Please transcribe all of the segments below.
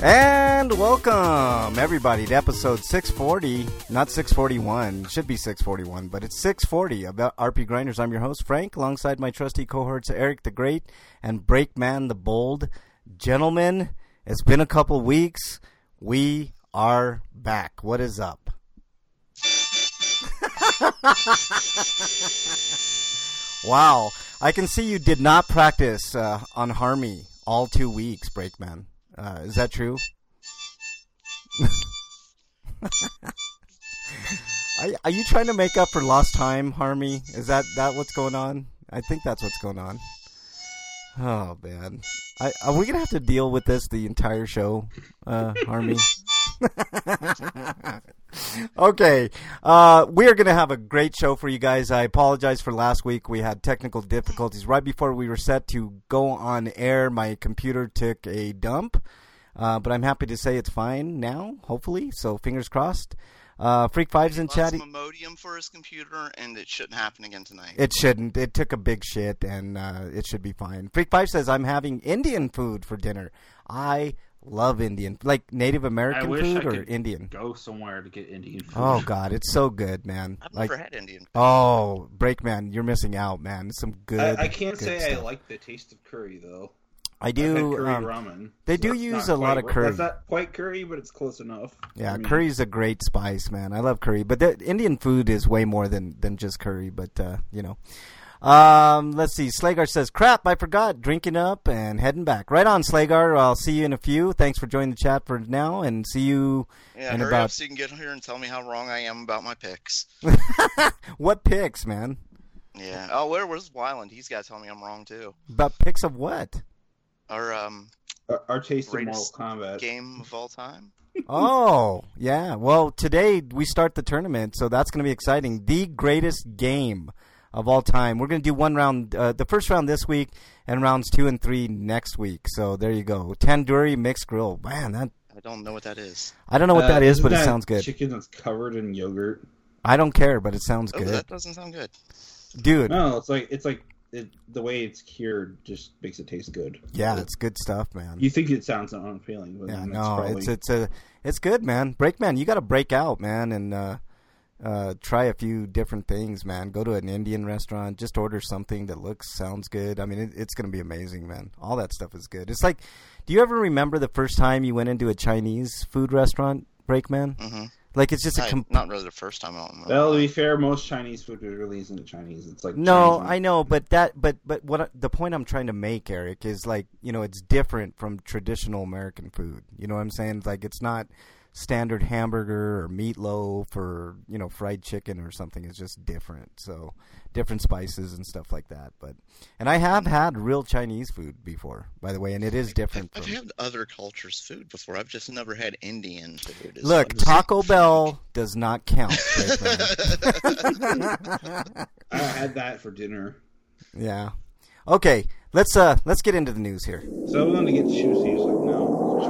And welcome, everybody, to episode 640, not 641, should be 641, but it's 640 about RP Grinders. I'm your host, Frank, alongside my trusty cohorts, Eric the Great and Breakman the Bold. Gentlemen, it's been a couple weeks. We are back. What is up? Wow. I can see you did not practice on Harmy all 2 weeks, Breakman. Is that true? Are you trying to make up for lost time, Harmy? Is that what's going on? I think that's what's going on. Oh, man. Are we going to have to deal with this the entire show, Harmy? Okay. We are going to have a great show for you guys. I apologize for last week. We had technical difficulties. Right before we were set to go on air, my computer took a dump. But I'm happy to say it's fine now, hopefully. So fingers crossed. Freak Five's in chat. He bought some Imodium for his computer, and it shouldn't happen again tonight. It shouldn't. It took a big shit, and it should be fine. Freak Five says, I'm having Indian food for dinner. I love Indian. Like Native American food or Indian? Go somewhere to get Indian food. Oh, God. It's so good, man. I've never had Indian food. Oh, Breakman, you're missing out, man. It's some good I can't good say stuff. I like the taste of curry, though. I do. I've had curry ramen. They do use a lot of curry. That's not quite curry, but it's close enough. Yeah, curry's a great spice, man. I love curry. But the Indian food is way more than just curry, but, you know. Let's see. Slagar says, crap, I forgot. Drinking up and heading back. Right on, Slagar. I'll see you in a few. Thanks for joining the chat for now, and see you in hurry about... up so you can get here and tell me how wrong I am about my picks. What picks, man? Yeah. Oh, where's Wyland? He's got to tell me I'm wrong, too. About picks of what? Our taste in Mortal greatest Kombat game of all time. Oh, yeah. Well, today we start the tournament, so that's going to be exciting. The greatest game of all time. We're going to do one round, the first round this week, and rounds 2 and 3 next week. So there you go. Tandoori mixed grill. Man, I don't know what that is. I don't know what that is, but it sounds good. Chicken that's covered in yogurt. I don't care, but it sounds good. That doesn't sound good, dude. No, the way it's cured just makes it taste good. Yeah, it's good stuff, man. You think it sounds unappealing, but yeah, then no, probably... it's good, man. Breakman, you got to break out, man, and try a few different things, man. Go to an Indian restaurant, just order something that sounds good. I mean, it's going to be amazing, man. All that stuff is good. It's like, do you ever remember the first time you went into a Chinese food restaurant, Breakman? Mm-hmm. Like, it's just not really the first time. I don't remember. Well, to be fair, most Chinese food really isn't Chinese. It's like no, Chinese. I know, but what the point I'm trying to make, Eric, is like, you know, it's different from traditional American food. You know what I'm saying? Like, it's not standard hamburger or meatloaf or, you know, fried chicken or something. It's just different. So different spices and stuff like that. And I have had real Chinese food before, by the way, and it is different. I've had other cultures' food before. I've just never had Indian food. Look, Taco Bell does not count. I had that for dinner. Yeah. Okay, let's get into the news here. So I'm going to get juicy. It's like, no.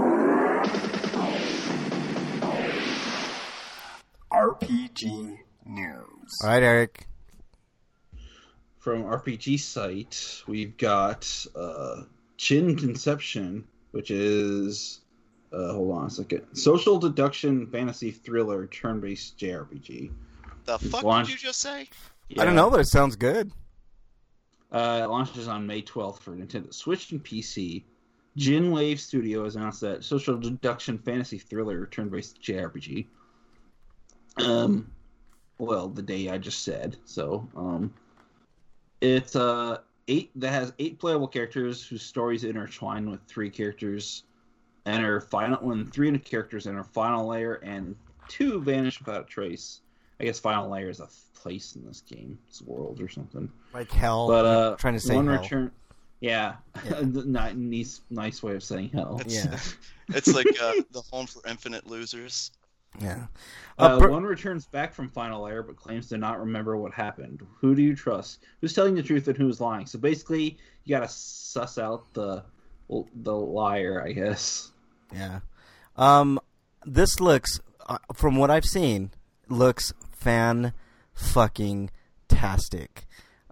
RPG News. All right, Eric. From RPG Site, we've got Chin Conception, which is, hold on a second, social deduction fantasy thriller turn-based JRPG. The fuck did you just say? Yeah. I don't know, but it sounds good. It launches on May 12th for Nintendo Switch and PC. Jin Wave Studio has announced that social deduction fantasy thriller turn-based JRPG. Well, the day I just said. So, it's that has 8 playable characters whose stories intertwine with 3 characters when 3 characters enter final layer and 2 vanish without a trace. I guess final layer is a place in this game. It's a world or something. Like hell. But trying to say one hell. return. Yeah, nice way of saying hell. It's like the home for infinite losers. Yeah. One returns back from final layer but claims to not remember what happened. Who do you trust? Who's telling the truth and who's lying? So basically, you gotta suss out the liar, I guess. Yeah. This looks, from what I've seen, looks fan-fucking-tastic.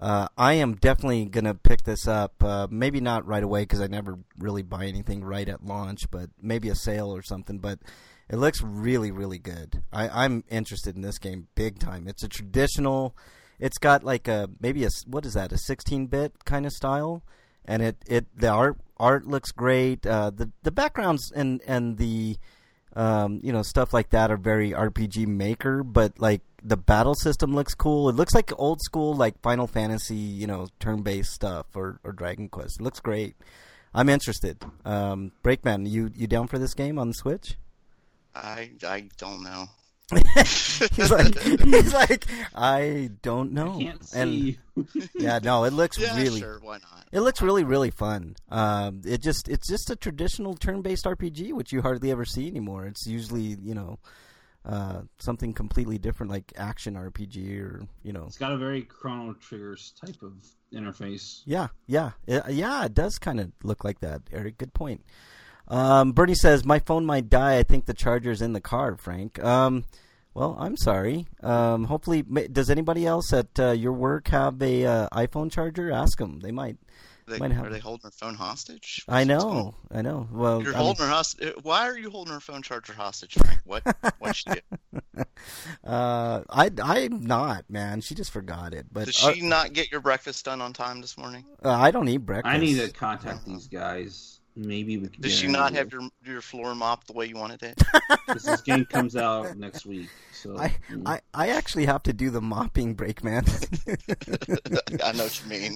I am definitely gonna pick this up. Maybe not right away because I never really buy anything right at launch, but maybe a sale or something. But it looks really, really good. I'm interested in this game big time. It's a traditional. It's got like maybe a 16-bit kind of style, and the art looks great. The backgrounds and the stuff like that are very RPG Maker, but like the battle system looks cool. It looks like old school like Final Fantasy, turn-based stuff or Dragon Quest. It looks great. I'm interested. Breakman, you down for this game on the Switch? I don't know. he's like, I don't know. I can't see. Yeah, no, it looks really. Sure, why not? It looks really, really fun. It's just a traditional turn-based RPG, which you hardly ever see anymore. It's usually, something completely different, like action RPG or. It's got a very Chrono Triggers type of interface. Yeah, it does kind of look like that. Eric, good point. Bernie says my phone might die. I think the charger's in the car. Frank. Well, I'm sorry. Hopefully, does anybody else at your work have a iPhone charger? Ask them. They might. Are they holding her phone hostage? I know. Well, you're holding her hostage. Why are you holding her phone charger hostage, Frank? What she do? I'm not, man. She just forgot it. But did she not get your breakfast done on time this morning? I don't eat breakfast. I need to contact these guys. Maybe we can. Does she not have your floor mopped the way you wanted it? Because this game comes out next week. So I actually have to do the mopping break, man. I know what you mean.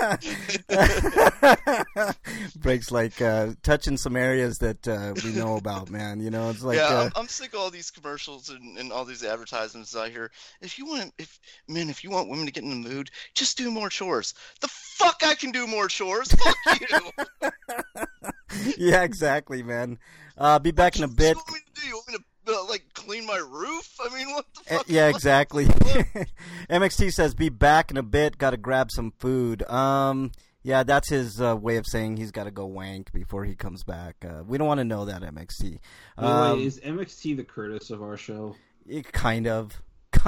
Breaks like touching some areas that we know about, man. It's like I'm sick of all these commercials and all these advertisements I hear. If you want women to get in the mood, just do more chores. The fuck I can do more chores. Fuck you. Yeah, exactly, man. Be back in a bit. What do you want me to do? You want me to clean my roof? I mean, what the fuck? Yeah, exactly. MXT says be back in a bit. Got to grab some food. Yeah, that's his way of saying he's got to go wank before he comes back. We don't want to know that, MXT. Wait, is MXT the Curtis of our show? Kind of.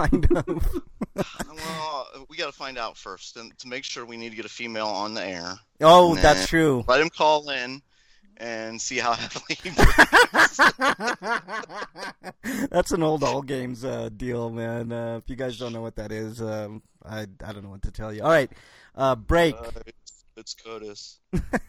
Well, we got to find out first, and to make sure we need to get a female on the air. Oh, that's true. Let him call in and see how heavily he That's an old All Games deal, man. If you guys don't know what that is, I don't know what to tell you. All right, break. It's Curtis.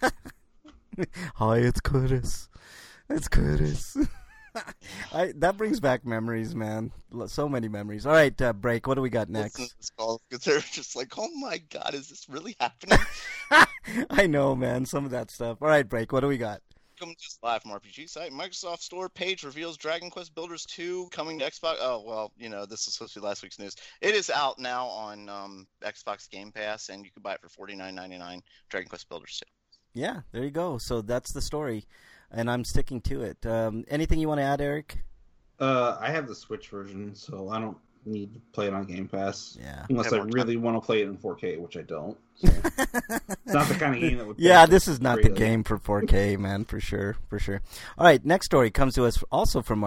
Hi, it's Curtis. It's Curtis. That brings back memories, man. So many memories. All right, break. What do we got next? Because they're just like, oh my god, is this really happening? I know, man. Some of that stuff. All right, break. What do we got? Coming just live from RPG site. Microsoft Store page reveals Dragon Quest Builders 2 coming to Xbox. Oh, well, this is supposed to be last week's news. It is out now on Xbox Game Pass, and you can buy it for $49.99. Dragon Quest Builders 2. Yeah, there you go. So that's the story, and I'm sticking to it. Anything you want to add, Eric? I have the Switch version, so I don't need to play it on Game Pass. Yeah. Unless I really want to play it in 4K, which I don't. So. It's not the kind of game that would. Yeah, this is not the game for 4K, man, for sure. All right, next story comes to us also from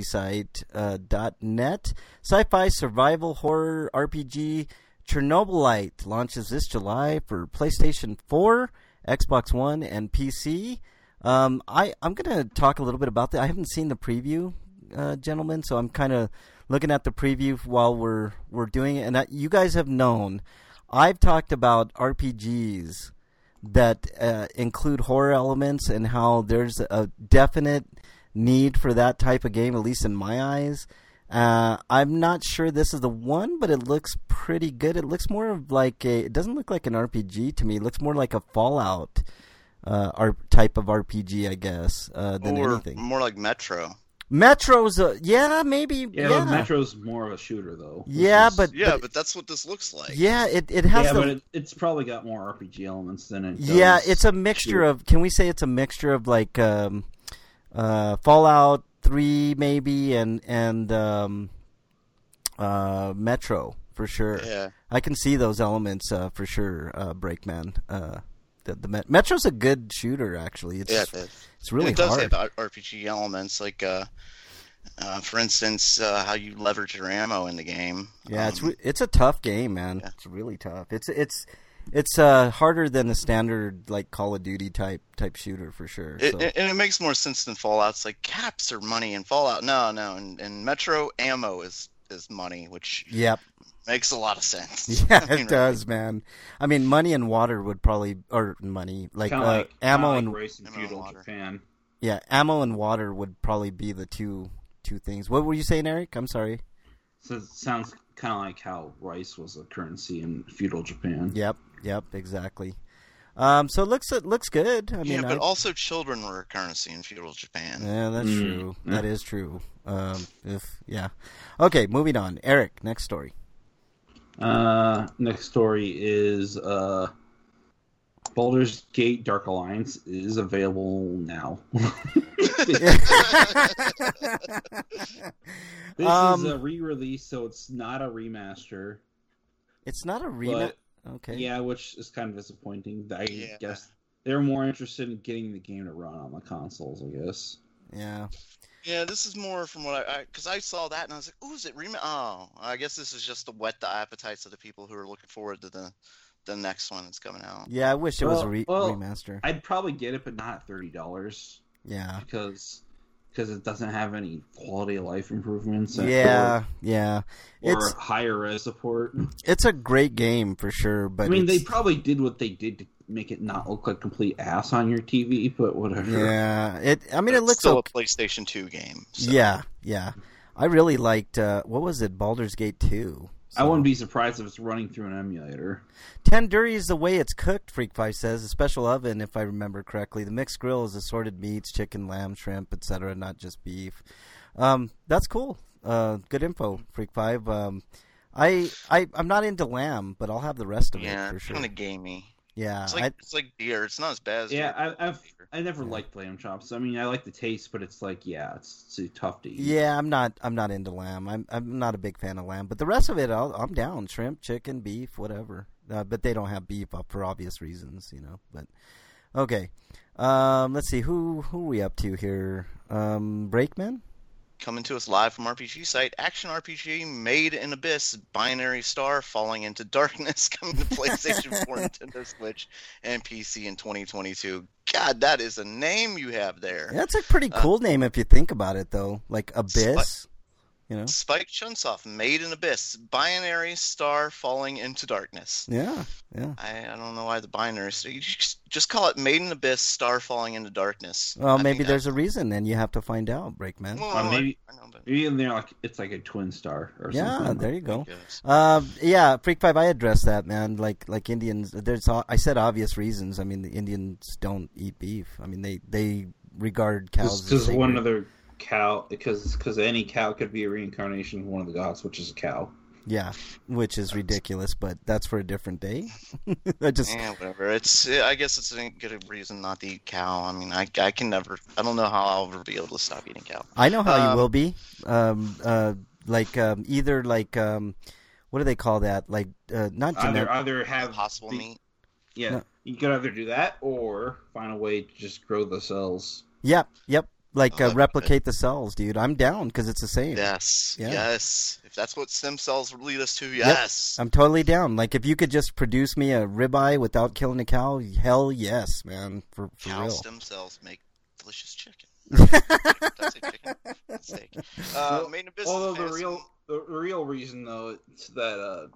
RPGsite.net. Sci-fi survival horror RPG Chernobylite launches this July for PlayStation 4, Xbox One, and PC. I'm going to talk a little bit about that. I haven't seen the preview, gentlemen, so I'm kind of looking at the preview while we're doing it. And you guys have known I've talked about RPGs that include horror elements and how there's a definite need for that type of game, at least in my eyes. I'm not sure this is the one, but it looks pretty good. It looks more of like it doesn't look like an RPG to me. It looks more like a Fallout type of RPG, I guess, than anything. More like Metro. Metro's, maybe. Yeah, but Metro's more of a shooter, though. But that's what this looks like. Yeah, it has. Yeah, but it's probably got more RPG elements than it does. Yeah, it's a mixture of. Can we say it's a mixture of like Fallout 3 maybe and Metro for sure. Yeah, I can see those elements for sure. Breakman. The Metro's a good shooter, actually. It's really hard. It does have RPG elements, like For instance, how you leverage your ammo in the game. Yeah, it's a tough game, man. Yeah. It's really tough. It's harder than the standard like Call of Duty type shooter for sure. And it makes more sense than Fallout. It's like caps are money in Fallout. No, and Metro ammo is money, which Yep. makes a lot of sense. Yeah, I mean, it does, man. I mean, money and water would probably, or money, like ammo and race in ammo feudal and water. Japan. yeah, ammo and water would probably be the two things. What were you saying, Eric? I'm sorry. So it sounds kind of like how rice was a currency in feudal Japan. Yep, exactly. So it looks good. I mean, but also children were a currency in feudal Japan. yeah, that's true. Yeah. That is true. Okay, moving on. Eric, next story. Next story is Baldur's Gate Dark Alliance is available now. This is a re-release, so it's not a remaster. It's not a remake. Okay. Yeah, which is kind of disappointing. I Yeah. guess they're more interested in getting the game to run on the consoles, I guess. Yeah. Yeah, this is more from what because I saw that and I was like, "Ooh, is it remake?" Oh, I guess this is just to whet the appetites of the people who are looking forward to the next one that's coming out. Yeah, I wish it was a Well, remaster. I'd probably get it, but not at $30 Yeah. because it doesn't have any quality of life improvements. Yeah. Or higher res support. It's a great game for sure, but I mean, they it's- probably did what they did to make it not look like complete ass on your TV, but whatever. yeah. It It's looks still okay. a PlayStation 2 game. So. Yeah. I really liked what was it? Baldur's Gate 2. I wouldn't be surprised if it's running through an emulator. Tandoori is the way it's cooked, Freak5 says. A special oven, if I remember correctly. The mixed grill is assorted meats, chicken, lamb, shrimp, etc., not just beef. That's cool. Good info, Freak5. I'm not into lamb, but I'll have the rest of Yeah, it for it's sure. kind of gamey. Yeah, It's like beer. It's not as bad as Yeah, beer. I never liked lamb chops. I mean, I like the taste, but it's like, it's tough to eat. yeah. I'm not into lamb. I'm not a big fan of lamb, but the rest of it, I'm down. Shrimp, chicken, beef, whatever. But they don't have beef for obvious reasons, But okay, let's see who are we up to here? Breakman. Coming to us live from RPG site, action RPG Made in Abyss, Binary Star Falling into Darkness, coming to PlayStation 4, Nintendo Switch, and PC in 2022. God, that is a name you have there. That's a pretty cool name if you think about it, though. Like Abyss, Spike Chunsoft, Made in Abyss, Binary Star Falling into Darkness. Yeah. I don't know why the binary. You just call it Made in Abyss, Star Falling into Darkness. Well, I maybe think there's a reason, and you have to find out, Breakman. Well, maybe I know, but maybe in there it's like a twin star or Yeah, something. there you go. I guess. Yeah, Freak5, I addressed that, man. Like Indians, I said obvious reasons. I mean, the Indians don't eat beef. I mean, they regard cows as Because one sacred. of their cow, because any cow could be a reincarnation of one of the gods, which is a cow. Yeah, which is ridiculous, but that's for a different day. I just Yeah, whatever. I guess it's a good reason not to eat cow. I mean, I can never. I don't know how I'll ever be able to stop eating cow. I know how you will be. Either what do they call that? Like not genetic. Either have Impossible meat. Yeah, No. you could either do that or find a way to just grow the cells. Yep. Like Oh, replicate the cells, dude. I'm down because it's the same. Yes. Yeah. Yes. If that's what stem cells lead us to, yes. I'm totally down. Like if you could just produce me a ribeye without killing a cow, hell yes, man. For Cow real. stem cells make delicious chicken. That's a chicken. Steak. Made in Abyss. Although Fantasy- the real reason though it's that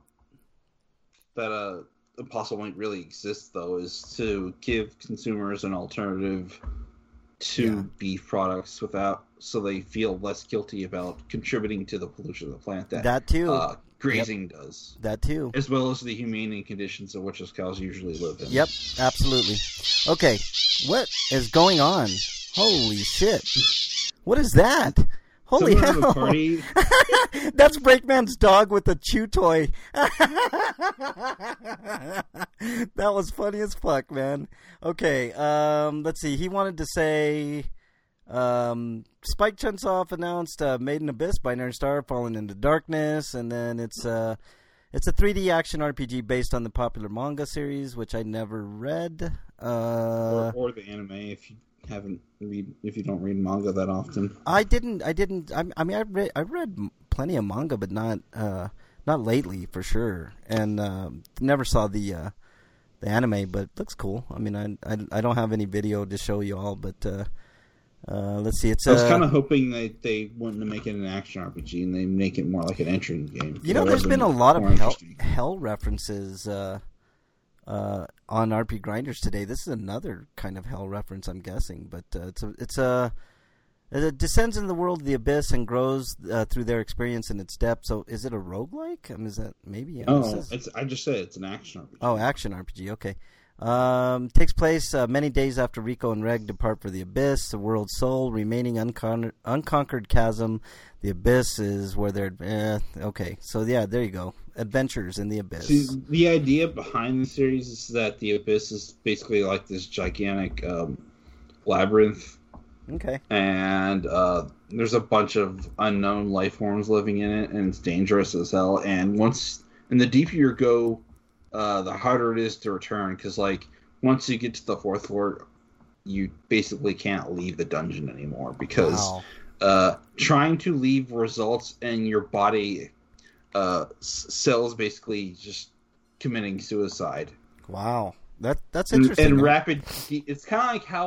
Impossible Meat really exists though is to give consumers an alternative to beef products so they feel less guilty about contributing to the pollution of the plant That too. grazing does, That too. as well as the humane conditions in which those cows usually live in. Yep, absolutely. Okay, what is going on? Holy shit! What is that? Holy Someone at a hell! party, That's Breakman's dog with a chew toy. That was funny as fuck, man. Okay, let's see. He wanted to say, Spike Chunsoft announced Made in Abyss, Binary Star, Falling into Darkness, and then it's a 3D action RPG based on the popular manga series, which I never read. or the anime, if you if you don't read manga that often. I didn't. I mean, I read plenty of manga, but not lately for sure. And never saw the anime, but it looks cool. I mean, I don't have any video to show you all, but let's see. I was kind of hoping that they wouldn't make it an action RPG and they make it more like an entry game. You know, there's been a lot of hell references on RP Grinders today. This is another kind of hell reference, I'm guessing, but it descends into the world of the abyss and grows through their experience in its depth. So, is it a roguelike? I mean, is that maybe? I just said it's an action RPG. Oh, action RPG. Okay. Takes place many days after Rico and Reg depart for the Abyss, the world's sole remaining unconquered chasm. The Abyss is where they're... okay, so yeah, there you go. Adventures in the Abyss. See, the idea behind the series is that the Abyss is basically like this gigantic labyrinth. Okay. And there's a bunch of unknown life forms living in it, and it's dangerous as hell. And the deeper you go... the harder it is to return, because like once you get to the fourth floor, you basically can't leave the dungeon anymore, because trying to leave results in your body cells basically just committing suicide. Wow, that's interesting. And rapid, it's kind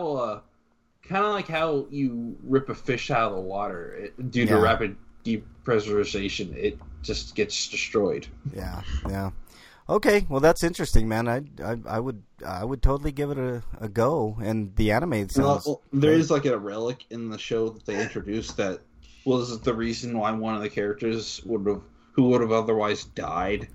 of like how you rip a fish out of the water due to rapid depressurization. It just gets destroyed. Yeah. Okay, well that's interesting, man. I would totally give it a go. And the anime sounds. Well, there is like a relic in the show that they introduced that was the reason why one of the characters who would have otherwise died,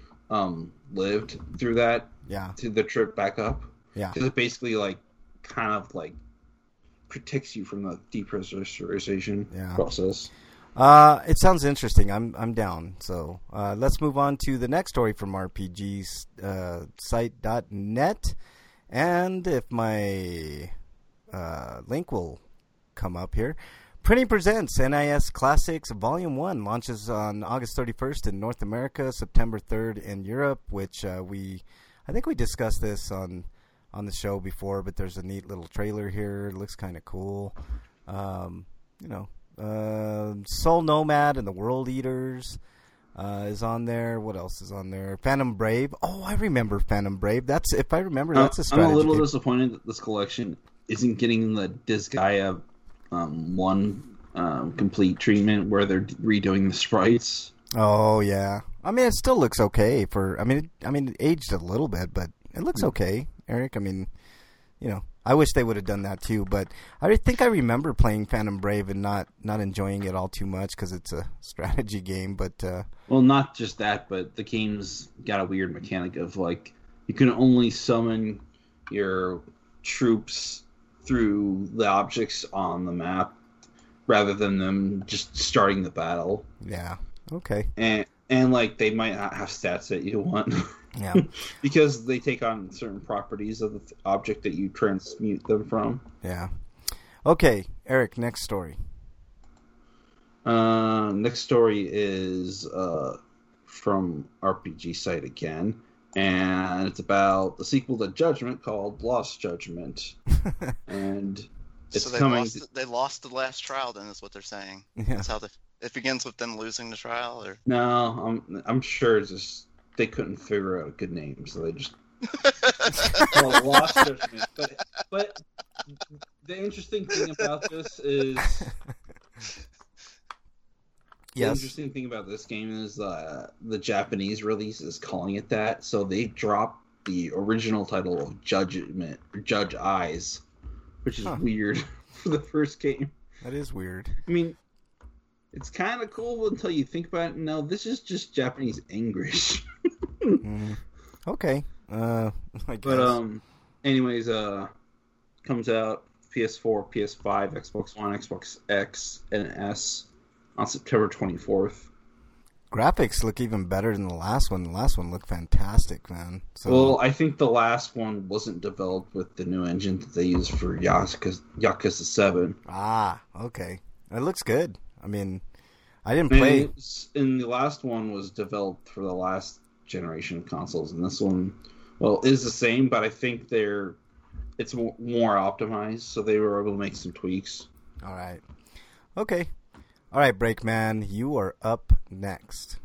lived through that. Yeah. To the trip back up. Yeah. Because it basically kind of protects you from the depressurization process. It sounds interesting. I'm down. So let's move on to the next story from RPG's site.net. And if my link will come up here. Printing Presents NIS Classics Volume 1 launches on August 31st in North America, September 3rd in Europe, which I think we discussed this on the show before, but there's a neat little trailer here. It looks kind of cool. Soul Nomad and the World Eaters is on there. What else is on there? Phantom Brave. Oh, I remember Phantom Brave. That's a strategy. I'm a little disappointed that this collection isn't getting the Disgaea 1 complete treatment where they're redoing the sprites. Oh yeah. I mean, it still looks okay it aged a little bit, but it looks okay, Eric. I mean, I wish they would have done that too, but I think I remember playing Phantom Brave and not enjoying it all too much because it's a strategy game. But well, not just that, but the game's got a weird mechanic of you can only summon your troops through the objects on the map rather than them just starting the battle. Yeah. Okay. And they might not have stats that you want. Yeah. Because they take on certain properties of the object that you transmute them from. Yeah. Okay, Eric, next story. Next story is from RPG site again, and it's about the sequel to Judgment called Lost Judgment. And it's they lost the last trial, then is what they're saying. Yeah. That's how it begins with them losing the trial, or no, I'm sure it's just they couldn't figure out a good name, so they just Lost Judgment. But the interesting thing about this is the interesting thing about this game is the Japanese release is calling it that, so they dropped the original title of Judgment, or Judge Eyes, which is weird for the first game. That is weird. I mean, it's kind of cool until you think about it. No, this is just Japanese English. Okay. I guess. But anyways, comes out PS4, PS5, Xbox One, Xbox X, and S on September 24th. Graphics look even better than the last one. The last one looked fantastic, man. So... Well, I think the last one wasn't developed with the new engine that they used for Yakuza 7. Ah, okay. It looks good. I mean, I didn't play... And the last one was developed for the last generation of consoles, and this one, well, is the same, but I think they're it's more optimized, so they were able to make some tweaks. All right. Okay. All right, Breakman, you are up next.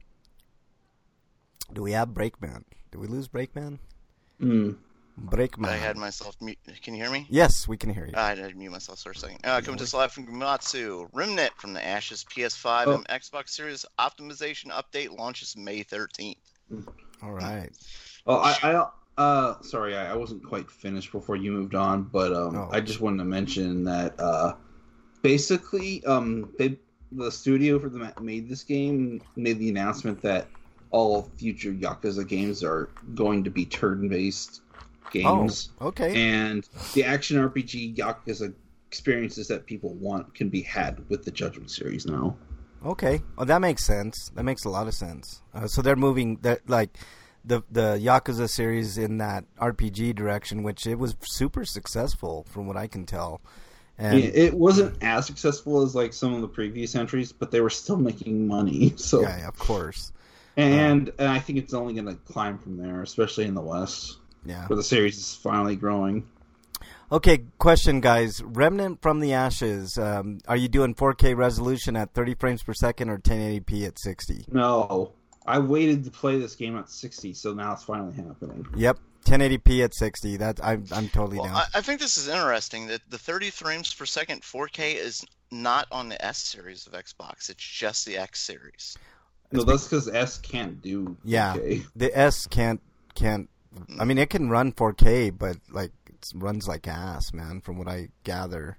Do we have Breakman? Did we lose Breakman? Breakman. I had myself mute. Can you hear me? Yes, we can hear you. I had to mute myself for a second. Coming to us live from Gumatsu. Remnant from the Ashes PS5 and Xbox Series optimization update launches May 13th. All right. Oh, sorry, I wasn't quite finished before you moved on, but I just wanted to mention that basically, the studio made this game made the announcement that all future Yakuza games are going to be turn-based games. Oh, okay. And the action RPG Yakuza experiences that people want can be had with the Judgment series now. Okay. Well, that makes sense. That makes a lot of sense. So they're moving that like the Yakuza series in that RPG direction, which it was super successful from what I can tell. And it wasn't as successful as like some of the previous entries, but they were still making money. So yeah, of course. And I think it's only going to climb from there, especially in the West, where the series is finally growing. Okay, question, guys. Remnant from the Ashes. Are you doing 4K resolution at 30 frames per second or 1080p at 60? No, I waited to play this game at 60, so now it's finally happening. Yep, 1080p at 60. I'm totally down. I think this is interesting that the 30 frames per second 4K is not on the S series of Xbox. It's just the X series. No, that's because S can't do 4K. Yeah, the S can't. I mean, it can run 4K, but like it runs like ass, man. From what I gather,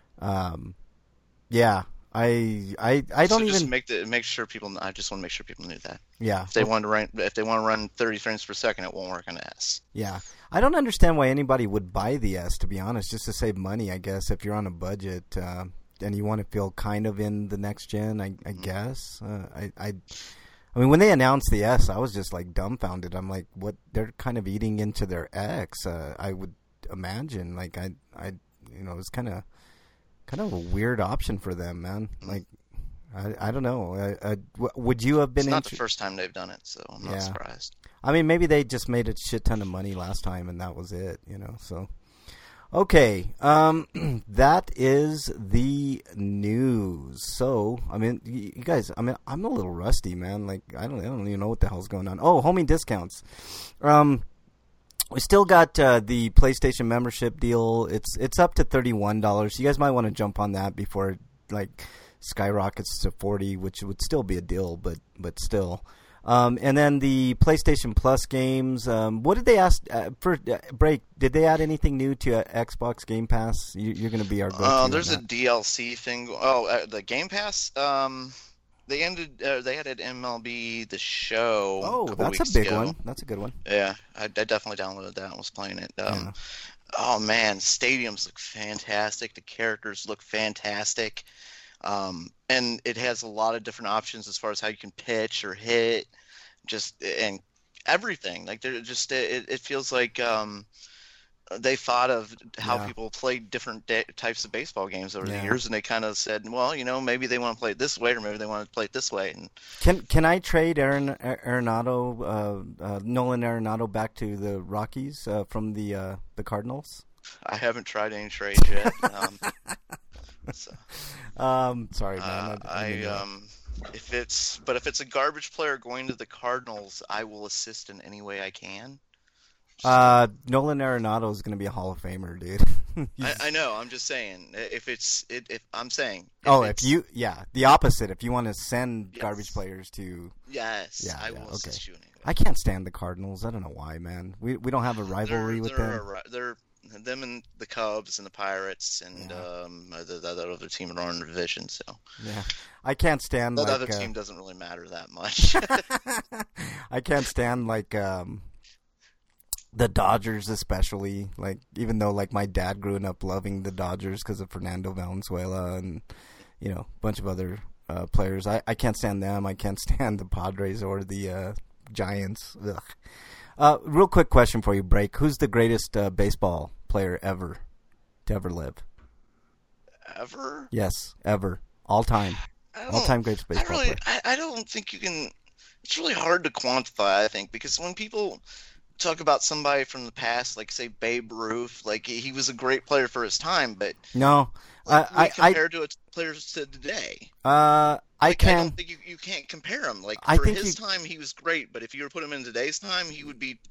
yeah. I don't just even make sure people. I just want to make sure people knew that. Yeah. If they want to run 30 frames per second, it won't work on S. Yeah. I don't understand why anybody would buy the S. To be honest, just to save money, I guess. If you're on a budget and you want to feel kind of in the next gen, I guess. I mean, when they announced the S, I was just like dumbfounded. I'm like, what? They're kind of eating into their X. I would imagine. Like, it's kind of a weird option for them, man. Like, I don't know. Would you have been? It's not the first time they've done it, so I'm not surprised. I mean, maybe they just made a shit ton of money last time, and that was it. So. Okay, that is the news. So, I mean, you guys, I mean, I'm a little rusty, man. Like, I don't even know what the hell's going on. Oh, homie discounts. We still got the PlayStation membership deal. It's up to $31. You guys might want to jump on that before it, like, skyrockets to $40, which would still be a deal, but still. And then the PlayStation Plus games. What did they ask for? Break? Did they add anything new to Xbox Game Pass? You're going to be our go-to. There's a DLC thing. The Game Pass. They added MLB The Show. Oh, that's a big one. That's a good one. Yeah, I definitely downloaded that and was playing it. Oh man, stadiums look fantastic. The characters look fantastic. And it has a lot of different options as far as how you can pitch or hit, and everything. Like they're just, it feels like they thought of how people played different types of baseball games over the years, and they kind of said, well, maybe they want to play it this way, or maybe they want to play it this way. And can I trade Nolan Arenado back to the Rockies from the Cardinals? I haven't tried any trades yet. So, sorry, man. If it's a garbage player going to the Cardinals, I will assist in any way I can. Nolan Arenado is going to be a Hall of Famer, dude. I know. I'm just saying. If the opposite. If you want to send garbage players to, I will assist you. Anyway. I can't stand the Cardinals. I don't know why, man. We don't have a rivalry with them. They're them and the Cubs and the Pirates and that other team in our division. So I can't stand that other team doesn't really matter that much. I can't stand the Dodgers, especially. Like, even though like my dad grew up loving the Dodgers because of Fernando Valenzuela and a bunch of other players, I can't stand them. I can't stand the Padres or the Giants. Ugh. Real quick question for you, Break. Who's the greatest baseball player ever to ever live? Ever? Yes, ever. All time. All-time greatest baseball player. I don't think you can. It's really hard to quantify, I think, because when people talk about somebody from the past, like say Babe Ruth, like he was a great player for his time, but No, compared to players to today. I I can. don't think you can't compare him. Like I for think his time, he was great, but if you were to put him in today's time, he would be.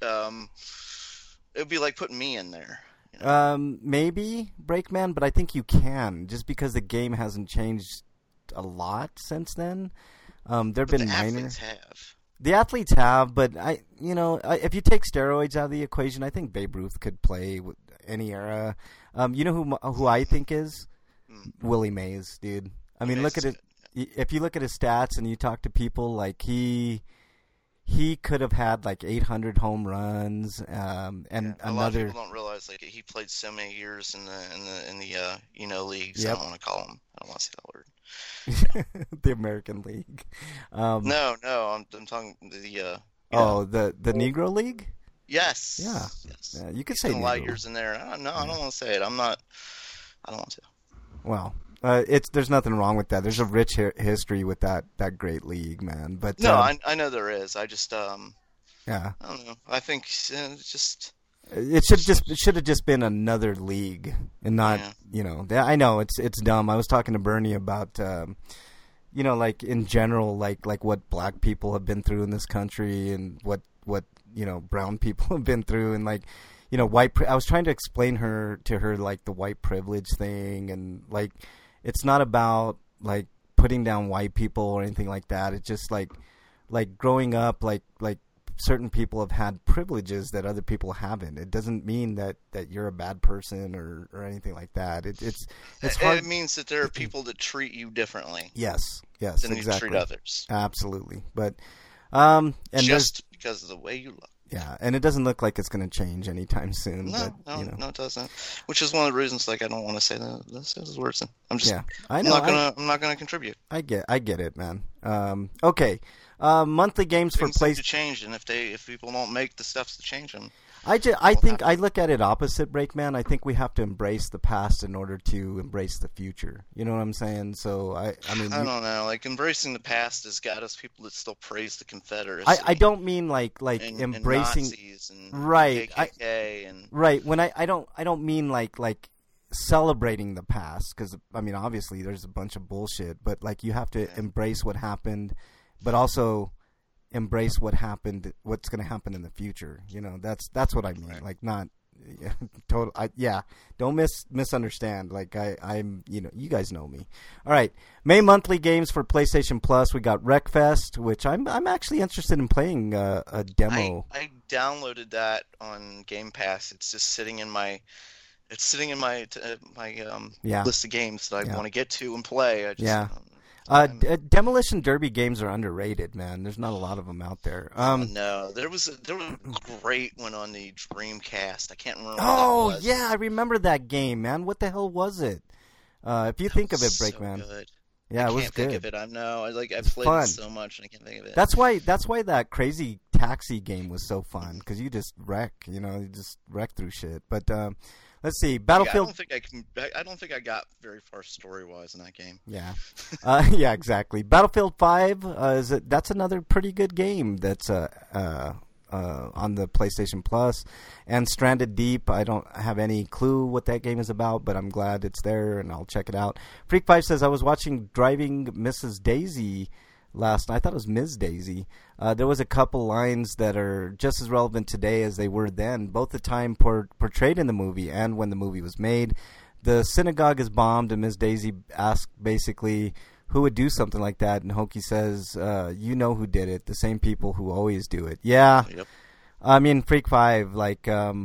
It would be like putting me in there. You know? Maybe Breakman, but I think you can just because the game hasn't changed a lot since then. There've been the minor. athletes have. The athletes have, but if you take steroids out of the equation, I think Babe Ruth could play with any era. You know who I think is Willie Mays, dude. I mean, look at it. If you look at his stats and you talk to people, like he could have had like 800 home runs, and a lot of people don't realize like he played so many years in the leagues. Yep. I don't want to call them. I don't want to say that word. The American League. No, I'm talking the the Negro League. Yes. Yeah. Yes. Yeah, you could Spent say a lot of Negro. years in there. I don't want to say it. I don't want to. Well, there's nothing wrong with that. There's a rich history with that great league, man. But No, I know there is. I just yeah. I don't know. I think it's just. It should have just been another league and not I know it's dumb. I was talking to Bernie about like in general like what black people have been through in this country and what brown people have been through and like I was trying to explain to her like the white privilege thing and like it's not about like putting down white people or anything like that. It's just like growing up like certain people have had privileges that other people haven't. It doesn't mean that you're a bad person or anything like that. It's hard. It means that there are people that treat you differently. Yes, than exactly. you treat others. Absolutely, but and just because of the way you look. Yeah, and it doesn't look like it's going to change anytime soon. No, but, no, it doesn't. Which is one of the reasons, like, I don't want to say those words. I'm just, I know. I'm not gonna contribute. I get it, man. Okay, monthly games for Things need place. to change, and if people don't make the steps to change them, I think I look at it opposite, Breakman. I think we have to embrace the past in order to embrace the future. You know what I'm saying? So I mean, I don't know. Like embracing the past has got us people that still praise the Confederacy. I don't mean like and embracing Nazis and right. KKK and right. When I don't mean like celebrating the past because I mean obviously there's a bunch of bullshit, but like you have to embrace what happened, but also embrace what's going to happen in the future. You know, that's what I mean. Right. Like not total. Don't misunderstand. Like I'm, you guys know me. All right. May monthly games for PlayStation Plus. We got Wreckfest, which I'm actually interested in playing a demo. I downloaded that on Game Pass. It's just sitting in my list of games that I want to get to and play. Demolition Derby games are underrated, man. There's not a lot of them out there. No, there was a great one on the Dreamcast. I can't remember. Oh, what that was. yeah, I remember that game, man. What the hell was it? If you think of it, Breakman. So good. Yeah, it was can't think good. of it. I know. I played fun. it so much and I can't think of it. That's why that Crazy Taxi game was so fun because you just wreck, you just wreck through shit. But let's see, Battlefield. I don't think I got very far story wise in that game. Yeah, yeah, exactly. Battlefield 5 that's another pretty good game that's on the PlayStation Plus, and Stranded Deep. I don't have any clue what that game is about, but I'm glad it's there and I'll check it out. Freak5 says I was watching Driving Mrs. Daisy last night. I thought it was Ms. Daisy. There was a couple lines that are just as relevant today as they were then, both the time portrayed in the movie and when the movie was made. The synagogue is bombed, and Ms. Daisy asks basically who would do something like that, and Hokie says, you know who did it, the same people who always do it. Yeah. Yep. I mean, Freak5, like,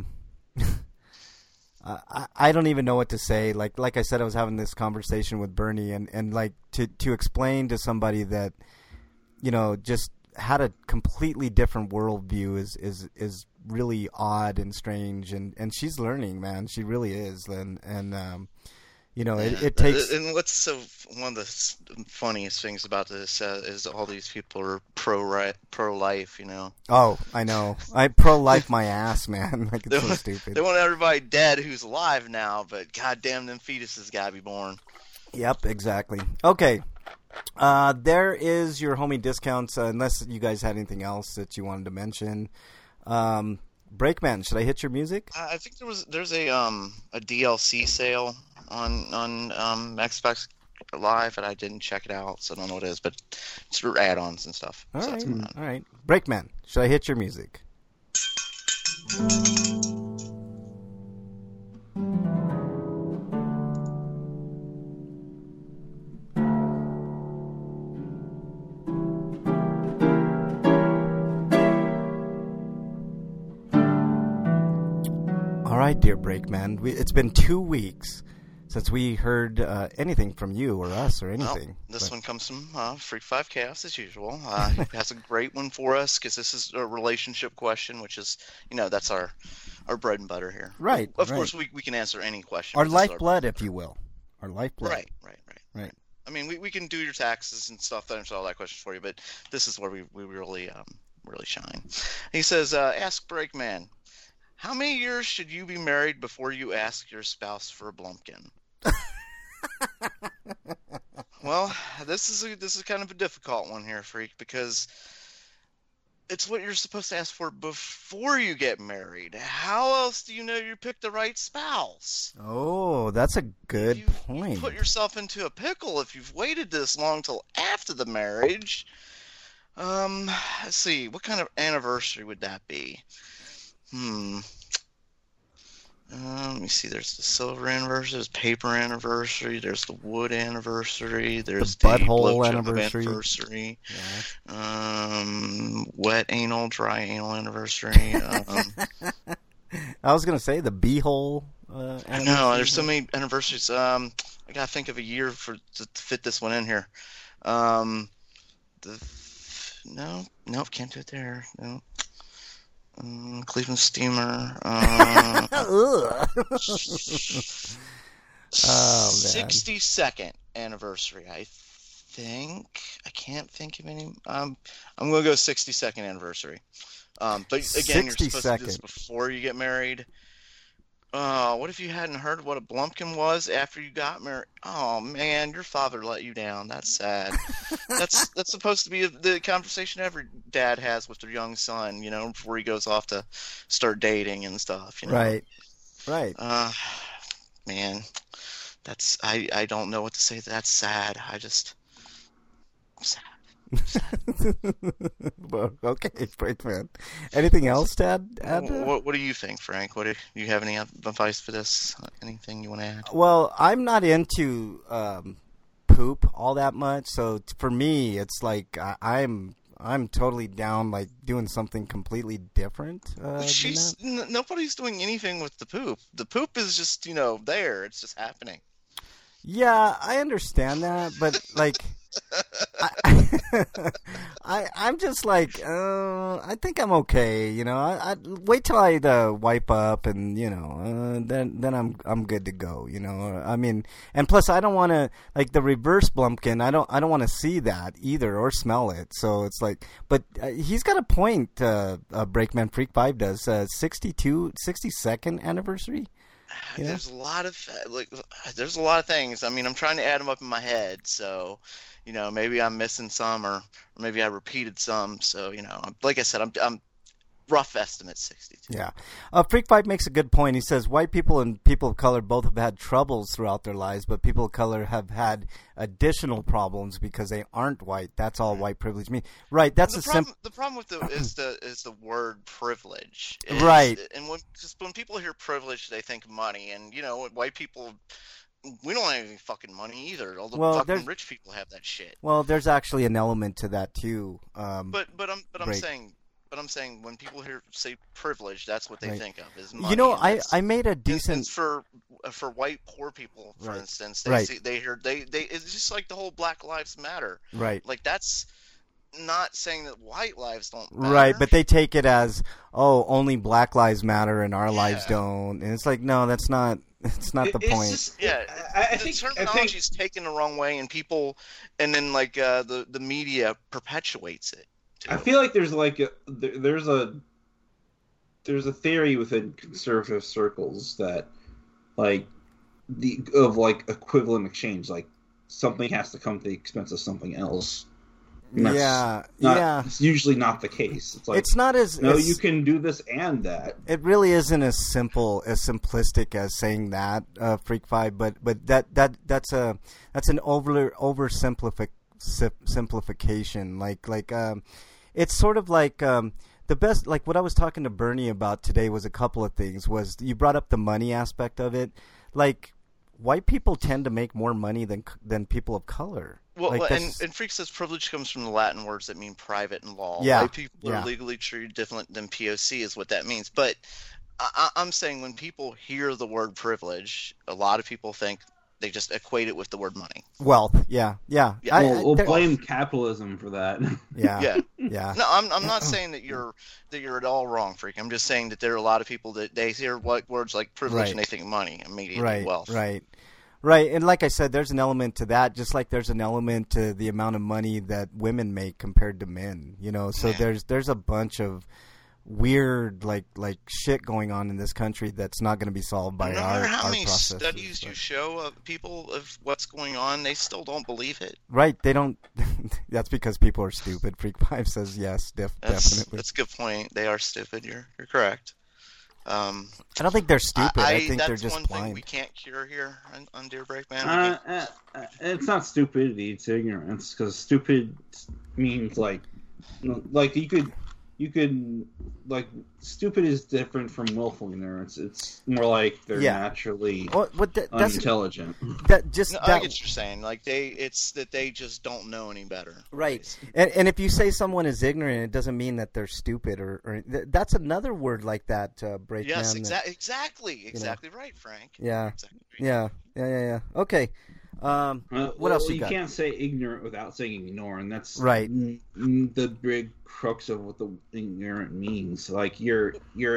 I don't even know what to say. Like I said, I was having this conversation with Bernie, and like to explain to somebody that, just had a completely different worldview is really odd and strange, and she's learning, man. She really is, and it takes. And what's one of the funniest things about this is all these people are pro-life, Oh, I know. I pro-life my ass, man. Like it's so stupid. They want everybody dead who's alive now, but goddamn, them fetuses gotta be born. Yep, exactly. Okay. There is your homie discounts, unless you guys had anything else that you wanted to mention. Breakman, should I hit your music? I think there's a DLC sale on Xbox Live, and I didn't check it out, so I don't know what it is, but it's for add-ons and stuff. All so right, that's going on. all right. Breakman, should I hit your music? All right, dear Breakman. It's been 2 weeks since we heard anything from you or us or anything. Well, this one comes from Freak 5 Chaos as usual. He has a great one for us because this is a relationship question, which is, that's our bread and butter here. Right. Of right. course, we can answer any question. Our This is lifeblood, if you will. Our lifeblood. Right. I mean, we can do your taxes and stuff, answer all that questions for you, but this is where we really shine. He says, ask Breakman, how many years should you be married before you ask your spouse for a Blumpkin? Well, this is kind of a difficult one here, Freak, because it's what you're supposed to ask for before you get married. How else do you know you picked the right spouse? Oh, that's a good point. You put yourself into a pickle if you've waited this long till after the marriage. Let's see, what kind of anniversary would that be? Let me see. There's the silver anniversary, there's paper anniversary, there's the wood anniversary, there's the the butthole blowjob anniversary. Yeah. Wet anal, dry anal anniversary. I was gonna say the beehole. I know. There's so many anniversaries. I gotta think of a year to fit this one in here. Nope, can't do it there. No. Cleveland Steamer. Oh, man. 62nd anniversary, I think. I can't think of any. I'm going to go 62nd anniversary. But again, you're supposed to do this before you get married. What if you hadn't heard what a Blumpkin was after you got married? Oh man, your father let you down. That's sad. That's supposed to be the conversation every dad has with their young son, before he goes off to start dating and stuff. Right. Man, that's I don't know what to say. That's sad. Sad. Well, okay, great man. Anything else to add? What do you think, Frank? Do you have any advice for this? Anything you want to add? Well, I'm not into poop all that much, so for me, it's like I'm totally down, like doing something completely different. Nobody's doing anything with the poop. The poop is just there. It's just happening. Yeah, I understand that, but like. I'm just like I think I'm okay, I wait till I wipe up and then I'm good to go, I mean, and plus I don't want to like the reverse Blumpkin. I don't want to see that either or smell it. So it's like, but he's got a point. Breakman Freak 5 does 62nd anniversary. Yeah. There's a lot of things. I mean, I'm trying to add them up in my head, so maybe I'm missing some, or maybe I repeated some. So like I said, I'm rough estimate 62. Yeah, Freak 5 makes a good point. He says white people and people of color both have had troubles throughout their lives, but people of color have had additional problems because they aren't white. That's all white privilege means. Right. That's the problem with is the word privilege. Right. And when people hear privilege, they think money, and white people. We don't have any fucking money either. All the fucking rich people have that shit. Well, there's actually an element to that too. But I'm saying when people say privilege, that's what they think of is money. I made a decent for white poor people, for instance. They hear it's just like the whole Black Lives Matter. Right. Like that's not saying that white lives don't matter. Right, but they take it as only Black Lives matter and our lives don't, and it's like no, that's not. It's not the point. Just, I think the terminology is taken the wrong way, and people, and then the media perpetuates it. Too. I feel like there's a theory within conservative circles that equivalent exchange, like something has to come to the expense of something else. And that's yeah. It's usually not the case. It's like, It's not as no, as- you can do this and that. It really isn't as simplistic as saying that, Freak Five. But that's an simplification. Like it's sort of like the best. Like what I was talking to Bernie about today was a couple of things. Was you brought up the money aspect of it? Like white people tend to make more money than people of color. Well, Like, and Freak says privilege comes from the Latin words that mean private in law. Yeah, White people yeah. are legally treated different than POC is what that means. But I'm saying when people hear the word privilege, a lot of people think they just equate it with the word money. Wealth, yeah. We'll blame capitalism for that. Yeah. No, I'm not saying that you're at all wrong, Freak. I'm just saying that there are a lot of people that they hear words like privilege Right. and they think money immediately, wealth. Right, and like I said, there's an element to that, just like there's an element to the amount of money that women make compared to men. You know, so Yeah. there's a bunch of weird like shit going on in this country that's not going to be solved by No our matter how many processes. studies you show of people of what's going on, they still don't believe it. Right, they don't. That's because people are stupid. Freak Five says yes, definitely. That's a good point. They are stupid. You're correct. I don't think they're stupid. I think that's they're just one thing blind. we can't cure here on Deer Breakman. It's not stupidity; it's ignorance. Because stupid means like you could like stupid is different from willful ignorance. It's more like they're naturally that's unintelligent. that just No, I that get what you're saying. Like it's that they just don't know any better. right. And if you say someone is ignorant, it doesn't mean that they're stupid or that's another word like that. Breakman. Yes, that- exactly right, Frank. Yeah. Exactly right. Yeah. Okay. What else you got? Can't say ignorant without saying ignore, and that's Right. The big crux of what the ignorant means. Like you're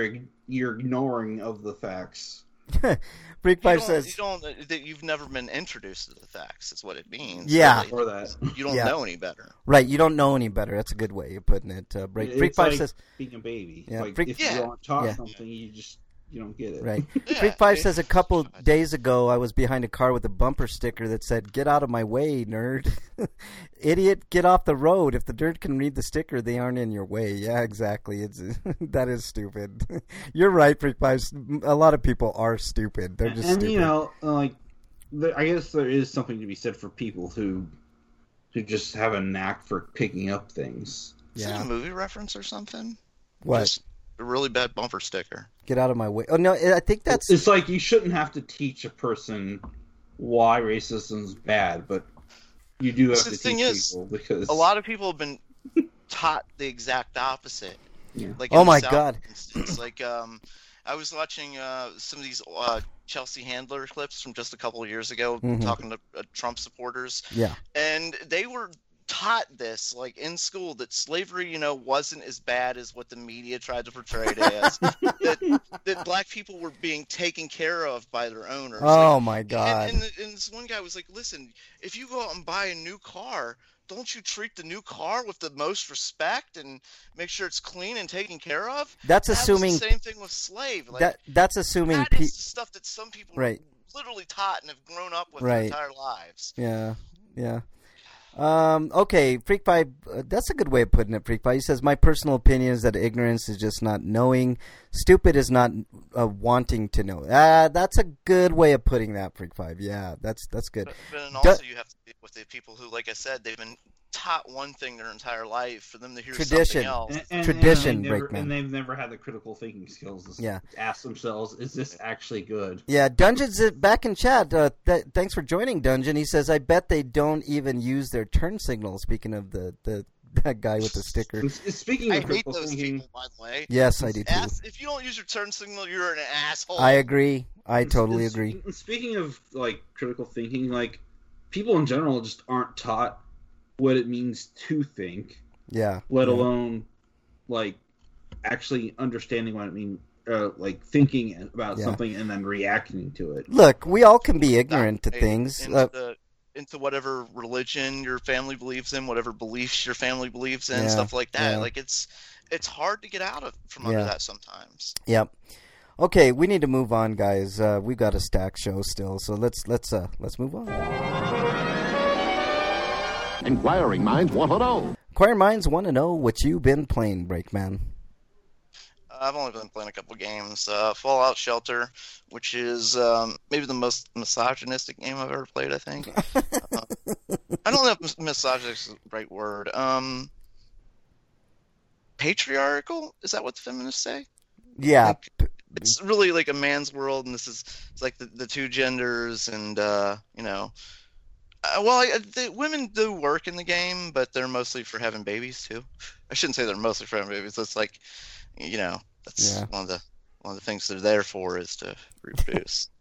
ignoring of the facts. Freak Five says, that you've never been introduced to the facts. Is what it means. Yeah. Really. Or that. You don't know any better. right, you don't know any better. That's a good way of putting it. Freak It's Five like says, being a baby. Yeah, Like Freak- if you Yeah. don't taught Yeah. something, you don't get it. right. Yeah, Freak Five it- says a couple days ago I was behind a car with a bumper sticker that said, "Get out of my way, nerd." Idiot, get off the road. If the nerd can read the sticker, they aren't in your way. Yeah, exactly. It's that is stupid. You're right, Freak Five. A lot of people are stupid. They're just And stupid. you know, like I guess there is something to be said for people who just have a knack for picking up things. Is it a movie reference or something? What? Just a really bad bumper sticker. Get out of my way. Oh no, I think that's It's like you shouldn't have to teach a person why racism is bad, but you do have The to thing teach is, people because A lot of people have been taught the exact opposite. Yeah. Like Oh in the my South, God. for instance. Like I was watching some of these Chelsea Handler clips from just a couple of years ago, Mhm. talking to Trump supporters, yeah. and they were taught this like in school that slavery, wasn't as bad as what the media tried to portray it as. that black people were being taken care of by their owners. Oh my God. And this one guy was like, "Listen, if you go out and buy a new car, don't you treat the new car with the most respect and make sure it's clean and taken care of?" That's That was assuming the same thing with slave. Like, that's assuming that is the stuff that some people Right. literally taught and have grown up with Right. their entire lives. Yeah. Okay, Freak Five. That's a good way of putting it. Freak Five. He says, "My personal opinion is that ignorance is just not knowing. Stupid is not wanting to know." That's a good way of putting that, Freak Five. Yeah, that's good. But then also you have to deal with the people who, like I said, they've been taught one thing their entire life. For them to hear Tradition. something else, Tradition, they never, Breakman. and they've never had the critical thinking skills to ask themselves, is this actually good? Yeah, Dungeon's back in chat. Thanks for joining, Dungeon. He says, "I bet they don't even use their turn signal." Speaking of that guy with the sticker. And speaking I of hate critical those thinking, people, by the way. Yes, I do too. If you don't use your turn signal, you're an asshole. I agree. I totally and agree. Speaking of like critical thinking, like people in general just aren't taught what it means to think, Yeah. let alone like actually understanding what it means, like thinking about something and then reacting to it. Look, we all can be ignorant to things. Into whatever religion your family believes in, whatever beliefs your family believes in, Yeah, stuff like that. yeah. Like it's hard to get out of from under Yeah. that sometimes. Yep. Okay, we need to move on, guys. We got a stack show still, so let's move on. Inquiring minds want to know. Inquiring minds want to know what you've been playing, Breakman. I've only been playing a couple games. Fallout Shelter, which is maybe the most misogynistic game I've ever played, I think. I don't know if misogynistic is the right word. Patriarchal? Is that what the feminists say? Yeah. Like, it's really like a man's world, and it's like the two genders, and women do work in the game, but they're mostly for having babies too. I shouldn't say they're mostly for having babies. It's like, that's one of the things they're there for, is to reproduce.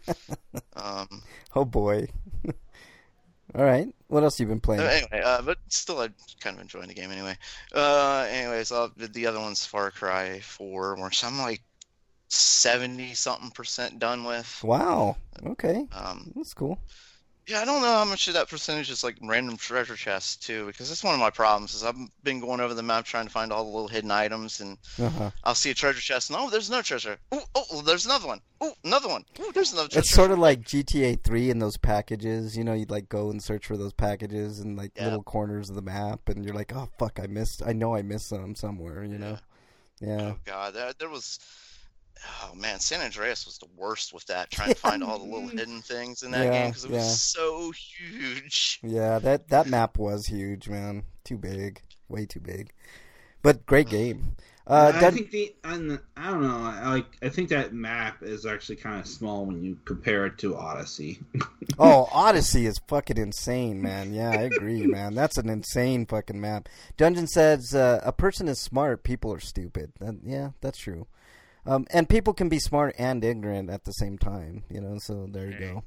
Oh boy. All right. What else you been playing? Anyway, but still, I'm kind of enjoying the game anyway. So the other one's Far Cry 4, which I'm like 70-something% done with. Wow. Okay. That's cool. Yeah, I don't know how much of that percentage is like random treasure chests too, because that's one of my problems. Is I've been going over the map trying to find all the little hidden items, and I'll see a treasure chest, and there's no treasure. Oh, there's another one. Oh, another one. Oh, there's another treasure. It's sort of like GTA 3 and those packages. You'd like go and search for those packages in like little corners of the map, and you're like, oh fuck, I know I missed some somewhere. Yeah. Oh god, there was. Oh man, San Andreas was the worst with that, trying to find all the little hidden things in that game, because it was so huge. Yeah, that map was huge, man. Too big, way too big. But great game. I think I don't know. I think that map is actually kind of small when you compare it to Odyssey. Oh, Odyssey is fucking insane, man. Yeah, I agree, man. That's an insane fucking map. Dungeon says a person is smart, people are stupid. Yeah, that's true. And people can be smart and ignorant at the same time, so there you go.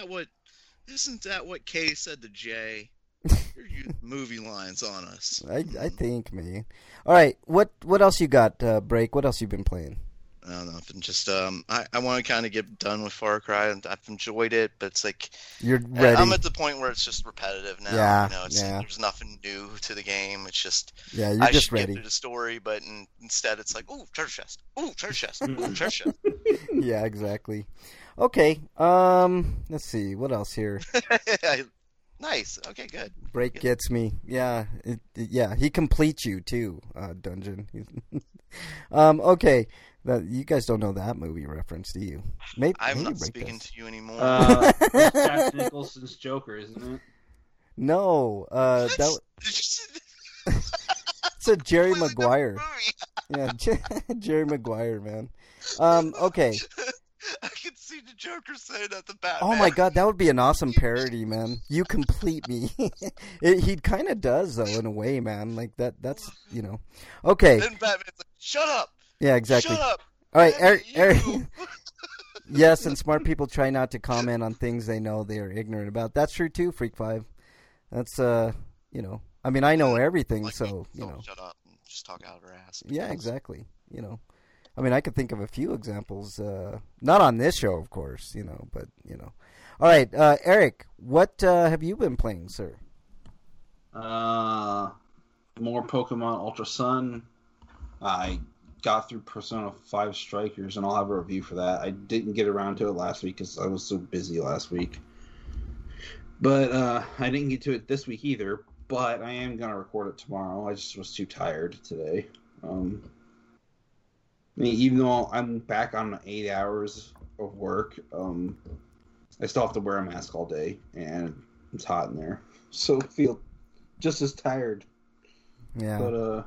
Isn't that what Kay said to Jay? You're using movie lines on us. I think, man. All right, what else you got, Break? What else you been playing? I don't know. I've been just I want to kind of get done with Far Cry, and I've enjoyed it, but it's like you're ready. I'm at the point where it's just repetitive now. Yeah, there's nothing new to the game. It's just you're I just should ready. get through the story, but instead it's like, ooh, treasure chest, ooh, treasure chest, ooh, treasure chest. Yeah, exactly. Okay, let's see what else here. Nice. Okay, good. Break gets me. Yeah, he completes you too, Dungeon. Okay. You guys don't know that movie reference, do you? I'm not speaking to you anymore. It's Jack Nicholson's Joker, isn't it? No. It's a Jerry Maguire. Yeah, Jerry Maguire, man. Okay. I can see the Joker saying that to Batman. Oh my god, that would be an awesome parody, man. You complete me. He kind of does, though, in a way, man. Like that's. Okay. Then Batman's like, shut up. Yeah, exactly. Shut up. All right, Eric. Yes, and smart people try not to comment on things they know they are ignorant about. That's true too, Freak 5. That's I mean, I know everything, like so shut up and just talk out of her ass. Yeah, exactly. I mean, I could think of a few examples. Not on this show, of course. But All right, Eric, what have you been playing, sir? More Pokemon Ultra Sun. I got through Persona 5 Strikers, and I'll have a review for that. I didn't get around to it last week because I was so busy last week. But I didn't get to it this week either, but I am going to record it tomorrow. I just was too tired today. I mean, even though I'm back on 8 hours of work, I still have to wear a mask all day, and it's hot in there. So I feel just as tired. Yeah. But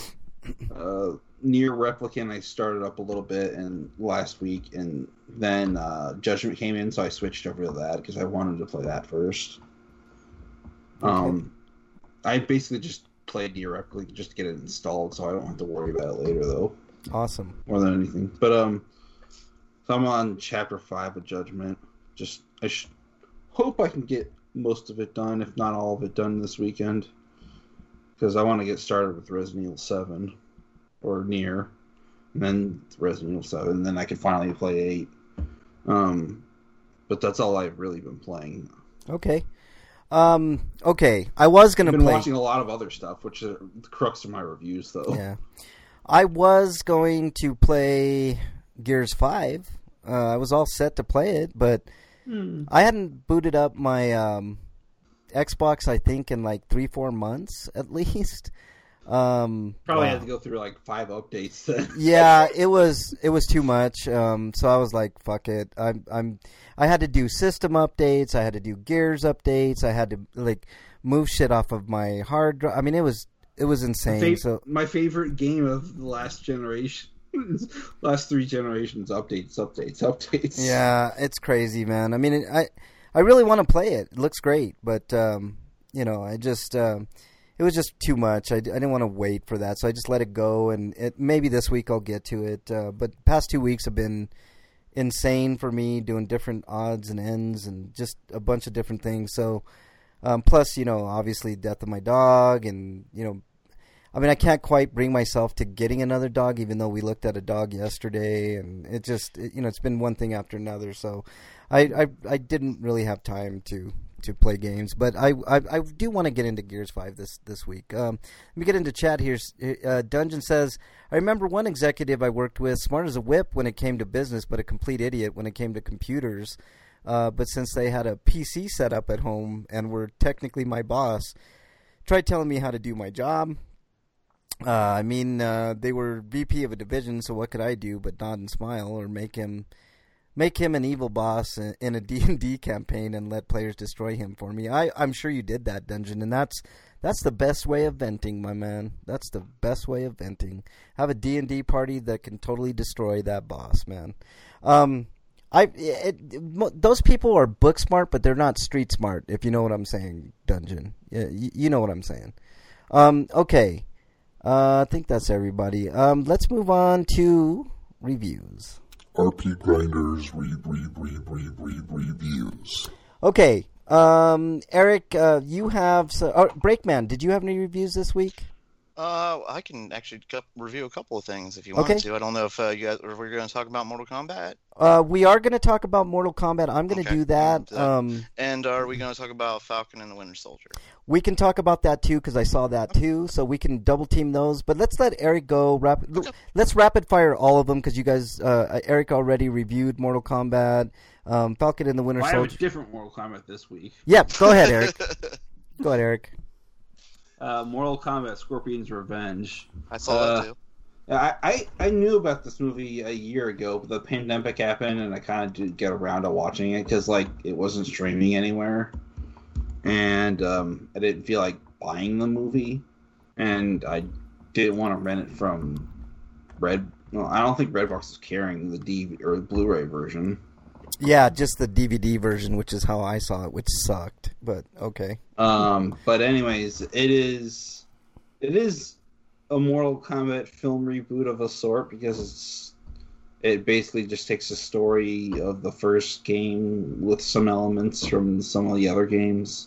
Nier Replicant, I started up a little bit last week, and then Judgment came in, so I switched over to that because I wanted to play that first. Okay. I basically just played Nier Replicant just to get it installed, so I don't have to worry about it later, though. Awesome. More than anything. But so I'm on Chapter 5 of Judgment. I hope I can get most of it done, if not all of it done this weekend. Because I want to get started with Resident Evil 7. Or Nier, and then Resident Evil 7, and then I can finally play 8. But that's all I've really been playing. Okay. Okay. I was going to play... I've been watching a lot of other stuff, which is the crux of my reviews, though. Yeah. I was going to play Gears 5. I was all set to play it, but I hadn't booted up my Xbox, I think, in like 3-4 months at least. Probably wow. had to go through like 5 updates then. Yeah, it was too much. So I was like, fuck it. I had to do system updates. I had to do Gears updates. I had to like move shit off of my hard drive. I mean, it was insane. My favorite game of the last generation, last 3 generations, updates. Yeah, it's crazy, man. I mean, I really want to play it. It looks great, but I just it was just too much. I didn't want to wait for that, so I just let it go. And maybe this week I'll get to it. But past 2 weeks have been insane for me, doing different odds and ends and just a bunch of different things. So plus, obviously death of my dog, and I mean, I can't quite bring myself to getting another dog, even though we looked at a dog yesterday, and it's been one thing after another. So I didn't really have time to play games, but I do want to get into Gears 5 this week. Let me get into chat here. Dungeon says, I remember one executive I worked with, smart as a whip when it came to business, but a complete idiot when it came to computers. But since they had a PC set up at home and were technically my boss, tried telling me how to do my job. They were VP of a division, so what could I do but nod and smile or make him an evil boss in a D&D campaign and let players destroy him for me. I'm sure you did that, Dungeon, and that's the best way of venting, my man. That's the best way of venting. Have a D&D party that can totally destroy that boss, man. Those people are book smart, but they're not street smart, if you know what I'm saying, Dungeon. Yeah, you know what I'm saying. Okay. I think that's everybody. Let's move on to reviews. RP Grinders reviews. Okay. Eric, you have... Breakman, did you have any reviews this week? I can actually review a couple of things if you want to. I don't know if you guys, if we're going to talk about Mortal Kombat. We are going to talk about Mortal Kombat. I'm going to do that. And are we going to talk about Falcon and the Winter Soldier? We can talk about that too, because I saw that too. So we can double team those. But let's let Eric go. Let's rapid fire all of them, because you guys, Eric already reviewed Mortal Kombat, Falcon and the Winter Soldier. I have a different Mortal Kombat this week. Yeah, go ahead, Eric. Go ahead, Eric. Mortal Kombat: Scorpion's Revenge. I saw that too. I knew about this movie a year ago, but the pandemic happened, and I kind of didn't get around to watching it because it wasn't streaming anywhere, and I didn't feel like buying the movie, and I didn't want to rent it from Red. No, I don't think Redbox is carrying the DVD or the Blu-ray version. Yeah, just the DVD version, which is how I saw it, which sucked. But okay. But anyways, it is a Mortal Kombat film reboot of a sort, because it basically just takes the story of the first game with some elements from some of the other games,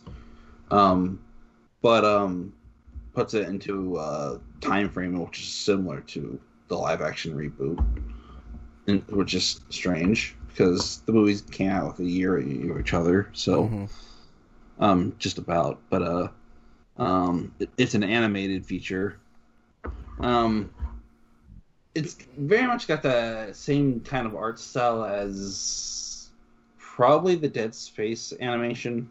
but puts it into a time frame which is similar to the live action reboot, which is strange, because the movies came out with a year of each other, so just about. But it's an animated feature. It's very much got the same kind of art style as probably the Dead Space animation.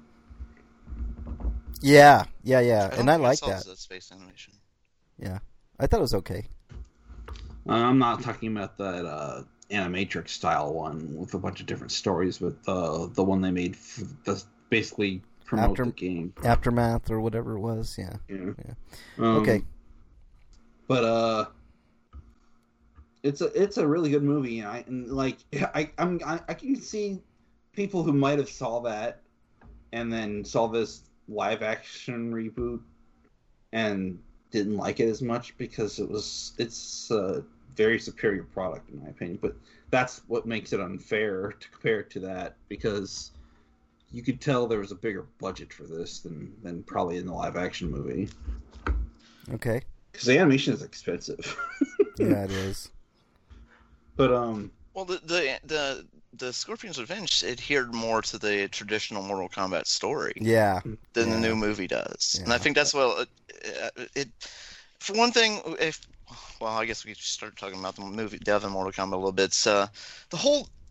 Yeah, and I like that. Dead Space animation. Yeah, I thought it was okay. I'm not talking about that Animatrix style one with a bunch of different stories, but the one they made basically promote the game. Aftermath or whatever it was, yeah. Okay. But it's a really good movie, and I can see people who might have saw that and then saw this live action reboot and didn't like it as much, because it's a very superior product in my opinion. But that's what makes it unfair to compare it to that, because you could tell there was a bigger budget for this than probably in the live action movie. Okay. Because the animation is expensive. Yeah, it is. But well, the Scorpion's Revenge adhered more to the traditional Mortal Kombat story. Yeah. Than the new movie does, and I think that's what it. For one thing, I guess we could start talking about the movie, the other Mortal Kombat a little bit. The whole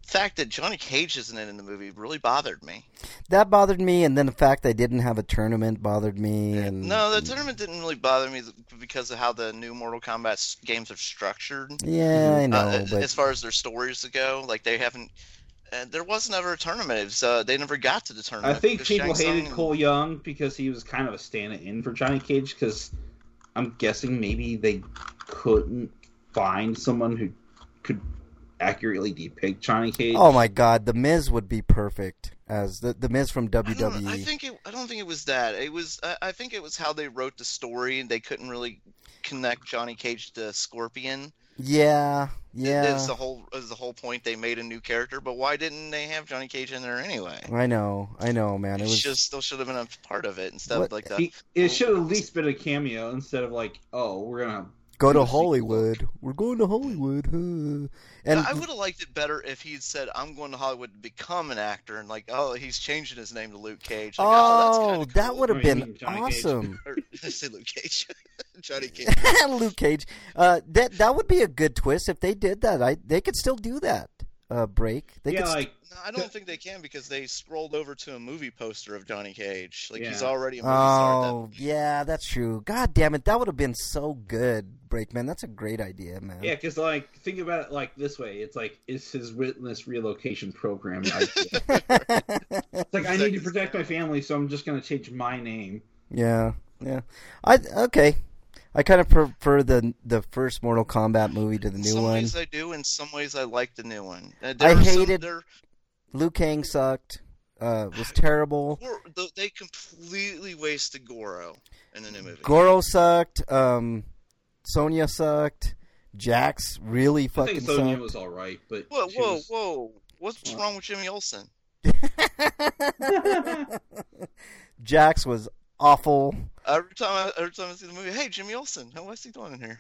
fact that Johnny Cage isn't in the movie really bothered me. That bothered me, and then the fact they didn't have a tournament bothered me. And No, the tournament didn't really bother me because of how the new Mortal Kombat games are structured. yeah, I know, but As far as their stories go, like they haven't. There was never a tournament. It was, they never got to the tournament. I think because people Shang hated Tsung- Cole Young because he was kind of a stand-in for Johnny Cage. Because I'm guessing maybe they couldn't find someone who could accurately depict Johnny Cage. oh my God, the Miz would be perfect as the Miz from WWE. I don't think it was that. It was. I think it was how they wrote the story. They couldn't really connect Johnny Cage to Scorpion. Yeah. Is the whole point. They made a new character, but why didn't they have Johnny Cage in there anyway? I know, man. It was Still should have been a part of it instead What- of like the. It should have at least been a cameo instead of like, oh, we're gonna go to do a sequel. Hollywood. We're going to Hollywood. Huh? And I would have liked it better if he'd said, "I'm going to Hollywood to become an actor," and like, oh, he's changing his name to Luke Cage. Like, that's kinda that cool. would have Or you been mean Johnny Cage. awesome. Or, I say Luke Cage, Johnny Cage. Luke Cage. That would be a good twist if they did that. They could still do that. Break. They Yeah, could like No, I don't think they can because they scrolled over to a movie poster of Johnny Cage. Like he's Yeah. already a movie star. Oh, yeah, that's true. God damn it, that would have been so good, Breakman. That's a great idea, man. yeah, because like think about it like this way. It's like it's his witness relocation program. Idea. It's like I need to protect my family, so I'm just gonna change my name. yeah. Okay. I kind of prefer the first Mortal Kombat movie to the In new some one. ways I do, in some ways I like the new one. I hated- Liu Kang sucked. Was terrible. They completely wasted Goro in the new movie. Goro sucked. Sonya sucked. Jax really I fucking think Sonya sucked. was all right, but Whoa! What's wrong with Jimmy Olsen? Jax was awful. Every time I see the movie, hey, Jimmy Olsen, what's he doing in here?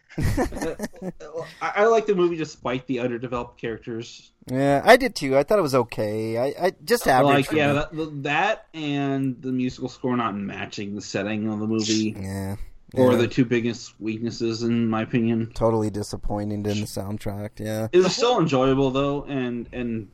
I like the movie despite the underdeveloped characters. Yeah, I did too. I thought it was okay. I just average. Like for me. that and the musical score not matching the setting of the movie Yeah. or Yeah. the two biggest weaknesses in my opinion. Totally disappointing in the soundtrack. Yeah. It was still enjoyable though, and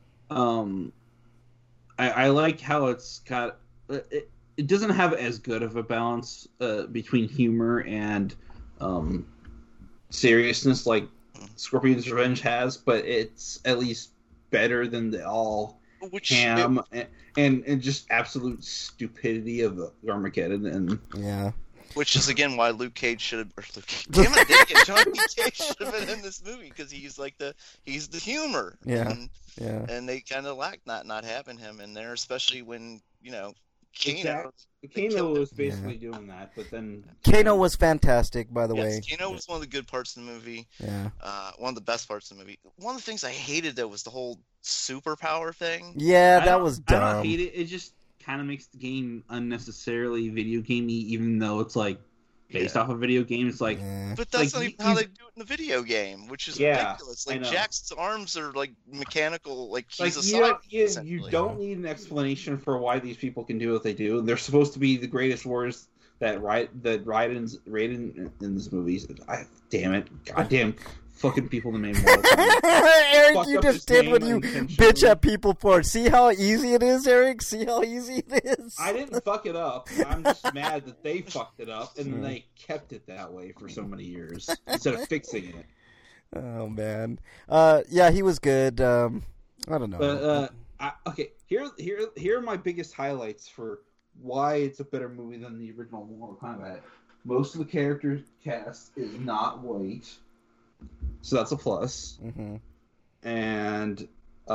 I like how it's got it doesn't have as good of a balance between humor and seriousness like Scorpion's Revenge has, but it's at least better than the all Which ham and just absolute stupidity of Armageddon. And Yeah. which is again why Luke Cage should have. Damn it, I did get Johnny Cage should have been in this movie because he's like he's the humor. Yeah. And, Yeah. and they kind of lacked not having him in there, especially when Kano. Kano was basically doing that, but then Kano was fantastic, by the way. Kano was one of the good parts of the movie. Yeah. One of the best parts of the movie. One of the things I hated though was the whole superpower thing. Yeah, I that don't- was I dumb. don't hate it. It just kind of makes the game unnecessarily video gamey, even though it's like based off a video game. It's like Yeah. But that's Like, not you- even how you- they do it in the video game, which is Yeah, ridiculous. I Like know. Jackson's arms are like mechanical, like he's a you, cyborg. you essentially. don't need an explanation for why these people can do what they do. They're supposed to be the greatest warriors that Raiden's in this movie. Damn it, goddamn fucking people to name Mortal Kombat. Eric, Fucked you up just his did name what you unintentionally. bitch at people for. See how easy it is, Eric? See how easy it is? I didn't fuck it up. I'm just mad that they fucked it up and then they kept it that way for so many years instead of fixing it. Oh, man. Yeah, he was good. I don't know. But okay, here are my biggest highlights for why it's a better movie than the original Mortal Kombat. Most of the character cast is not white, so that's a plus. Mhm. And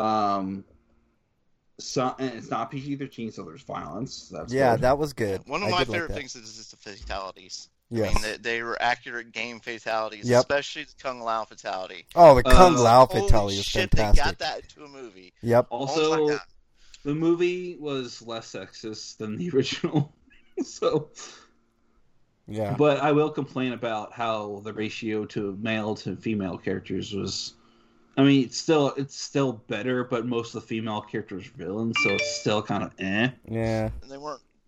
and it's not PG-13, so there's violence. That's Yeah, good. that was good. One of I my did like favorite that. things is just the fatalities. Yes. I mean, they were accurate game fatalities, Yep. especially the Kung Lao fatality. Oh, the Kung Lao Holy fatality is shit, fantastic. they got that into a movie. Yep. Also, Oh my God. the movie was less sexist than the original, so. Yeah. But I will complain about how the ratio to male to female characters was. I mean, it's still better, but most of the female characters are villains, so it's still kind of eh. Yeah. And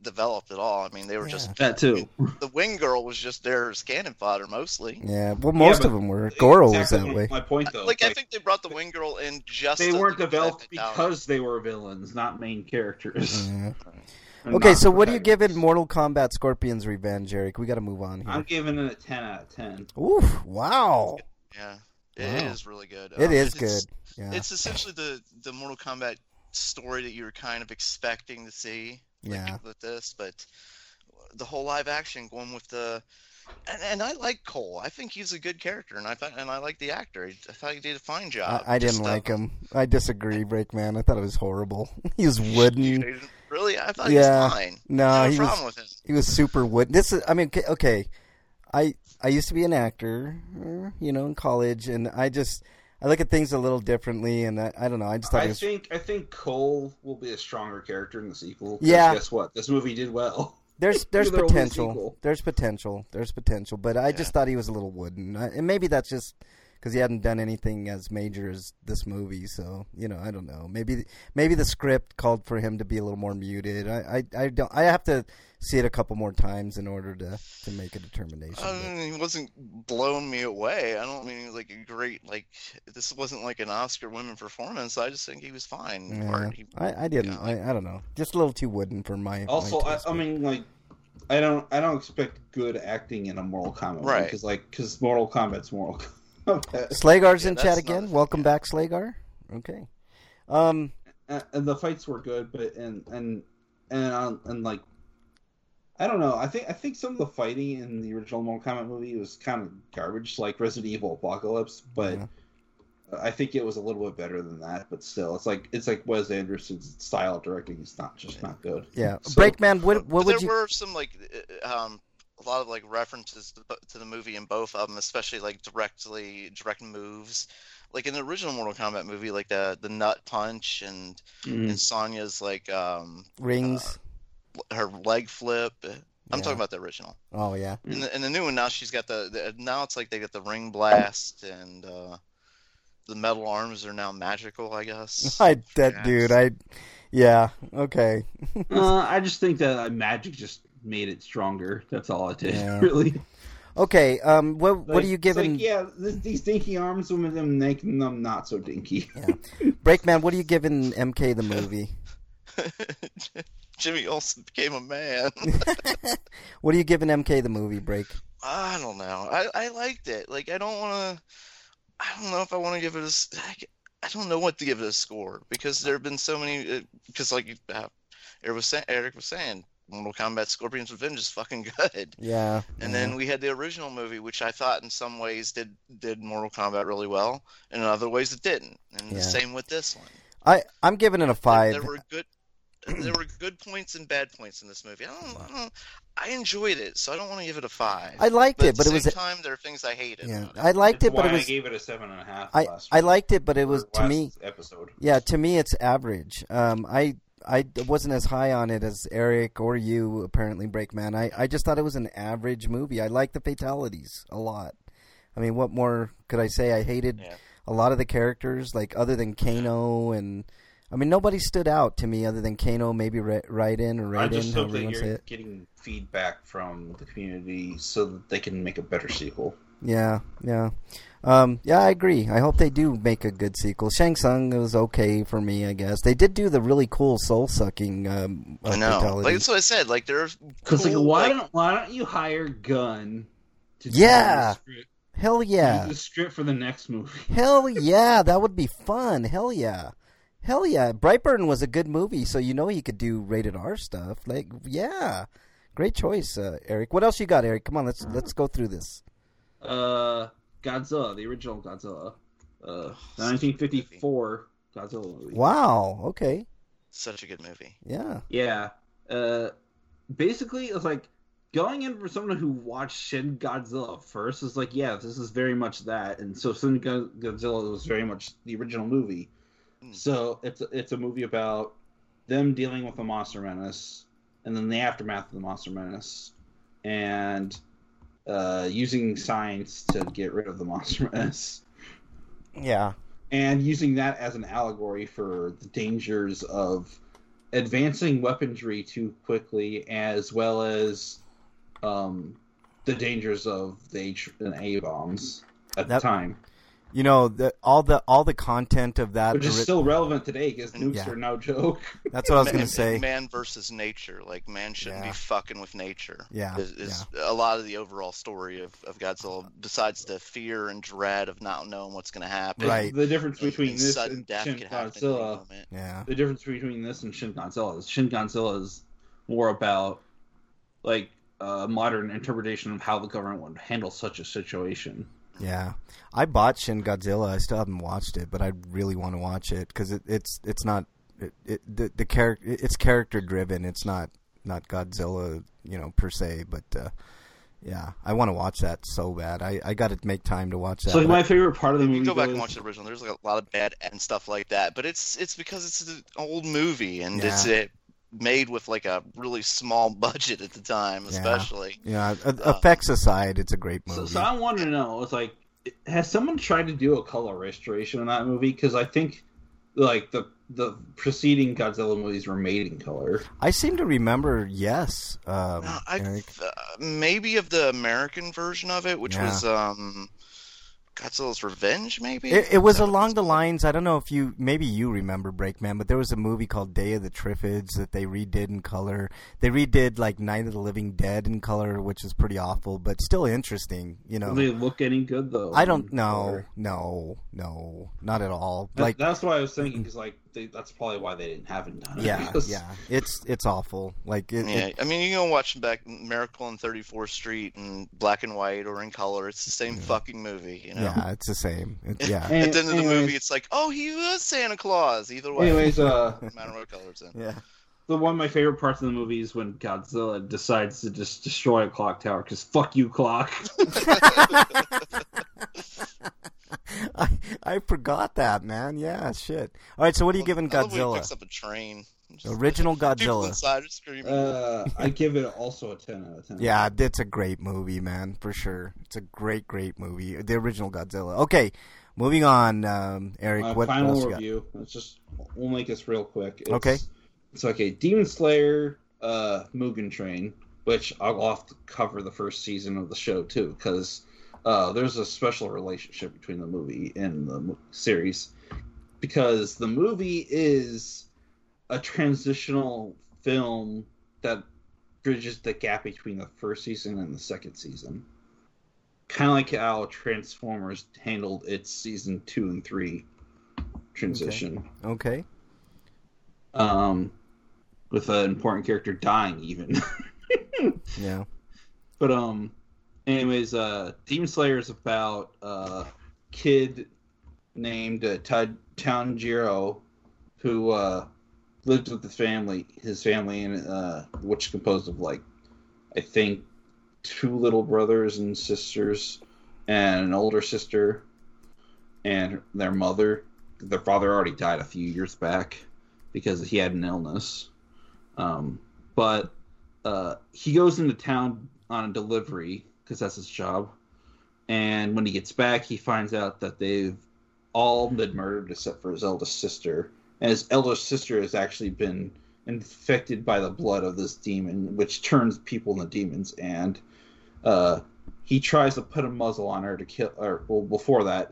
developed at all. I mean, they were just That too. the wing girl was just there as cannon fodder mostly. Yeah, well, most of them were. Goro was that way. My point though. Like, I think they brought the wing girl in just they to weren't protect developed the tower. because they were villains, not main characters. Yeah. And Okay, not so what do you give it protagonists. Mortal Kombat Scorpion's Revenge, Eric? We got to move on here. I'm giving it a 10 out of 10. Oof! Wow. Yeah, Wow. it is really good. It is it's- good. Yeah. It's essentially the Mortal Kombat story that you were kind of expecting to see. Yeah. With this, but the whole live action going with the, and I like Cole. I think he's a good character, and I like the actor. I thought he did a fine job. I didn't like him. I disagree, Breakman. I thought it was horrible. He was wooden. Really, I thought Yeah. he was fine. No, I he had a problem was. with him. He was super wooden. This is. I mean, okay. I used to be an actor, in college, and I look at things a little differently, and I don't know. I just thought it was. I think Cole will be a stronger character in the sequel. 'cause Yeah. Guess what? This movie did well. There's There will be a potential. sequel. There's potential. But I just thought he was a little wooden, and maybe that's just because he hadn't done anything as major as this movie. So I don't know. Maybe the script called for him to be a little more muted. I don't. I have to see it a couple more times in order to make a determination. I mean, he wasn't blowing me away. I don't mean he was like a great this wasn't like an Oscar winning performance. I just think he was fine. Yeah, I didn't. I don't know. Just a little too wooden for my. Also, my taste, I mean, like, I don't expect good acting in a Mortal Kombat movie, Right. because Mortal Kombat's Mortal Kombat. Slagar's in Yeah, chat that's again. not- Welcome back, Slagar. Okay. And the fights were good, but and like, I don't know. I think some of the fighting in the original Mortal Kombat movie was kind of garbage, like Resident Evil Apocalypse. But Yeah. I think it was a little bit better than that. But still, it's like Wes Anderson's style of directing is not good. Yeah, So- Breakman. What But would there you? were some a lot of references to the movie in both of them, especially direct moves. Like in the original Mortal Kombat movie, like the nut punch and Sonya's Rings. her leg flip. I'm Yeah. talking about the original. Oh yeah. In the new one now, she's got now it's like they got the ring blast and the metal arms are now magical, I guess. Yeah. Okay. I just think that magic just made it stronger. That's all it did, Yeah. really. Okay. What are you It's giving? like, yeah, these dinky arms with them making them not so dinky. Breakman. What are you giving MK the movie? Jimmy Olsen became a man. What are you giving MK the movie? Break. I don't know. I liked it. Like I don't know if I want to give it I don't know what to give it a score because there have been so many. Because Eric was saying, Mortal Kombat Scorpion's Revenge is fucking good. Yeah. And then we had the original movie, which I thought in some ways did Mortal Kombat really well, and in other ways it didn't. And Yeah. the same with this one. I'm giving it a 5. There were good points and bad points in this movie. I enjoyed it, so I don't want to give it a 5. I liked it, but at it was. the same time there are things I hated. Yeah, about it. I liked it, but Why it was. I gave it a 7.5. I liked it, but it was to last me. episode. Yeah, to me it's average. I wasn't as high on it as Eric or you, apparently, Breakman. I just thought it was an average movie. I liked the fatalities a lot. I mean, what more could I say? I hated a lot of the characters, like other than Kano, and I mean, nobody stood out to me other than Kano, maybe Raiden or I Raiden, just hope however you that want to say you're it. getting feedback from the community so that they can make a better sequel. Yeah. I agree. I hope they do make a good sequel. Shang Tsung was okay for me, I guess. They did do the really cool soul-sucking I know. fatality. Like that's what I said. Like there's Because cool, why don't you hire Gunn to do Yeah. the script, Hell yeah. do the script for the next movie? Hell yeah, that would be fun. Hell yeah. Brightburn was a good movie, so he could do rated R stuff. Like, yeah. Great choice, Eric. What else you got, Eric? Come on, let's go through this. Godzilla, the original Godzilla, the 1954 Godzilla movie. Wow. Okay. such a good movie. Yeah. Yeah. Basically, it's like going in for someone who watched Shin Godzilla first is like, yeah, this is very much that, and so Shin Godzilla was very much the original movie. So it's a movie about them dealing with the Monster Menace, and then the aftermath of the Monster Menace, and using science to get rid of the Monster Menace. Yeah. And using that as an allegory for the dangers of advancing weaponry too quickly, as well as the dangers of the A bombs at the time. You know, all the content of that, which is still relevant today because nukes Yeah. are no joke. That's what I was going to say. Man versus nature. Like, man shouldn't Yeah. be fucking with nature. Yeah, Is a lot of the overall story of Godzilla, besides the fear and dread of not knowing what's going to happen. Right. The difference between And this sudden and death Shin could happen at any Godzilla. moment. Yeah. The difference between this and Shin Godzilla is Shin Godzilla is more about like modern interpretation of how the government would handle such a situation. Yeah, I bought Shin Godzilla. I still haven't watched it, but I really want to watch it because it's not the character. It's character driven. It's not Godzilla, per se. But yeah, I want to watch that so bad. I got to make time to watch that. So my favorite part of the movie. You go back though, and watch the original. There's like a lot of bad and stuff like that, but it's because it's an old movie and it's made with like a really small budget at the time, especially. Yeah, effects aside, it's a great movie. So I want to know, it's like, has someone tried to do a color restoration in that movie? Because I think, like the preceding Godzilla movies were made in color. I seem to remember, yes. Eric. Maybe of the American version of it, which was Godzilla's Revenge, maybe? It was along the lines, I don't know if maybe you remember Breakman, but there was a movie called Day of the Triffids that they redid in color. They redid like Night of the Living Dead in color, which is pretty awful, but still interesting, Do they look any good, though? I don't know. No, not at all. That's what I was thinking, because that's probably why they haven't done it. Yeah, it's awful. Like I mean, you can watch back Miracle on 34th Street in black and white or in color. It's the same fucking movie, Yeah, it's the same. Yeah. At the end of the movie, it's like, oh, he was Santa Claus. Either way. Anyways, no matter what color it's in. Yeah. One of my favorite parts of the movie is when Godzilla decides to just destroy a clock tower, because fuck you, clock. I forgot that, man. Yeah, shit. All right, so what are you giving I love when he Godzilla? picks up a train. Original People Godzilla. inside are screaming. I give it also a 10 out of 10. Yeah, it's a great movie, man, for sure. It's a great movie. The original Godzilla. Okay, moving on, Eric. What final else you got? review. We'll make this real quick. Okay. It's okay. Demon Slayer, Mugen Train, which I'll have to cover the first season of the show too, because there's a special relationship between the movie and the series, because the movie is a transitional film that bridges the gap between the first season and the second season. Kind of like how Transformers handled its season 2 and 3 transition. Okay. With an important character dying, even. Yeah. But anyways, Demon Slayer is about a kid named Tanjiro who lived with his family, and which is composed of I think 2 little brothers and sisters, and an older sister, and their mother. Their father already died a few years back because he had an illness. But he goes into town on a delivery because that's his job. And when he gets back, he finds out that they've all been murdered except for his eldest sister. And his eldest sister has actually been infected by the blood of this demon, which turns people into demons. And he tries to put a muzzle on her to kill her. Well, before that,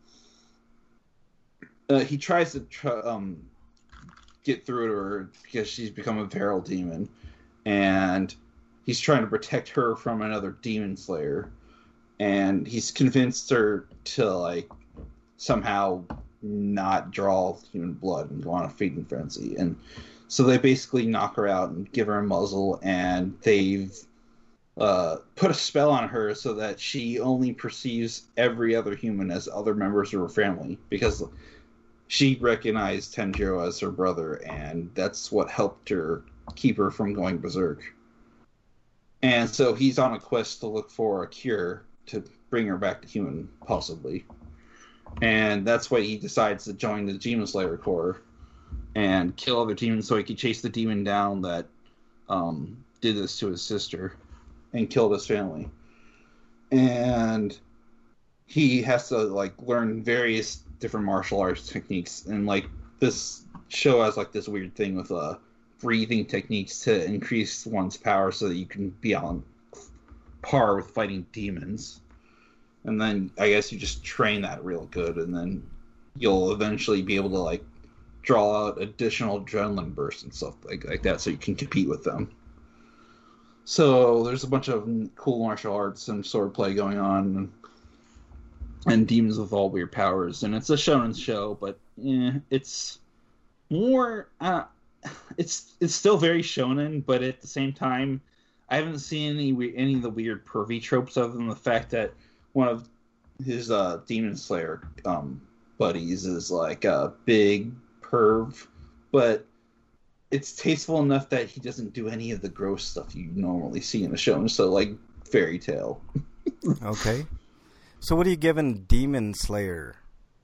he tries to get through to her because she's become a feral demon, and he's trying to protect her from another demon slayer, and he's convinced her to somehow not draw human blood and go on a feeding frenzy. And so they basically knock her out and give her a muzzle, and they've put a spell on her so that she only perceives every other human as other members of her family, because she recognized Tanjiro as her brother, and that's what helped her keep her from going berserk. And so he's on a quest to look for a cure to bring her back to human, possibly. And that's why he decides to join the Demon Slayer Corps and kill other demons so he can chase the demon down that did this to his sister and killed his family. And he has to learn various different martial arts techniques, and this show has this weird thing with breathing techniques to increase one's power so that you can be on par with fighting demons. And then I guess you just train that real good, and then you'll eventually be able to like draw out additional adrenaline bursts and stuff like that so you can compete with them. So there's a bunch of cool martial arts and swordplay going on, and demons with all weird powers. And it's a shonen show, but it's more... it's still very shonen, but at the same time, I haven't seen any of the weird pervy tropes other than the fact that one of his Demon Slayer buddies is like a big perv, but it's tasteful enough that he doesn't do any of the gross stuff you normally see in a show. So like Fairy Tail. Okay. So what are you giving Demon Slayer?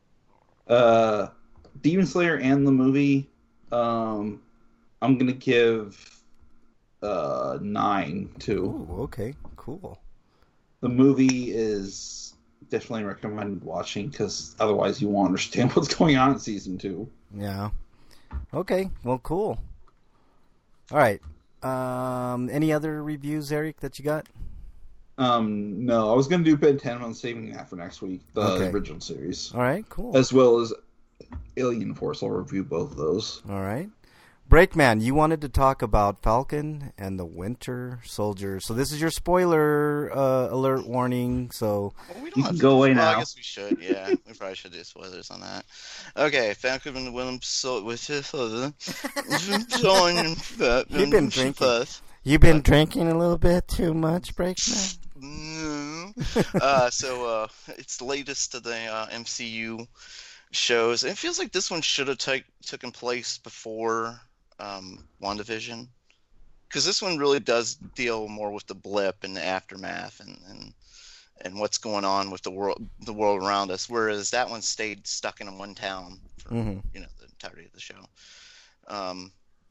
Demon Slayer and the movie, I'm gonna give 9 too. Ooh, okay, cool. The movie is definitely recommended watching because otherwise you won't understand what's going on in season 2. Yeah. Okay. Well, cool. All right. Any other reviews, Eric, that you got? No, I was going to do Ben 10. I'm saving that for next week. The original series. All right. Cool. As well as Alien Force. I'll review both of those. All right. Breakman, you wanted to talk about Falcon and the Winter Soldier. So this is your spoiler alert warning. So we don't you have can to go away now. I guess we should. Yeah, we probably should do spoilers on that. Okay, Falcon and the Winter Soldier with his other. You've been drinking. You've been drinking a little bit too much, Breakman. So it's the latest of the MCU shows. It feels like this one should have taken place before WandaVision, because this one really does deal more with the blip and the aftermath and what's going on with the world around us, whereas that one stayed stuck in one town for the entirety of the show.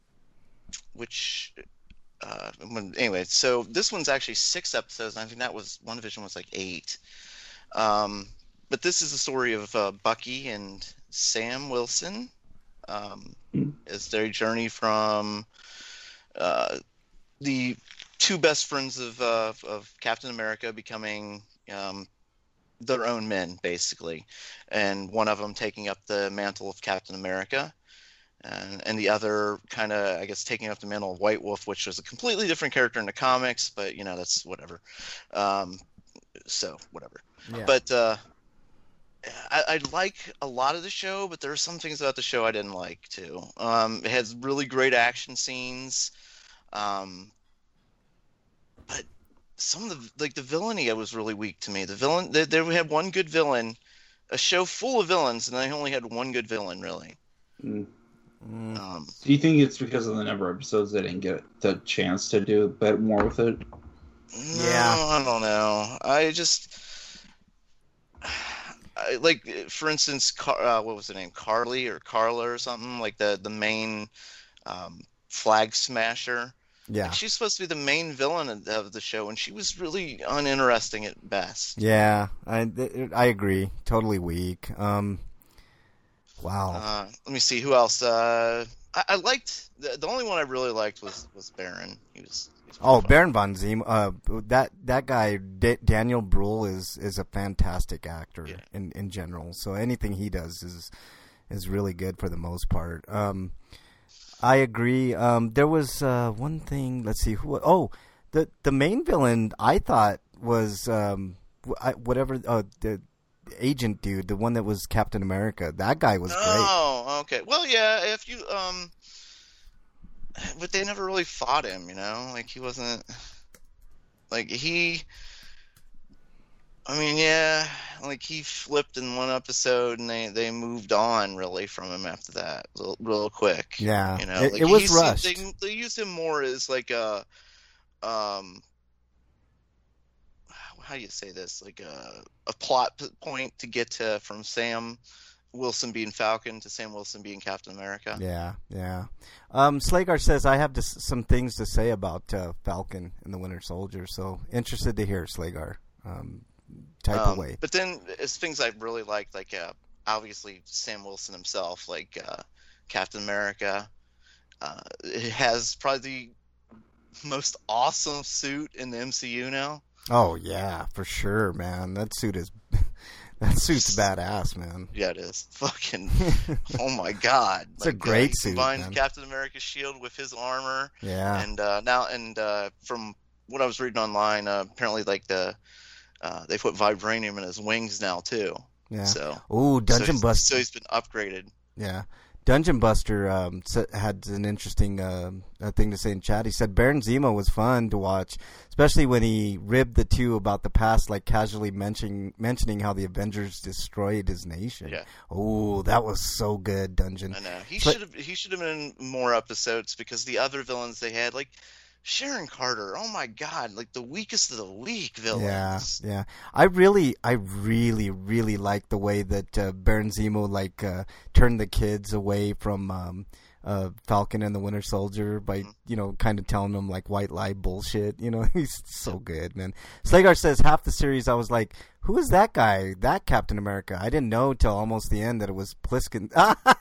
Anyway, so this one's actually 6 episodes, and I think that was WandaVision was like 8. But this is the story of Bucky and Sam Wilson as their journey from the 2 best friends of Captain America becoming their own men, basically, and one of them taking up the mantle of Captain America, and the other kind of, I guess, taking up the mantle of White Wolf, which was a completely different character in the comics, but that's whatever. So whatever. Yeah. But I like a lot of the show, but there are some things about the show I didn't like too. It has really great action scenes, but some of the villainy was really weak to me. The villain, they had one good villain, a show full of villains, and they only had one good villain really. Do you think it's because of the number of episodes they didn't get the chance to do a bit more with it? Yeah, I don't know. Like, for instance, what was the name? Carly or Carla or something, like the main flag smasher. Yeah, like, she's supposed to be the main villain of the show, and she was really uninteresting at best. Yeah, I agree. Totally weak. Wow. Let me see who else. I liked the only one I really liked was Baron. He was Baron von Zemo. That guy Daniel Bruhl is a fantastic actor in general. So anything he does is really good for the most part. I agree. There was one thing. Let's see who. Oh, the main villain I thought was the agent dude, the one that was Captain America. That guy was great. Oh, okay. Well, yeah. If you but they never really fought him, like he wasn't like he. I mean, yeah, like he flipped in one episode, and they moved on really from him after that, real quick. Yeah, like it was rushed. They used him more as like a how do you say this? Like a plot point to get from Sam Wilson being Falcon to Sam Wilson being Captain America. Yeah. Slagar says, I have some things to say about Falcon and the Winter Soldier, so interested to hear, Slagar. Type away. But then it's things I really liked, like obviously Sam Wilson himself, like Captain America. It has probably the most awesome suit in the MCU now. Oh yeah, for sure, man. That suit's badass, man. Yeah, it is. Fucking, oh my god. It's a great he suit, combined man. Captain America's shield with his armor. Yeah. And from what I was reading online, apparently like they put vibranium in his wings now too. Yeah. So. Ooh, Dungeon Buster. So he's been upgraded. Yeah. Dungeon Buster had an interesting thing to say in chat. He said Baron Zemo was fun to watch, especially when he ribbed the two about the past, like casually mentioning how the Avengers destroyed his nation. Yeah. Oh, that was so good, Dungeon. I know. He should have been in more episodes because the other villains they had, like Sharon Carter, oh my god, like the weakest of the weak villains. Yeah. I really like the way that Baron Zemo turned the kids away from Falcon and the Winter Soldier by kind of telling them like white lie bullshit. He's so good, man. Slagar says half the series I was like, who is that guy? That Captain America? I didn't know till almost the end that it was Pliskin.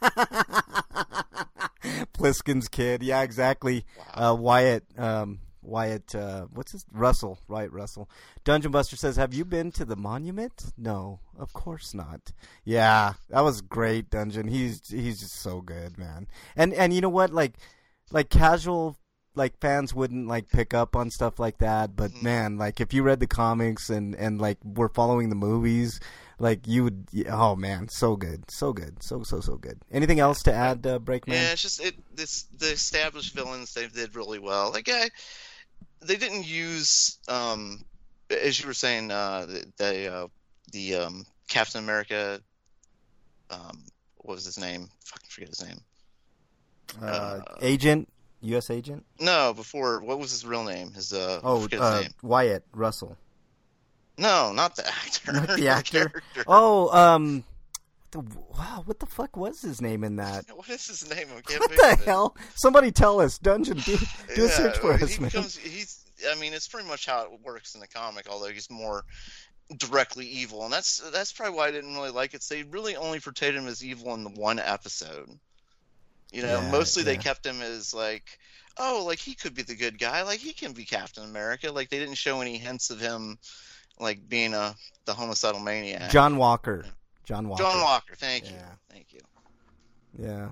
Pliskin's kid. Yeah, exactly. Wow. Wyatt, what's his? Russell. Right, Russell. Dungeon Buster says, have you been to the monument? No, of course not. Yeah, that was great, Dungeon. He's just so good, man. And you know what? Like casual fans wouldn't pick up on stuff like that, but man, if you read the comics and were following the movies, you would, oh man, so good, so good, so good. Anything else to add, Breakman? Yeah, it's just the established villains they did really well. They didn't use as you were saying the Captain America. What was his name? Fucking forget his name. Agent. U.S. agent? No, before, what was his real name? His forget his name. Wyatt Russell. No, not the actor. Not the actor. character. Oh, what the fuck was his name in that? What is his name? I can't What think the of it. hell? Somebody tell us. Dungeon, do a search for us, man. It's pretty much how it works in the comic, although he's more directly evil, and that's probably why I didn't really like it. So they really only portrayed him as evil in the one episode. Mostly they kept him as he could be the good guy, he can be Captain America. They didn't show any hints of him being the homicidal maniac. John Walker, thank you. Yeah.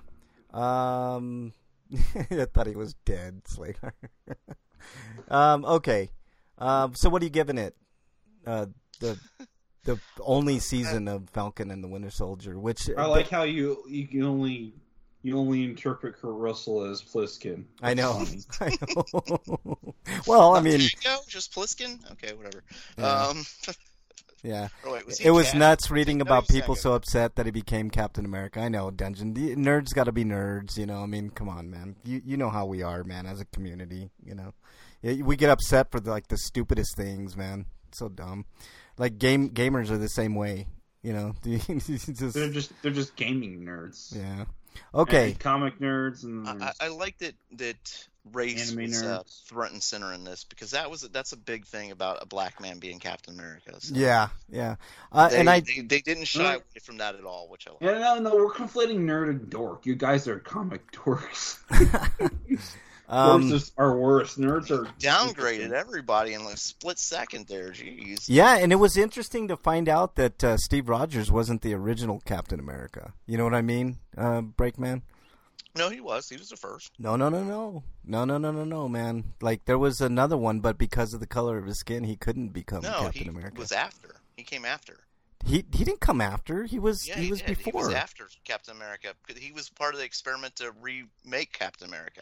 I thought he was dead, Slater. Okay. So what are you giving it? The only season of Falcon and the Winter Soldier, which I like how you only interpret Kurt Russell as Pliskin. I know. Well, I mean, there you go, just Pliskin. Okay, whatever. Yeah. Wait, it was nuts reading about people so upset that he became Captain America. I know, Dungeon. The nerds got to be nerds, come on, man. You know how we are, man, as a community, We get upset for the stupidest things, man. It's so dumb. Gamers are the same way, They're just gaming nerds. Yeah. Okay. And comic nerds and I like that race was front and center in this because that's a big thing about a black man being Captain America. So. Yeah. They didn't shy away from that at all, which I like. Yeah, no, we're conflating nerd and dork. You guys are comic dorks. Dorks are worse. Nerds are downgraded everybody in a split second there. Jeez. Yeah, and it was interesting to find out that Steve Rogers wasn't the original Captain America. You know what I mean, Breakman? No, he was. He was the first. No, man. There was another one, but because of the color of his skin, he couldn't become Captain America. He was after. He came after. He didn't come after. He was before. He was after Captain America. He was part of the experiment to remake Captain America.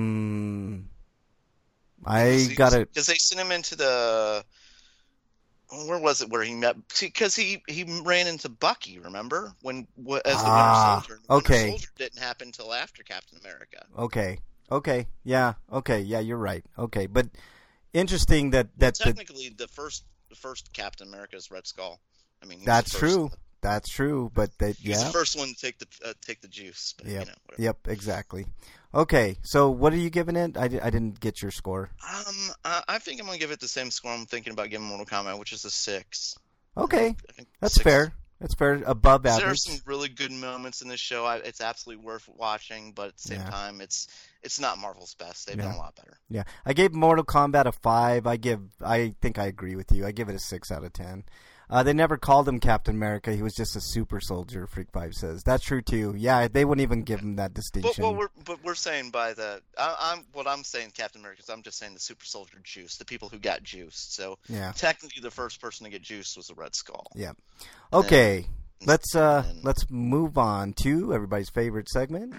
Because they sent him into the. Where was it? Where he met? Because he ran into Bucky. Remember as the Winter Soldier. The Winter Soldier didn't happen until after Captain America. Okay. Yeah. You're right. Okay, but interesting that technically the first Captain America is Red Skull. I mean, that's true. That's true, but he's the first one to take the juice. But, Yep, exactly. Okay, so what are you giving it? I didn't get your score. I think I'm gonna give it the same score I'm thinking about giving Mortal Kombat, which is a 6. Okay, that's 6. Fair. That's fair. Above average. There are some really good moments in this show. It's absolutely worth watching, but at the same time, it's it's not Marvel's best. They've done a lot better. Yeah, I gave Mortal Kombat a 5. I think I agree with you. I give it a 6 out of 10. They never called him Captain America. He was just a super soldier, Freak5 says. That's true, too. Yeah, they wouldn't even give him that distinction. But we're saying by the... what I'm saying, Captain America, is I'm just saying the super soldier juice, the people who got juiced. So technically the first person to get juiced was the Red Skull. Yeah. Okay, let's move on to everybody's favorite segment.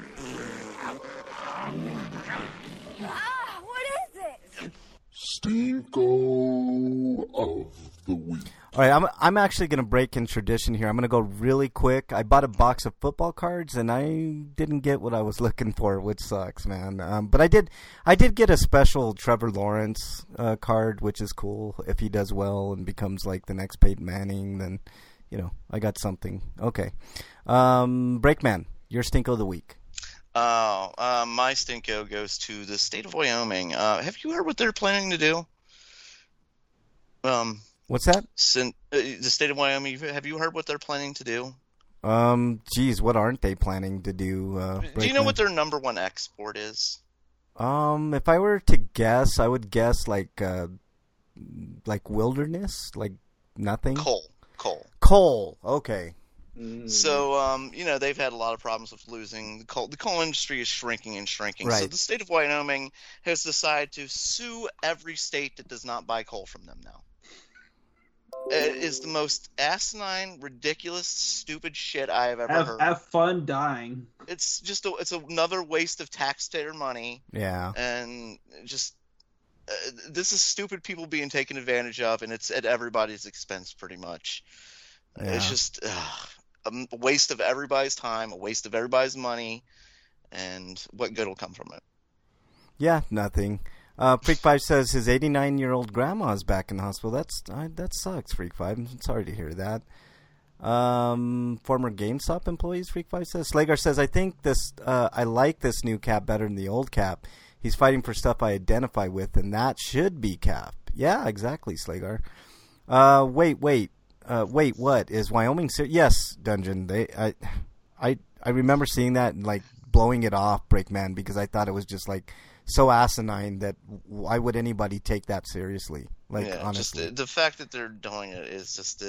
What is it? Stinko of the week. All right, I'm actually going to break in tradition here. I'm going to go really quick. I bought a box of football cards, and I didn't get what I was looking for, which sucks, man. But I did get a special Trevor Lawrence card, which is cool. If he does well and becomes like the next Peyton Manning, then, I got something. Okay. Breakman, your Stinko of the week. My Stinko goes to the state of Wyoming. Have you heard what they're planning to do? What's that? The state of Wyoming. Have you heard what they're planning to do? Geez, what aren't they planning to do? Do you know what their number one export is? If I were to guess, I would guess like wilderness, like nothing. Coal. Okay. So, they've had a lot of problems with losing the coal. The coal industry is shrinking and shrinking. Right. So the state of Wyoming has decided to sue every state that does not buy coal from them now. It is the most asinine, ridiculous, stupid shit I have ever heard. Have fun dying. It's just it's another waste of taxpayer money. Yeah. And just this is stupid people being taken advantage of, and it's at everybody's expense pretty much. Yeah. It's just a waste of everybody's time, a waste of everybody's money, and what good will come from it? Yeah, nothing. Freak5 says his 89-year-old grandma is back in the hospital. That sucks, Freak5. I'm sorry to hear that. Former GameStop employees, Freak5 says. Slagar says, I think this. I like this new Cap better than the old Cap. He's fighting for stuff I identify with, and that should be Cap. Yeah, exactly, Slagar. Wait, what? Is Wyoming serious? Yes, Dungeon. I remember seeing that and like blowing it off, Breakman, because I thought it was just like so asinine that why would anybody take that seriously? Like, honestly. Just the fact that they're doing it is just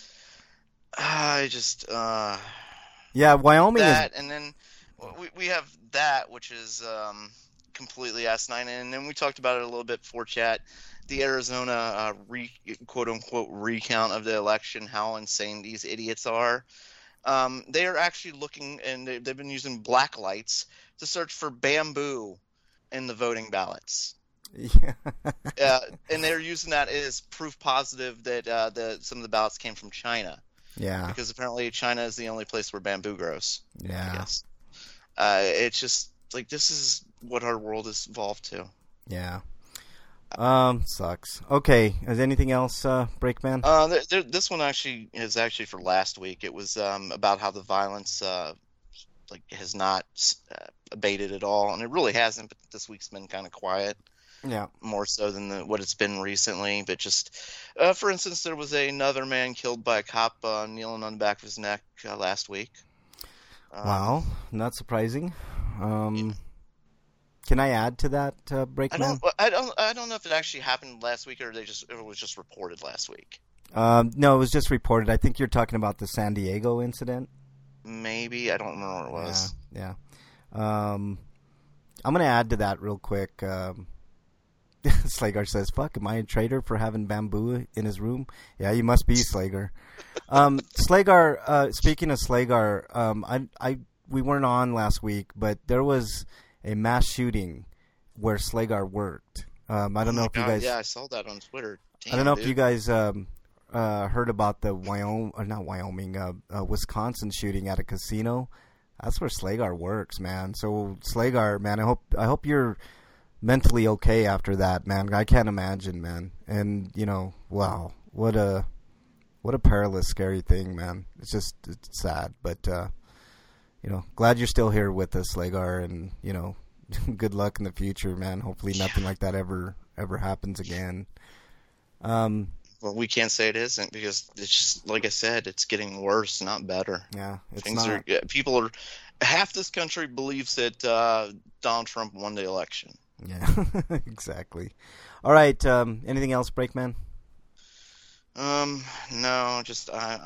yeah, Wyoming that, and then we have that, which is completely asinine, and then we talked about it a little bit before chat. The Arizona quote-unquote recount of the election, how insane these idiots are. They are actually looking, and they've been using black lights to search for bamboo in the voting ballots. Yeah. And they're using that as proof positive that some of the ballots came from China. Yeah. Because apparently China is the only place where bamboo grows. Yeah. I guess. It's just like this is what our world has evolved to. Yeah. Sucks. Okay. Is anything else, Breakman? This one actually is for last week. It was about how the violence has not abated at all, and it really hasn't. But this week's been kind of quiet. Yeah. More so than what it's been recently. But just, for instance, there was another man killed by a cop kneeling on the back of his neck last week. Wow, not surprising. Can I add to that, Breakman? I don't know if it actually happened last week or it was just reported last week. No, it was just reported. I think you're talking about the San Diego incident. Maybe. I don't remember what it was. Yeah. I'm going to add to that real quick. Slagar says, fuck, am I a traitor for having bamboo in his room? Yeah, you must be, Slagar. Slagar, speaking of Slagar, we weren't on last week, but there was a mass shooting where Slagar worked. I don't know if you guys... Yeah, I saw that on Twitter. Damn, I don't know if you guys heard about the Wisconsin shooting at a casino. That's where Slagar works, man. So Slagar, man, I hope you're mentally okay after that, man. I can't imagine, man. And wow, what a perilous, scary thing, man. It's sad, but glad you're still here with us, Slagar, and good luck in the future, man. Hopefully, nothing like that ever happens again. Well, we can't say it isn't because it's just like I said, it's getting worse, not better. Yeah, People are half this country believes that Donald Trump won the election. Yeah, exactly. All right. Anything else, Breakman? No, just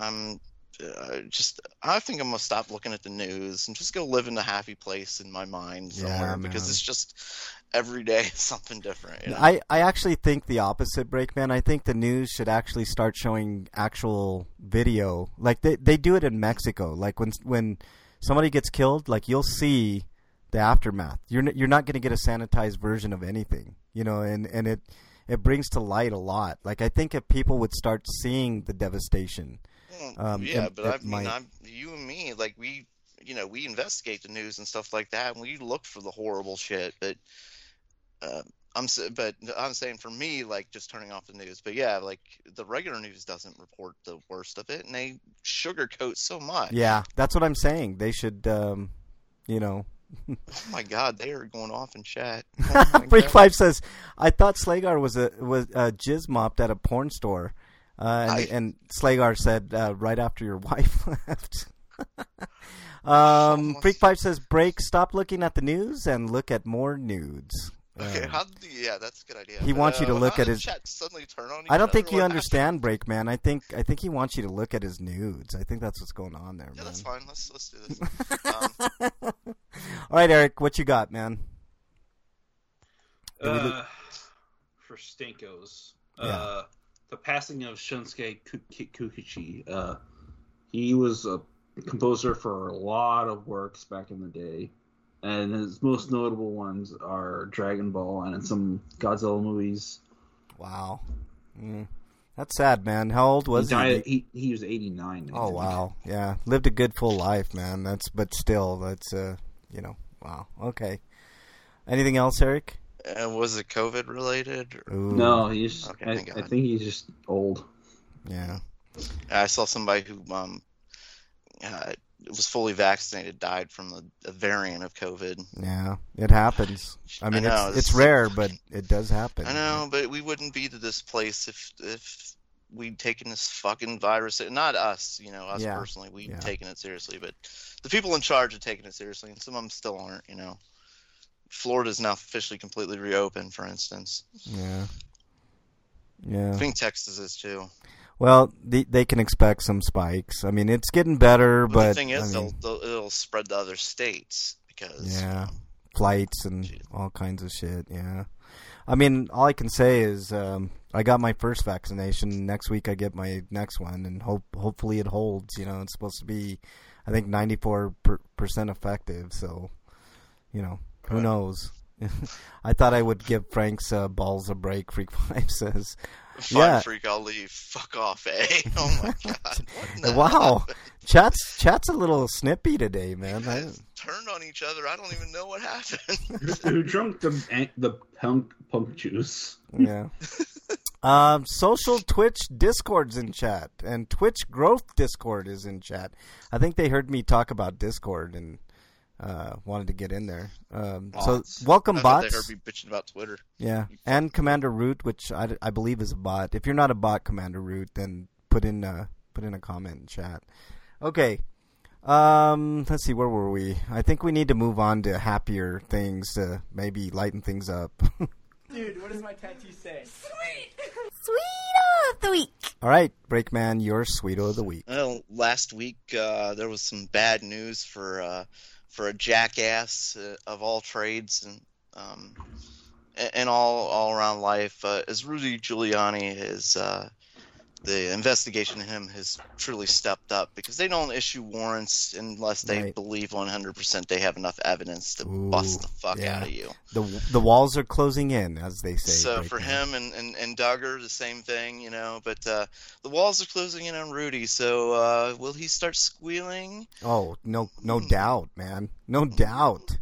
I think I'm gonna stop looking at the news and just go live in a happy place in my mind somewhere because man. it's just every day is something different. You know? I actually think the opposite, Breakman. I think the news should actually start showing actual video. Like they do it in Mexico. Like when somebody gets killed, like you'll see the aftermath. You're not going to get a sanitized version of anything, you know, and it brings to light a lot. Like I think if people would start seeing the devastation. Yeah, but you and me, like we investigate the news and stuff like that, and we look for the horrible shit. But I'm saying for me, like just turning off the news. But yeah, like the regular news doesn't report the worst of it, and they sugarcoat so much. Yeah, that's what I'm saying. They should, you know. Oh my God, they are going off in chat. Oh Freak Five says, "I thought Slagar was jizz mopped at a porn store," and Slagar said, "Right after your wife left." Freak Five says, "Break. Stop looking at the news and look at more nudes." Okay, yeah, that's a good idea. He wants you to look at his. Chat suddenly turn on I don't think you understand, Break Man. I think he wants you to look at his nudes. I think that's what's going on there, yeah, man. that's fine. Let's do this. All right, Eric, what you got, man? For Stinkos, Yeah. the passing of Shunsuke Kikuchi. He was a composer for a lot of works back in the day, and his most notable ones are Dragon Ball and some Godzilla movies. Wow. That's sad, man. How old was he? He was 89. Oh, wow. Yeah. Lived a good full life, man. But still, that's, wow. Okay. Anything else, Eric? Was it COVID related? Ooh. No, he's. Okay, I think he's just old. Yeah. I saw somebody who was fully vaccinated died from a variant of COVID. Yeah, it happens. I mean, it's rare, but it does happen. I know, but we wouldn't be to this place if we'd taken this fucking virus. Not us, us personally. We'd taken it seriously, but the people in charge are taking it seriously, and some of them still aren't. Florida's now officially completely reopened, for instance. Yeah. I think Texas is too. Well, they can expect some spikes. I mean, it's getting better, but the thing is, it'll spread to other states because flights and all kinds of shit. Yeah, I mean, all I can say is I got my first vaccination. Next week I get my next one, and hopefully it holds. It's supposed to be, I think, 94% effective. So, who knows? I thought I would give Frank's balls a break. Freak Five says. Fine, Freak, I'll leave. Fuck off, eh? Oh my God! Wow, chat's a little snippy today, man. Turned on each other. I don't even know what happened. Who drunk the punk juice? Yeah. Social Twitch Discord's in chat, and Twitch Growth Discord is in chat. I think they heard me talk about Discord and wanted to get in there. So welcome, bots. They heard me bitching about Twitter. Yeah, and Commander Root, which I believe is a bot. If you're not a bot, Commander Root, then put in a comment in chat. Okay. Let's see, where were we? I think we need to move on to happier things to maybe lighten things up. Dude, what does my tattoo say? Sweet! Sweeto of the week! All right, Breakman, your Sweeto of the week. Well, last week there was some bad news for a jackass of all trades and all around life. As Rudy Giuliani is the investigation of him has truly stepped up because they don't issue warrants unless they believe 100% they have enough evidence to bust the fuck out of you. The walls are closing in, as they say. So for him and Duggar, the same thing, but the walls are closing in on Rudy. So will he start squealing? Oh, no doubt, man. No doubt.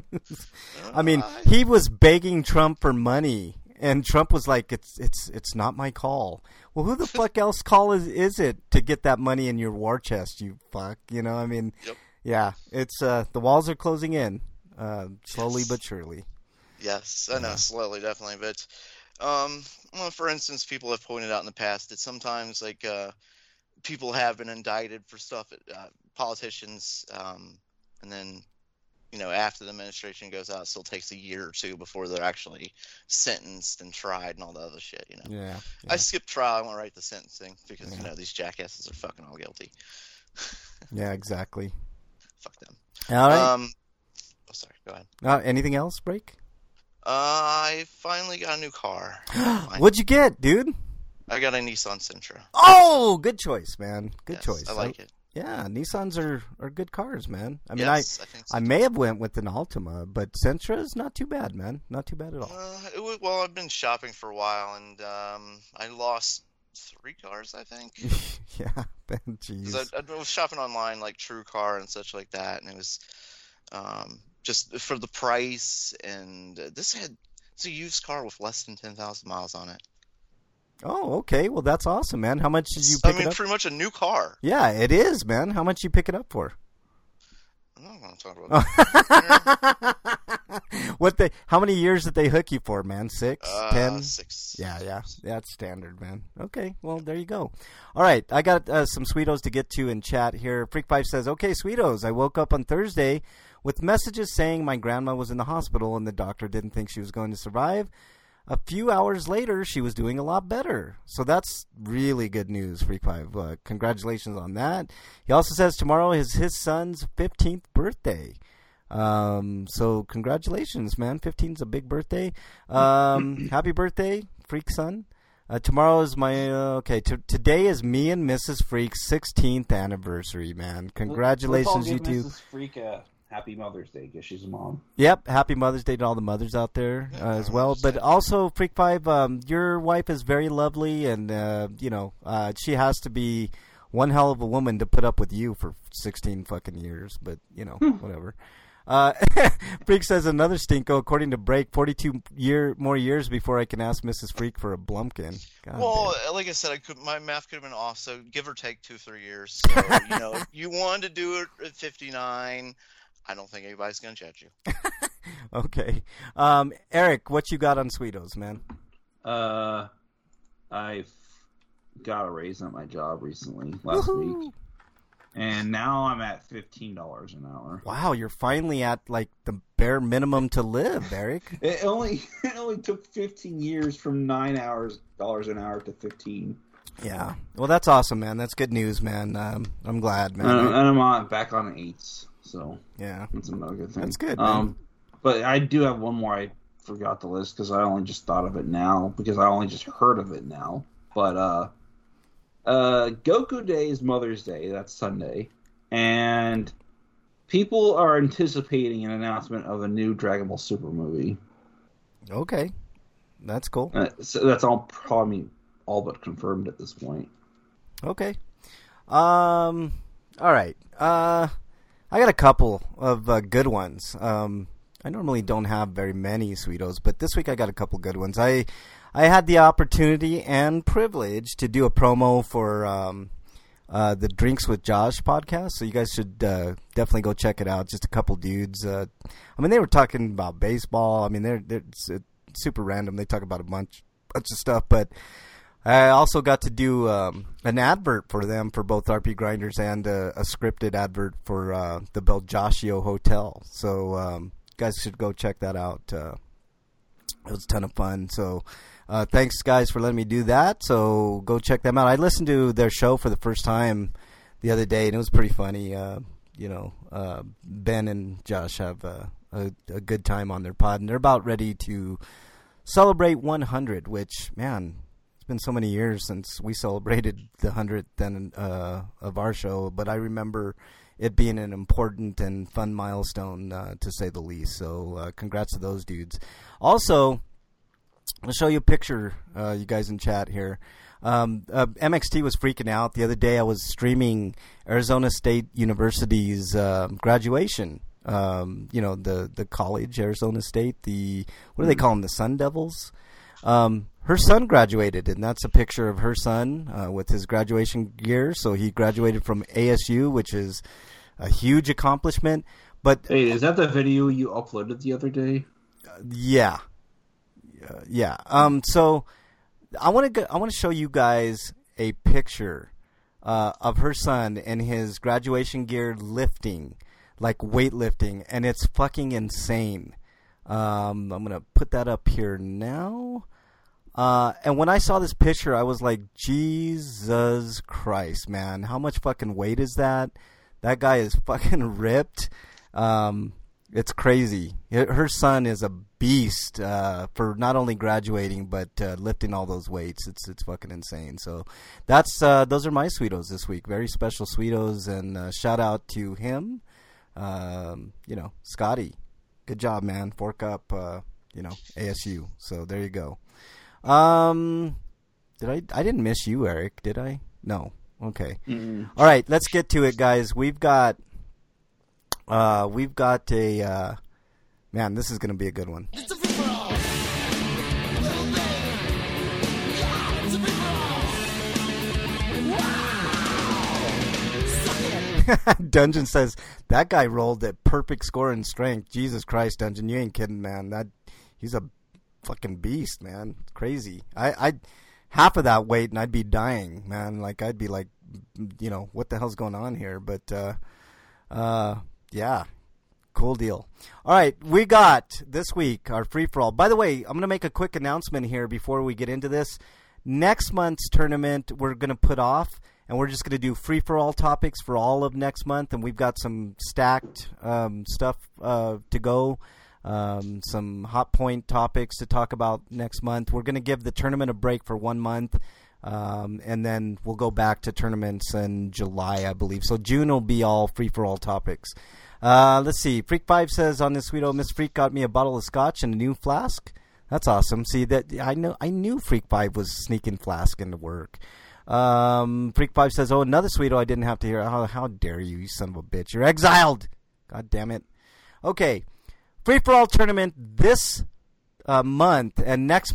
I mean, he was begging Trump for money. And Trump was like, it's not my call. Well, who the fuck else call is it to get that money in your war chest, you fuck? I mean, yeah, it's the walls are closing in, slowly but surely. Yes, I know, slowly, definitely. But, well, for instance, people have pointed out in the past that sometimes, like, people have been indicted for stuff, politicians, and then, after the administration goes out, it still takes a year or two before they're actually sentenced and tried and all the other shit. Yeah. I skipped trial. I went right to sentencing because these jackasses are fucking all guilty. Yeah, exactly. Fuck them. All right. Sorry. Go ahead. Anything else, Break? I finally got a new car. What'd you get, dude? I got a Nissan Sentra. Oh, good choice, man. Good choice. I like it. Yeah, Nissans are good cars, man. I mean, Yes, I think so. I may have went with an Altima, but Sentra is not too bad, man. Not too bad at all. I've been shopping for a while, and I lost 3 cars, I think. Yeah, jeez. 'Cause I was shopping online, like True Car and such like that, and it was just for the price. And it's a used car with less than 10,000 miles on it. Oh, okay. Well, that's awesome, man. How much did you pick it up? Pretty much a new car. Yeah, it is, man. How much you pick it up for? I'm not going to talk about that. How many years did they hook you for, man? 6, 10? 6. Yeah, that's standard, man. Okay, well, there you go. All right, I got some Sweetos to get to in chat here. Freak5 says, okay, Sweetos, I woke up on Thursday with messages saying my grandma was in the hospital and the doctor didn't think she was going to survive. A few hours later, she was doing a lot better. So that's really good news, Freak5. Congratulations on that. He also says tomorrow is his son's 15th birthday. So congratulations, man. 15's a big birthday. Happy birthday, Freak son. Tomorrow is my, today is me and Mrs. Freak's 16th anniversary, man. Congratulations, you two. Mrs. Freak happy Mother's Day because she's a mom. Yep, happy Mother's Day to all the mothers out there as well. But also, Freak5, your wife is very lovely, and, she has to be one hell of a woman to put up with you for 16 fucking years. But, whatever. Freak says another stinko, according to Break, 42 more years before I can ask Mrs. Freak for a Blumpkin. Like I said, my math could have been off, so give or take 2-3 years. So, if you wanted to do it at 59, I don't think anybody's going to judge you. Okay. Eric, what you got on Sweetos, man? I've got a raise at my job recently, last week. And now I'm at $15 an hour. Wow, you're finally at like the bare minimum to live, Eric. It only took 15 years from $9 an hour to 15. Yeah. Well, that's awesome, man. That's good news, man. I'm glad, man. And I'm back on 8s, so yeah, that's another good thing. That's good, man. But I do have one more I forgot to list because I only just thought of it now because I only just heard of it now. But Goku Day is Mother's Day. That's Sunday. And people are anticipating an announcement of a new Dragon Ball Super movie. Okay. That's cool. So that's probably all but confirmed at this point. Okay. All right. I got a couple of good ones. I normally don't have very many Sweetos, but this week I got a couple good ones. I had the opportunity and privilege to do a promo for the Drinks with Josh podcast, so you guys should definitely go check it out. Just a couple dudes. They were talking about baseball. It's super random. They talk about a bunch of stuff, but I also got to do an advert for them for both RP Grinders and a scripted advert for the Belgiaccio Hotel. So you guys should go check that out. It was a ton of fun. So thanks, guys, for letting me do that. So go check them out. I listened to their show for the first time the other day, and it was pretty funny. Ben and Josh have a good time on their pod, and they're about ready to celebrate 100, which, man, it's been so many years since we celebrated the 100th of our show, but I remember it being an important and fun milestone, to say the least. So congrats to those dudes. Also, I'll show you a picture, you guys in chat here. MXT was freaking out. The other day I was streaming Arizona State University's graduation. The college, Arizona State. What do they call them? The Sun Devils? Her son graduated, and that's a picture of her son with his graduation gear. So he graduated from ASU, which is a huge accomplishment. But hey, is that the video you uploaded the other day? Yeah. So I want to show you guys a picture of her son and his graduation gear lifting like weightlifting, and it's fucking insane. I'm gonna put that up here now. And when I saw this picture, I was like, Jesus Christ, man, how much fucking weight is that? That guy is fucking ripped. It's crazy. Her son is a beast for not only graduating but lifting all those weights. It's fucking insane. So that's those are my Sweetos this week. Very special Sweetos, and shout out to him. Scotty, good job, man. Fork up, ASU. So there you go. I didn't miss you, Eric, did I? No. Okay. Mm-mm. All right, let's get to it, guys. We've got a man, this is going to be a good one. It's a free-for-all. Little baby. Yeah, it's a free-for-all. Wow. Suck it. Dungeon says that guy rolled a perfect score in strength. Jesus Christ, Dungeon, you ain't kidding, man. He's a fucking beast, man. Crazy. I half of that weight and I'd be dying, man. Like I'd be like, what the hell's going on here? But yeah. Cool deal. All right, we got this week our free-for-all. By the way, I'm going to make a quick announcement here before we get into this. Next month's tournament we're going to put off, and we're just going to do free-for-all topics for all of next month, and we've got some stacked stuff to go, some hot point topics to talk about next month. We're going to give the tournament a break for 1 month, and then we'll go back to tournaments in July, I believe. So June will be all free-for-all topics. Let's see. Freak5 says on this Sweeto, Miss Freak got me a bottle of scotch and a new flask. That's awesome. See, that I knew Freak5 was sneaking flask into work. Freak5 says, oh, another Sweeto I didn't have to hear. How dare you, you son of a bitch. You're exiled. God damn it. Okay. Free-for-all tournament this month, and next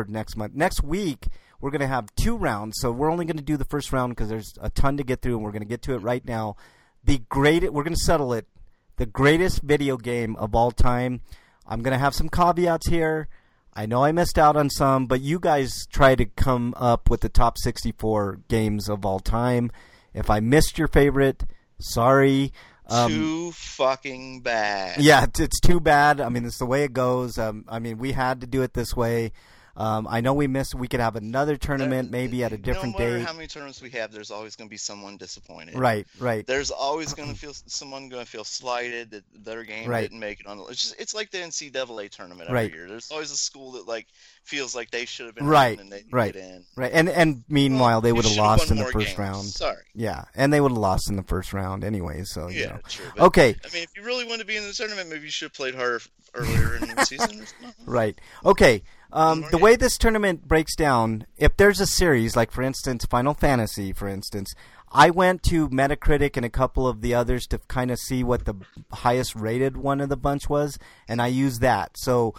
week, we're going to have 2 rounds. So we're only going to do the first round because there's a ton to get through, and we're going to get to it right now. We're going to settle it. The greatest video game of all time. I'm going to have some caveats here. I know I missed out on some, but you guys try to come up with the top 64 games of all time. If I missed your favorite, sorry. Too fucking bad. Yeah, it's too bad. I mean, it's the way it goes. We had to do it this way. I know we missed. We could have another tournament maybe at a different date. No matter how many tournaments we have, there's always going to be someone disappointed. Right. There's always going to feel someone going to feel slighted that their game didn't make it on. It's like the NCAA tournament every year. There's always a school that feels like they should have been in and they didn't get in. Right. And meanwhile, they would have lost in the first round. Sorry. Yeah, and they would have lost in the first round anyway. So true. But, okay. I mean, if you really want to be in the tournament, maybe you should have played harder earlier in the season. Right. Okay. The way this tournament breaks down, if there's a series, like for instance Final Fantasy, for instance, I went to Metacritic and a couple of the others to kind of see what the highest rated one of the bunch was, and I used that. So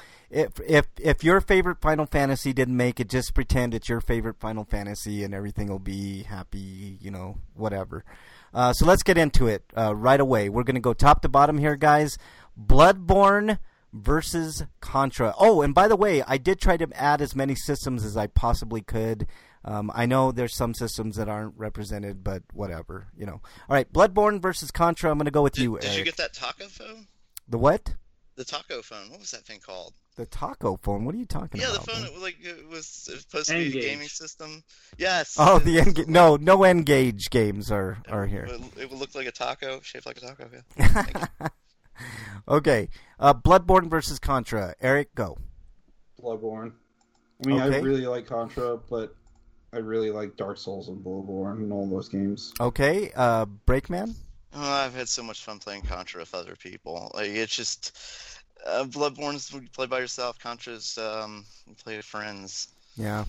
if your favorite Final Fantasy didn't make it, just pretend it's your favorite Final Fantasy and everything will be happy, whatever. So let's get into it right away. We're going to go top to bottom here, guys. Bloodborne versus Contra. Oh, and by the way, I did try to add as many systems as I possibly could. I know there's some systems that aren't represented, but whatever, All right, Bloodborne versus Contra. I'm going to go with you, Eric. Did you get that taco phone? The what? The taco phone. What was that thing called? The taco phone? What are you talking about? Yeah, the phone. It was supposed to be a gaming system. Yes. Oh, the N-Gage. No N-Gage games are here. It would look like a taco, shaped like a taco. Yeah. Okay, Bloodborne versus Contra. Eric, go. Bloodborne. I mean, I really like Contra, but I really like Dark Souls and Bloodborne and all those games. Okay, Breakman? Oh, I've had so much fun playing Contra with other people. It's just Bloodborne's you play by yourself. Contra's you play with friends. Yeah.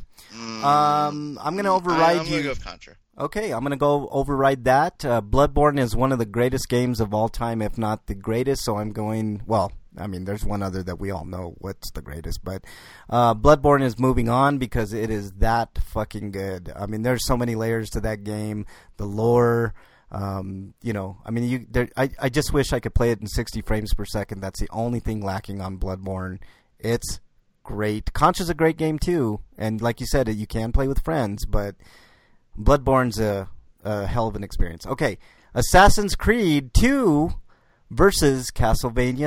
I'm going to override I'm going to go with Contra. Okay, I'm going to go override that. Bloodborne is one of the greatest games of all time, if not the greatest, so I'm going, there's one other that we all know what's the greatest, but Bloodborne is moving on because it is that fucking good. I mean, there's so many layers to that game. The lore, I just wish I could play it in 60 frames per second. That's the only thing lacking on Bloodborne. It's great. Contra's a great game too, and like you said, you can play with friends, but Bloodborne's a hell of an experience. Okay, Assassin's Creed 2 versus Castlevania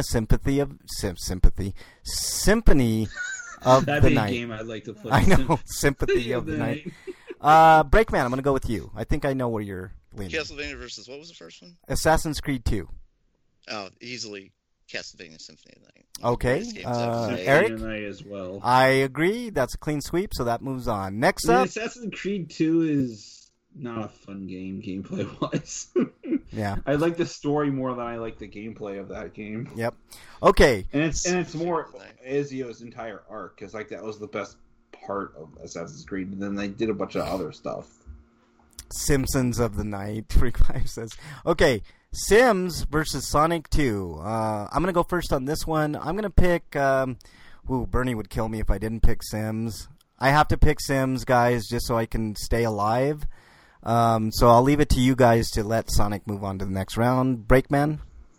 Symphony of That'd the be a Night. game I'd like to play. I know, Sympathy of the Night. Breakman, I'm going to go with you. I think I know where you're leaning. Castlevania versus what was the first one? Assassin's Creed 2. Oh, easily Castlevania Symphony of the Night. Okay. Greatest games ever made. Eric? And I as well. I agree. That's a clean sweep, so that moves on. Next up. Assassin's Creed 2 is not a fun game, gameplay-wise. Yeah. I like the story more than I like the gameplay of that game. Yep. Okay. And it's more Ezio's entire arc, because like that was the best part of Assassin's Creed, and then they did a bunch of other stuff. Simpsons of the Night, Freak 5 says. Okay, Sims versus Sonic 2. I'm going to go first on this one. I'm going to pick... Bernie would kill me if I didn't pick Sims. I have to pick Sims, guys, just so I can stay alive. So I'll leave it to you guys to let Sonic move on to the next round. Breakman?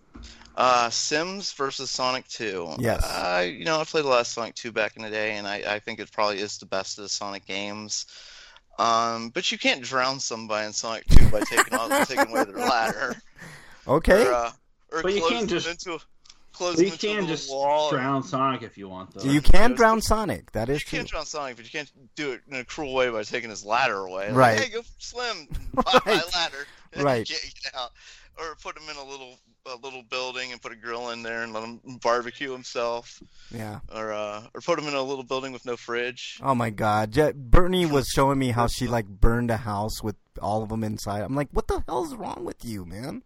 Sims versus Sonic 2. Yes. I played a lot of Sonic 2 back in the day, and I think it probably is the best of the Sonic games. But you can't drown somebody in Sonic 2 by taking away their ladder. Okay. But you can't just wall. drown Sonic if you want, though. You can drown Sonic. That is true. You can't drown Sonic, but you can't do it in a cruel way by taking his ladder away. Like, Right. hey, go swim by my ladder. Right. Get out. Or put him in a little building and put a grill in there and let him barbecue himself. Yeah. Or put him in a little building with no fridge. Oh my God, Bernie was showing me how she like burned a house with all of them inside. I'm like, what the hell is wrong with you, man?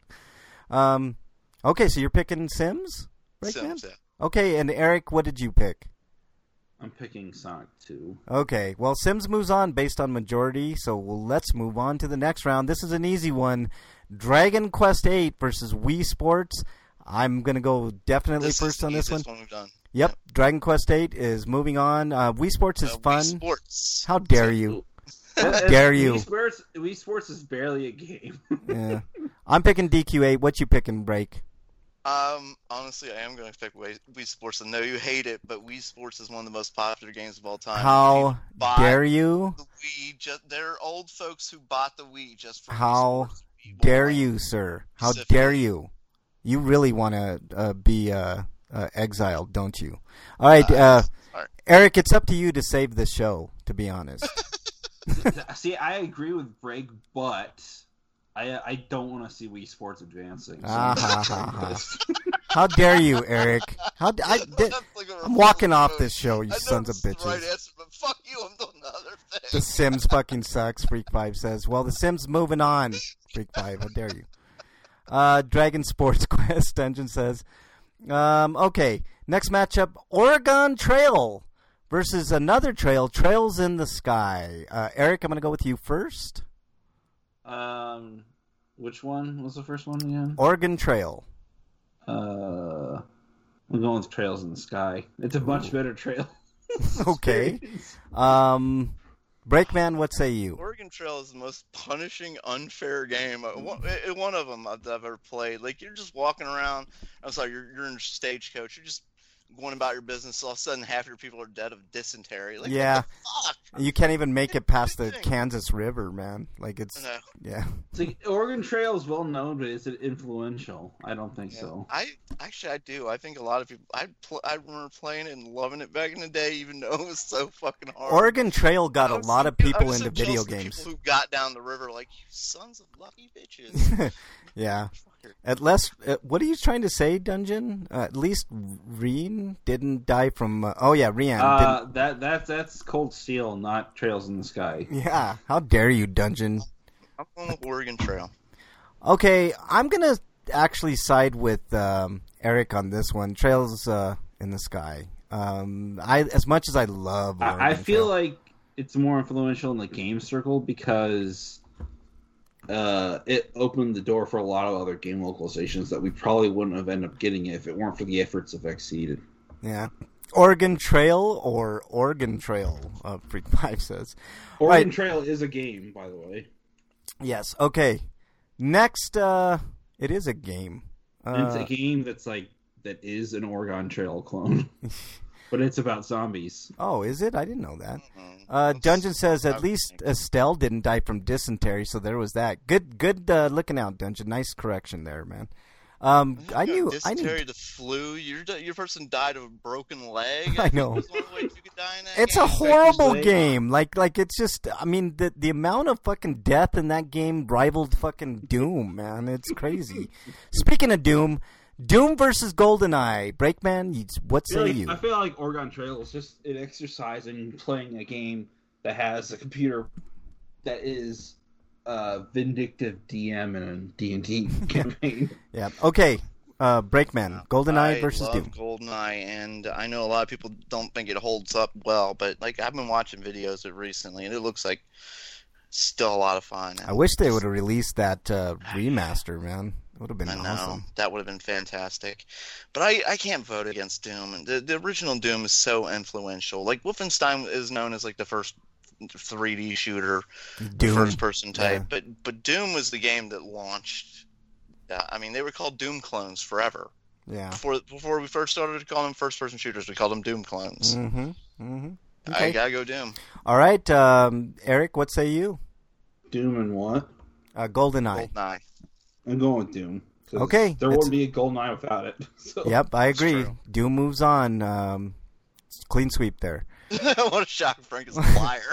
Okay, so you're picking Sims, right, Sims, man? yeah. Okay, and Eric, what did you pick? I'm picking Sonic 2. Okay, well, Sims moves on based on majority, so let's move on to the next round. This is an easy one. Dragon Quest VIII versus Wii Sports. I'm going to go definitely first on this one. We've done. Yep, Dragon Quest VIII is moving on. Wii Sports is fun. Wii Sports. How dare you? How dare you? Wii Sports is barely a game. Yeah. I'm picking DQ8. What you picking, Break? Honestly, I am going to pick Wii Sports. I know you hate it, but Wii Sports is one of the most popular games of all time. How dare you? The Wii, there are old folks who bought the Wii just for How Wii Sports. dare you, sir? How dare you? You really want to be exiled, don't you? All right, Eric, it's up to you to save the show, to be honest. See, I agree with Break, but I don't want to see Wii Sports advancing. So How dare you, Eric? I'm walking off this show, you sons of bitches. Right answer, but fuck you, I'm doing the other thing. The Sims fucking sucks, Freak 5 says. Well, the Sims moving on, Freak 5. How dare you? Dragon Sports Quest Dungeon says. Okay, next matchup, Oregon Trail versus another trail, Trails in the Sky. Eric, I'm going to go with you first. Which one was the first one again? Oregon Trail. I'm going with Trails in the Sky. It's a much better trail. Okay. Breakman, what say you? Oregon Trail is the most punishing, unfair game. One of them I've ever played. Like, you're just walking around. I'm sorry, you're in Stagecoach. You're just going about your business. All of a sudden, half your people are dead of dysentery. Like, yeah. what the fuck? You can't even make it past the Kansas River, man. Like, it's... No. Yeah. It's like, Oregon Trail is well known, but is it influential? I don't think so. I do. I think a lot of people. I remember playing it and loving it back in the day, even though it was so fucking hard. Oregon Trail got a lot of people into video games. People who got down the river, like, you sons of lucky bitches. Yeah. What are you trying to say, Dungeon? At least Reen didn't die from... Rian. That's Cold Steel, not Trails in the Sky. Yeah. How dare you, Dungeon? I'm going with Oregon Trail. Okay, I'm going to actually side with Eric on this one. Trails in the Sky. As much as I love Oregon I feel Trail, like it's more influential in the game circle because it opened the door for a lot of other game localizations that we probably wouldn't have ended up getting if it weren't for the efforts of Exceeded. Yeah. Oregon Trail or Oregon Trail, Freak 5 says. Oregon Trail is a game, by the way. Yes. Okay. Next, it is a game. It's a game that is an Oregon Trail clone, but it's about zombies. Oh, is it? I didn't know that. Dungeon says at least Estelle didn't die from dysentery, so there was that. Good looking out, Dungeon. Nice correction there, man. I You knew. got dysentery, the flu. Your person died of a broken leg. I think know. was one of the ways you could die in that It's game. a horrible Leg. game. Like it's just. I mean, the amount of fucking death in that game rivaled fucking Doom, man. It's crazy. Speaking of Doom versus GoldenEye. Breakman, what say you? I feel like Oregon Trail is just an exercise in playing a game that has a computer that is vindictive DM in a D&D campaign. Yeah. Okay. Breakman, GoldenEye versus I Doom. love GoldenEye, and I know a lot of people don't think it holds up well, but like I've been watching videos of it recently, and it looks like still a lot of fun. I wish they would have released that remaster, man. It would have been I know. awesome. That would have been fantastic. But I can't vote against Doom. The original Doom is so influential. Like Wolfenstein is known as like the first 3D shooter, Doom. first person type. Yeah. But Doom was the game that launched. I mean, they were called Doom clones forever. Yeah. Before we first started to call them first person shooters, we called them Doom clones. Mm-hmm. Mm-hmm. I Okay. gotta go Doom. All right, Eric, what say you? Doom and what? GoldenEye. GoldenEye. I'm going with Doom. 'Cause Okay, there it's- wouldn't be a GoldenEye without it. So. Yep, I agree. true. Doom moves on. Clean sweep there. What a shock! Frank is a liar.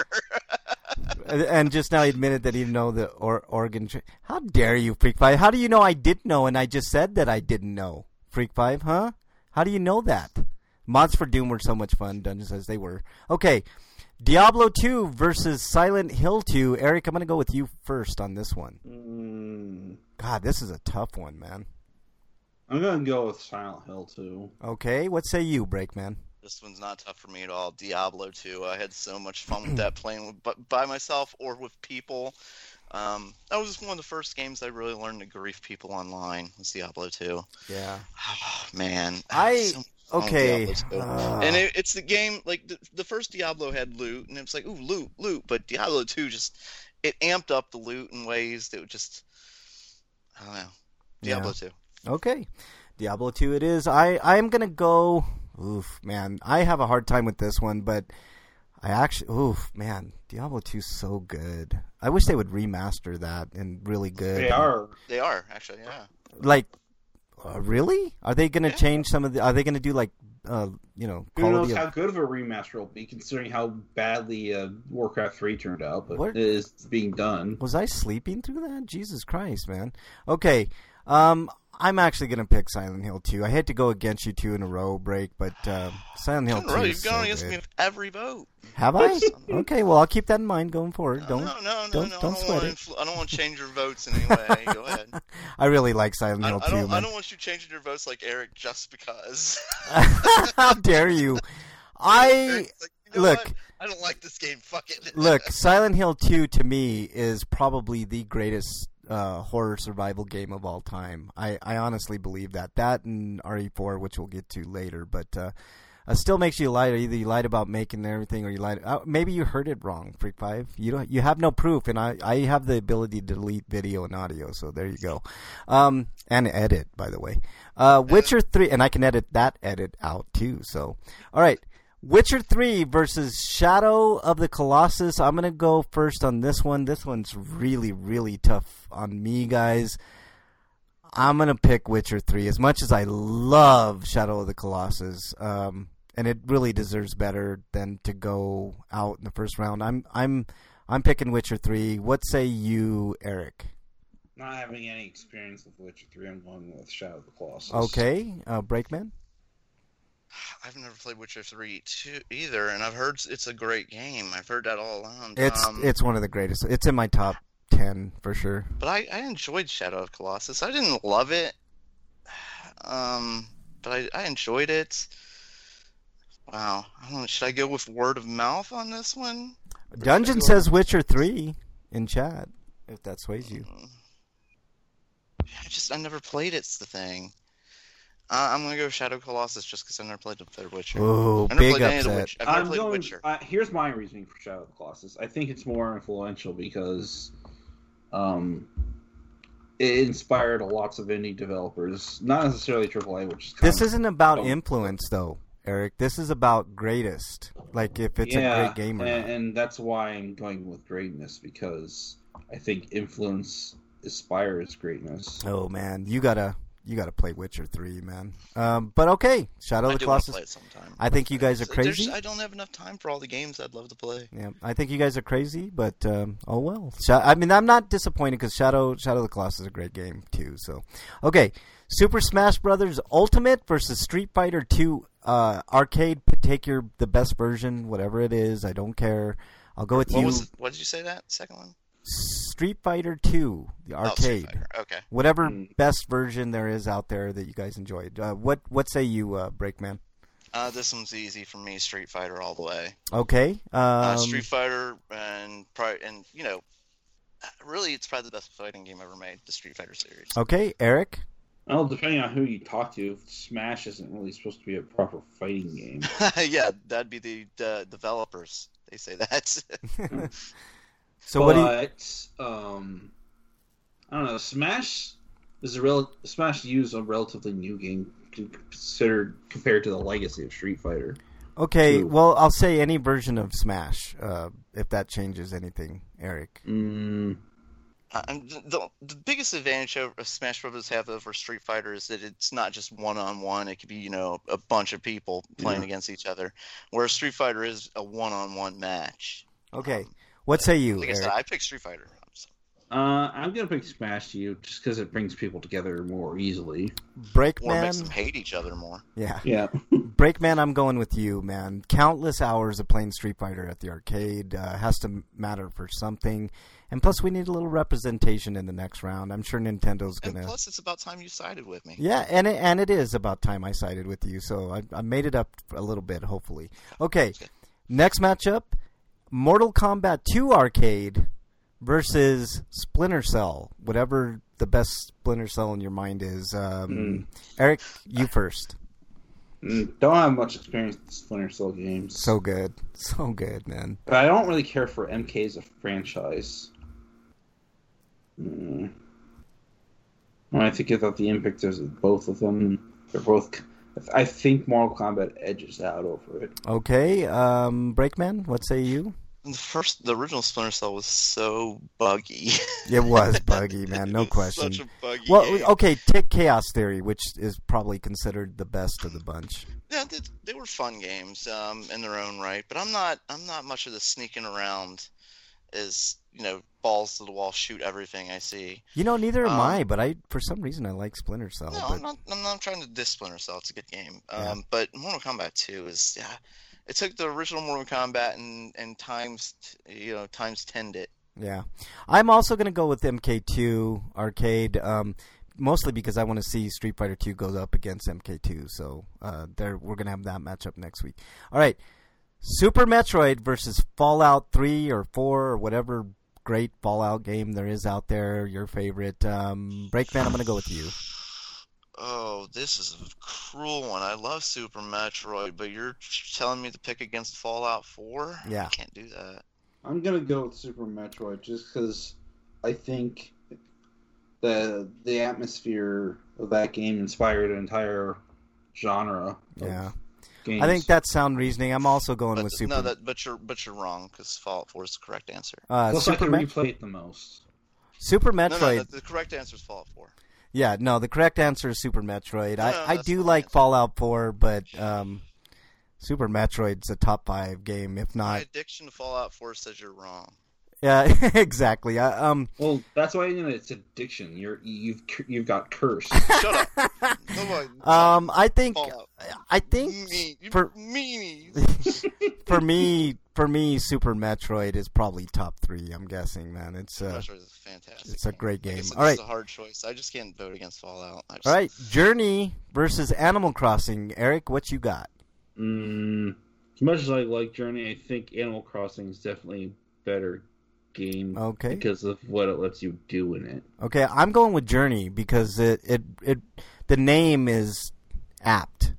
And just now he admitted that he didn't know the Oregon. How dare you, Freak 5? How do you know I did know and I just said that I didn't know? Freak 5, huh? How do you know that? Mods for Doom were so much fun, Dungeons as they were. Okay, Diablo 2 versus Silent Hill 2. Eric, I'm going to go with you first on this one. God, this is a tough one, man. I'm going to go with Silent Hill 2. Okay, what say you, Breakman? This one's not tough for me at all. Diablo 2. I had so much fun with that playing by myself or with people. That was one of the first games I really learned to grief people online. Was Diablo 2. Yeah. Oh, man. Okay. And it's the game, like, the first Diablo had loot, and it was like, ooh, loot. But Diablo 2 just, it amped up the loot in ways that would just, I don't know. Diablo 2. Okay. Diablo 2 it is. I'm going to go, oof, man. I have a hard time with this one, but I actually, oof, man. Diablo 2 is so good. I wish they would remaster that and really good. They are. They are, actually, yeah. Like, really? Are they going to change some of the, are they going to do like, Who quality knows of, how good of a remaster will be, considering how badly Warcraft 3 turned out, but What? it is being done. was I sleeping through that? Jesus Christ, man. Okay. I'm actually going to pick Silent Hill 2. I hate to go against you two in a row, Break, but Silent Hill 2 Really, is you've so gone against good. me with every vote. Have I? Okay, well, I'll keep that in mind going forward. No. Don't sweat it. I don't want to change your votes in any way. Go ahead. I really like Silent Hill 2, I man. don't want you changing your votes like Eric just because. How dare you? Eric's like, you know look. what? I don't like this game. Fuck it. Look, Silent Hill 2 to me is probably the greatest horror survival game of all time. I honestly believe that. That and RE4, which we'll get to later, but still makes you lie. Either you lied about making everything, or you lied. Maybe you heard it wrong, Freak 5. You have no proof, and I have the ability to delete video and audio. So there you go. And edit, by the way. Witcher 3, and I can edit out too. So all right. Witcher 3 versus Shadow of the Colossus. I'm going to go first on this one. This one's really, really tough on me, guys. I'm going to pick Witcher 3 as much as I love Shadow of the Colossus. And it really deserves better than to go out in the first round. I'm picking Witcher 3. What say you, Eric? Not having any experience with Witcher 3, I'm going with Shadow of the Colossus. Okay, Breakman? I've never played Witcher 3 either, and I've heard it's a great game. I've heard that all along. It's one of the greatest. It's in my top 10 for sure. But I enjoyed Shadow of Colossus. I didn't love it, but I enjoyed it. Wow. I don't know. Should I go with word of mouth on this one? Dungeon says Witcher 3 in chat, if that sways you. I never played it's the thing. I'm going to go Shadow Colossus just because I've never played the third Witcher. Oh, I've never big played any of the upset. Witcher. I've never played The Witcher. Here's my reasoning for Shadow of the Colossus. I think it's more influential because it inspired lots of indie developers, not necessarily AAA, which is This isn't about influence, though, Eric. This is about greatest. Like, if it's a great game or not. And that's why I'm going with greatness, because I think influence inspires greatness. Oh, man. You gotta gotta play Witcher 3, man. But okay, Shadow I of the do want to Colossus. play it sometime. I think you guys are crazy. I don't have enough time for all the games I'd love to play. Yeah, I think you guys are crazy, but oh well. I mean, I'm not disappointed because Shadow of the Colossus is a great game too. So, okay, Super Smash Brothers Ultimate versus Street Fighter 2 arcade. Take the best version, whatever it is. I don't care. I'll go with you. What did you say that second one? Street Fighter 2, the arcade. Street Fighter. Okay. Whatever best version there is out there that you guys enjoyed. What say you, Breakman? This one's easy for me. Street Fighter all the way. Okay. Street Fighter and you know, really, it's probably the best fighting game ever made. The Street Fighter series. Okay, Eric. Well, depending on who you talk to, Smash isn't really supposed to be a proper fighting game. Yeah, that'd be the developers. They say that. So but, what do you? I don't know. Smash use a relatively new game considered compared to the legacy of Street Fighter. Okay, True. well, I'll say any version of Smash, if that changes anything, Eric. The biggest advantage of Smash Bros. Have over Street Fighter is that it's not just one-on-one. It could be, you know, a bunch of people playing against each other, whereas Street Fighter is a one-on-one match. Okay, what say you, Like Eric? I said, I picked Street Fighter. I'm gonna pick Smash to you just because it brings people together more easily. Or makes them Breakman? hate each other more. Yeah. Yeah. Breakman, I'm going with you, man. Countless hours of playing Street Fighter at the arcade has to matter for something. And plus, we need a little representation in the next round. I'm sure Nintendo's going And to... plus, it's about time you sided with me. Yeah, and it is about time I sided with you, so I made it up a little bit, hopefully. Okay, next matchup, Mortal Kombat 2 Arcade versus Splinter Cell, whatever the best Splinter Cell in your mind is. Eric, you first. Don't have much experience with Splinter Cell games. So good, man. But I don't really care for MK as a franchise. When I think about the impact of both of them, they're both... I think Mortal Kombat edges out over it. Okay, Breakman, what say you? The original Splinter Cell was so buggy. It was buggy, man, no It was question. Such a buggy Well, game. okay, take Chaos Theory, which is probably considered the best of the bunch. Yeah, they were fun games in their own right, but I'm not much of the sneaking around as, you know, balls to the wall, shoot everything I see. You know, neither am I, but for some reason I like Splinter Cell. No, but... I'm not trying to diss Splinter Cell. It's a good game. Yeah. But Mortal Kombat 2 is, it took the original Mortal Kombat and times 10'd it. Yeah. I'm also going to go with MK2 Arcade, mostly because I want to see Street Fighter 2 goes up against MK2. So we're going to have that matchup next week. All right. Super Metroid versus Fallout 3 or 4 or whatever great Fallout game there is out there, your favorite. Breakman, I'm going to go with you. Oh, this is a cruel one. I love Super Metroid, but you're telling me to pick against Fallout 4? Yeah. I can't do that. I'm going to go with Super Metroid just because I think the atmosphere of that game inspired an entire genre. Yeah. Games. I think that's sound reasoning. I'm also going with Super. No, but you're wrong because Fallout 4 is the correct answer. Plus, I Super can Met- replay it the most. Super No, Metroid. the correct answer is Fallout 4. Yeah, no, the correct answer is Super Metroid. No, I that's do fine. like Fallout 4, but Super Metroid's a top 5 game, if My not. addiction to Fallout 4 says you're wrong. Yeah, exactly. Well, that's why it's addiction. You've got cursed. Shut up. Nobody, I think Fallout. You for meanies. for me, Super Metroid is probably top 3. I'm guessing, man. It's Metroid is fantastic. it's a great Like I game. said, All right, It's a hard choice. I just can't vote against Fallout. all right. Journey versus Animal Crossing. Eric, what you got? As much as I like Journey, I think Animal Crossing is definitely a better game. Okay. Because of what it lets you do in it. Okay, I'm going with Journey because the name is apt.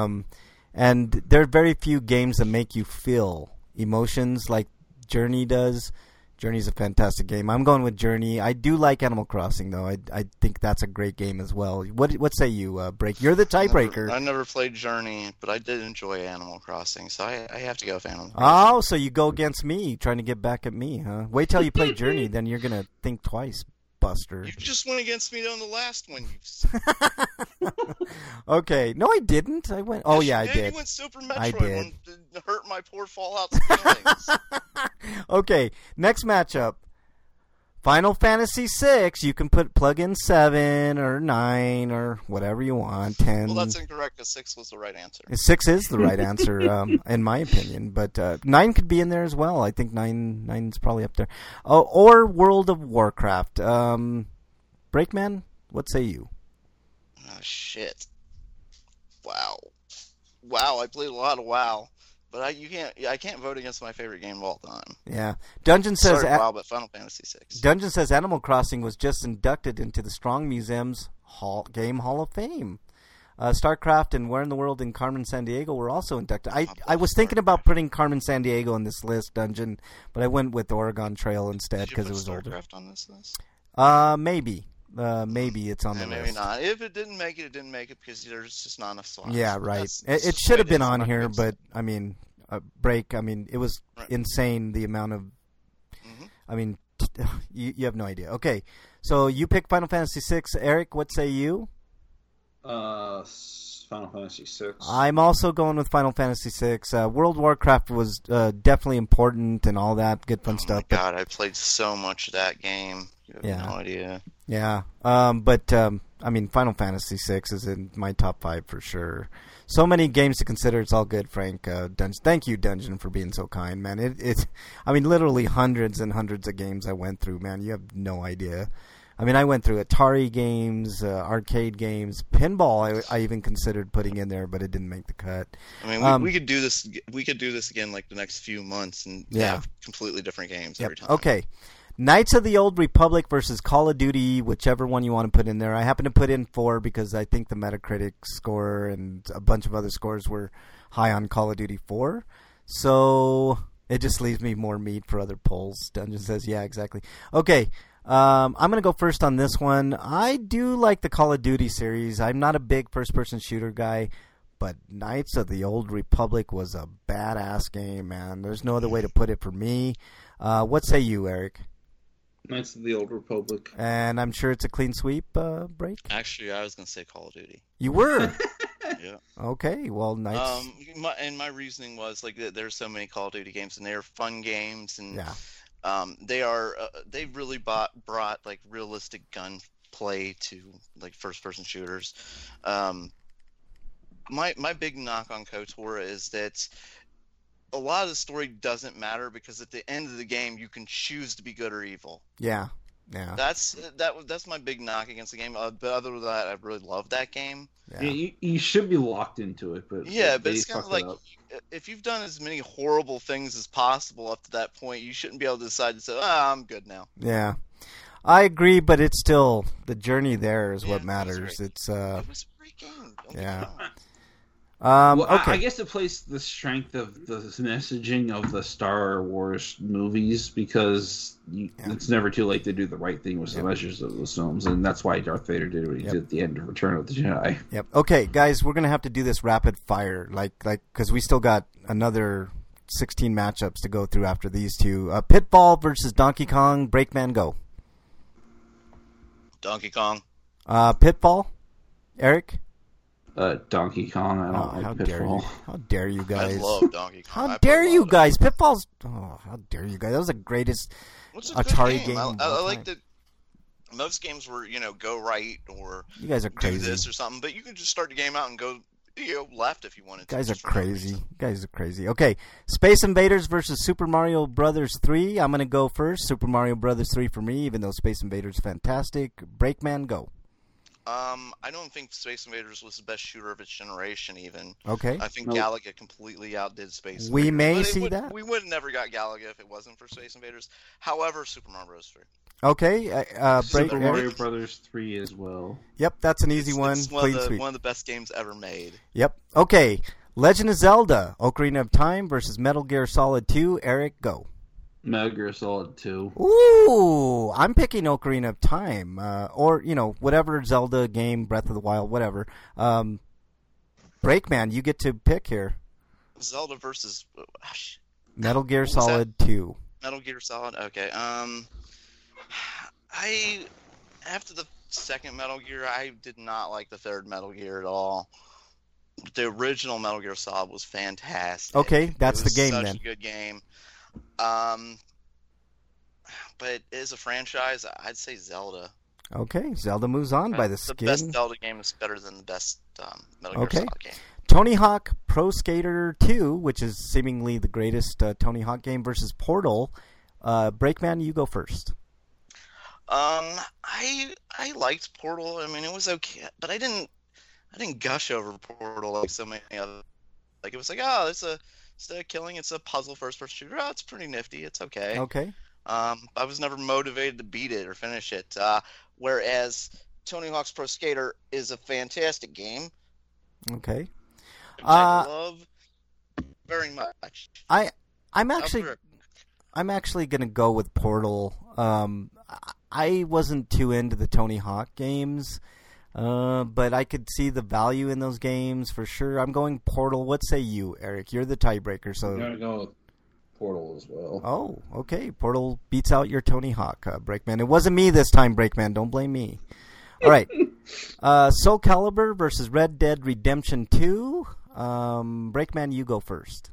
And there are very few games that make you feel emotions like Journey does. Journey's a fantastic game. I'm going with Journey. I do like Animal Crossing though. I think that's a great game as well. What say you, Break? You're the tiebreaker. I never played Journey, but I did enjoy Animal Crossing, so I have to go with Animal Crossing. Oh, so you go against me, trying to get back at me, huh? Wait till you play Journey, then you're gonna think twice. Buster. You just went against me on the last one. Okay. No, I didn't. I went. Oh, yeah, I did. You went Super I Metroid did. and hurt my poor Fallout's feelings. Okay, next matchup. Final Fantasy VI. You can plug in 7 or 9 or whatever you want. 10. Well, that's incorrect, because 6 was the right answer. 6 is the right answer, in my opinion. But 9 could be in there as well. I think 9's probably up there. Oh, or World of Warcraft. Breakman, what say you? Oh, shit. Wow, I played a lot of WoW. But I can't vote against my favorite game of all time. Yeah. Dungeon says WoW, but Final Fantasy VI. Dungeon says Animal Crossing was just inducted into the Strong Museum's Game Hall of Fame. StarCraft and Where in the World in Carmen Sandiego were also inducted. I was thinking about putting Carmen Sandiego on this list, Dungeon, but I went with Oregon Trail instead because it was older. StarCraft on this list? Maybe. Maybe it's on the list. Maybe not. If it didn't make it didn't make it because there's just not enough slots. Yeah, right. That's It should have been on here, but I mean, Break. I mean, it was Right. insane the amount of. Mhm. I mean, you have no idea. Okay, so you pick Final Fantasy VI. Eric, what say you? Final Fantasy VI. I'm also going with Final Fantasy VI. World of Warcraft was definitely important and all that good fun Oh stuff. my God, I played so much of that game. You have Yeah. no idea. Yeah, but I mean, Final Fantasy VI is in my top 5 for sure. So many games to consider. It's all good, Frank. Thank you, Dungeon, for being so kind, man. I mean, literally hundreds and hundreds of games I went through, man. You have no idea. I mean, I went through Atari games, arcade games, pinball. I even considered putting in there, but it didn't make the cut. I mean, we could do this. We could do this again, like the next few months, and Yeah. have completely different games Yep. every time. Okay. Knights of the Old Republic versus Call of Duty, whichever one you want to put in there. I happen to put in 4 because I think the Metacritic score and a bunch of other scores were high on Call of Duty 4. So it just leaves me more meat for other polls. Dungeon says, yeah, exactly. Okay. I'm going to go first on this one. I do like the Call of Duty series. I'm not a big first-person shooter guy, but Knights of the Old Republic was a badass game, man. There's no other way to put it for me. What say you, Eric? Knights of the Old Republic. And I'm sure it's a clean sweep, Break? Actually, I was gonna say Call of Duty. You were? Yeah. Okay, well, nice. My reasoning was like there's so many Call of Duty games, and they're fun games, and Yeah. they really brought like realistic gunplay to like first person shooters. My big knock on KOTOR is that a lot of the story doesn't matter because at the end of the game you can choose to be good or evil. Yeah. That's my big knock against the game. But other than that, I really love that game. Yeah. You should be locked into it, but Yeah, but they it's kind of fucked it like up. if you've done as many horrible things as possible up to that point, you shouldn't be able to decide to say, I'm good now. Yeah. I agree, but it's still the journey there is Yeah, what it was matters. great. It's It was a great game. Don't get me Yeah. wrong. Well, okay. I guess it plays the strength of the messaging of the Star Wars movies because it's never too late to do the right thing with the measures of those films, and that's why Darth Vader did what he did at the end of Return of the Jedi. Yep. Okay, guys, we're gonna have to do this rapid fire, like because we still got another 16 matchups to go through after these two. Pitfall versus Donkey Kong. Breakman, go. Donkey Kong. Pitfall. Eric. Donkey Kong. I don't How like dare you? Pitfall. How dare you guys? I love Donkey Kong. How I dare play a you lot of guys? Pitfall's. Oh, how dare you guys? That was the greatest What's a good Atari game. I of all like time. that most games were, go right or You guys are do crazy. this or something, but you can just start the game out and go left if you wanted to. You guys are just for no crazy. reason. You guys are crazy. Okay, Space Invaders versus Super Mario Brothers 3. I'm going to go first. Super Mario Brothers 3 for me, even though Space Invaders is fantastic. Breakman, go. I don't think Space Invaders was the best shooter of its generation, even. Okay. I think Nope. Galaga completely outdid Space Invaders. We may But see that. We would have never got Galaga if it wasn't for Space Invaders. However, Super Mario Bros. 3. Okay. Break. Super Eric? Mario Brothers 3 as well. Yep, that's an easy one. It's one Clean of, the, sweep. one of the best games ever made. Yep. Okay. Legend of Zelda: Ocarina of Time versus Metal Gear Solid 2. Eric, go. Metal Gear Solid 2. Ooh, I'm picking Ocarina of Time, or whatever Zelda game, Breath of the Wild, whatever. Breakman, you get to pick here. Zelda versus Metal Gear What was that? Solid 2. Metal Gear Solid. Okay. after the second Metal Gear, I did not like the third Metal Gear at all. The original Metal Gear Solid was fantastic. Okay, that's It was the game such then. a good game. But as a franchise, I'd say Zelda. Okay, Zelda moves on by the The skin. best Zelda game is better than the best Metal Gear Okay. Solid game. Tony Hawk Pro Skater 2, which is seemingly the greatest Tony Hawk game, versus Portal. Breakman, you go first. I liked Portal. I mean, it was okay, but I didn't gush over Portal like so many other. Like it was like, oh, instead of killing, it's a puzzle first-person shooter. Oh, it's pretty nifty. It's okay. Okay. I was never motivated to beat it or finish it. Whereas Tony Hawk's Pro Skater is a fantastic game. Okay. Which I love very much. I'm actually gonna go with Portal. I wasn't too into the Tony Hawk games, but I could see the value in those games for sure. I'm going Portal. What say you, Eric? You're the tiebreaker, so. I'm gonna go with Portal as well. Oh, okay. Portal beats out your Tony Hawk, Breakman. It wasn't me this time, Breakman. Don't blame me. All right. Soul Calibur versus Red Dead Redemption 2. Breakman, you go first.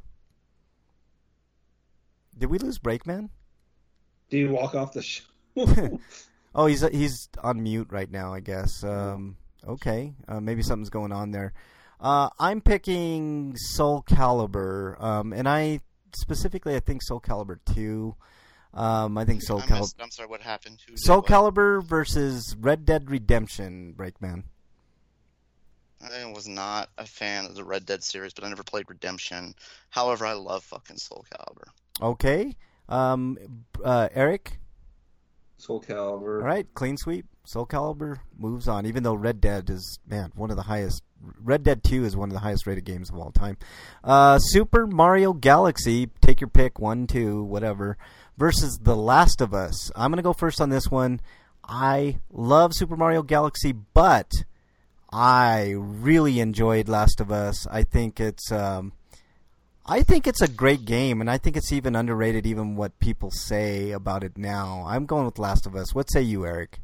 Did we lose Breakman? Do you walk off the show? Oh, he's on mute right now, I guess. Okay. Maybe something's going on there. I'm picking Soul Calibur, and I think Soul Calibur 2. I think Soul Calibur. I'm sorry, what happened? Soul Calibur versus Red Dead Redemption, Breakman. I was not a fan of the Red Dead series, but I never played Redemption. However, I love fucking Soul Calibur. Okay. Eric? Soul Calibur. All right, clean sweep. Soul Calibur moves on, even though Red Dead is, one of the highest. Red Dead 2 is one of the highest rated games of all time. Super Mario Galaxy, take your pick, 1, 2, whatever, versus The Last of Us. I'm going to go first on this one. I love Super Mario Galaxy, but I really enjoyed Last of Us. I think it's a great game, and I think it's even underrated, even what people say about it now. I'm going with Last of Us. What say you, Eric?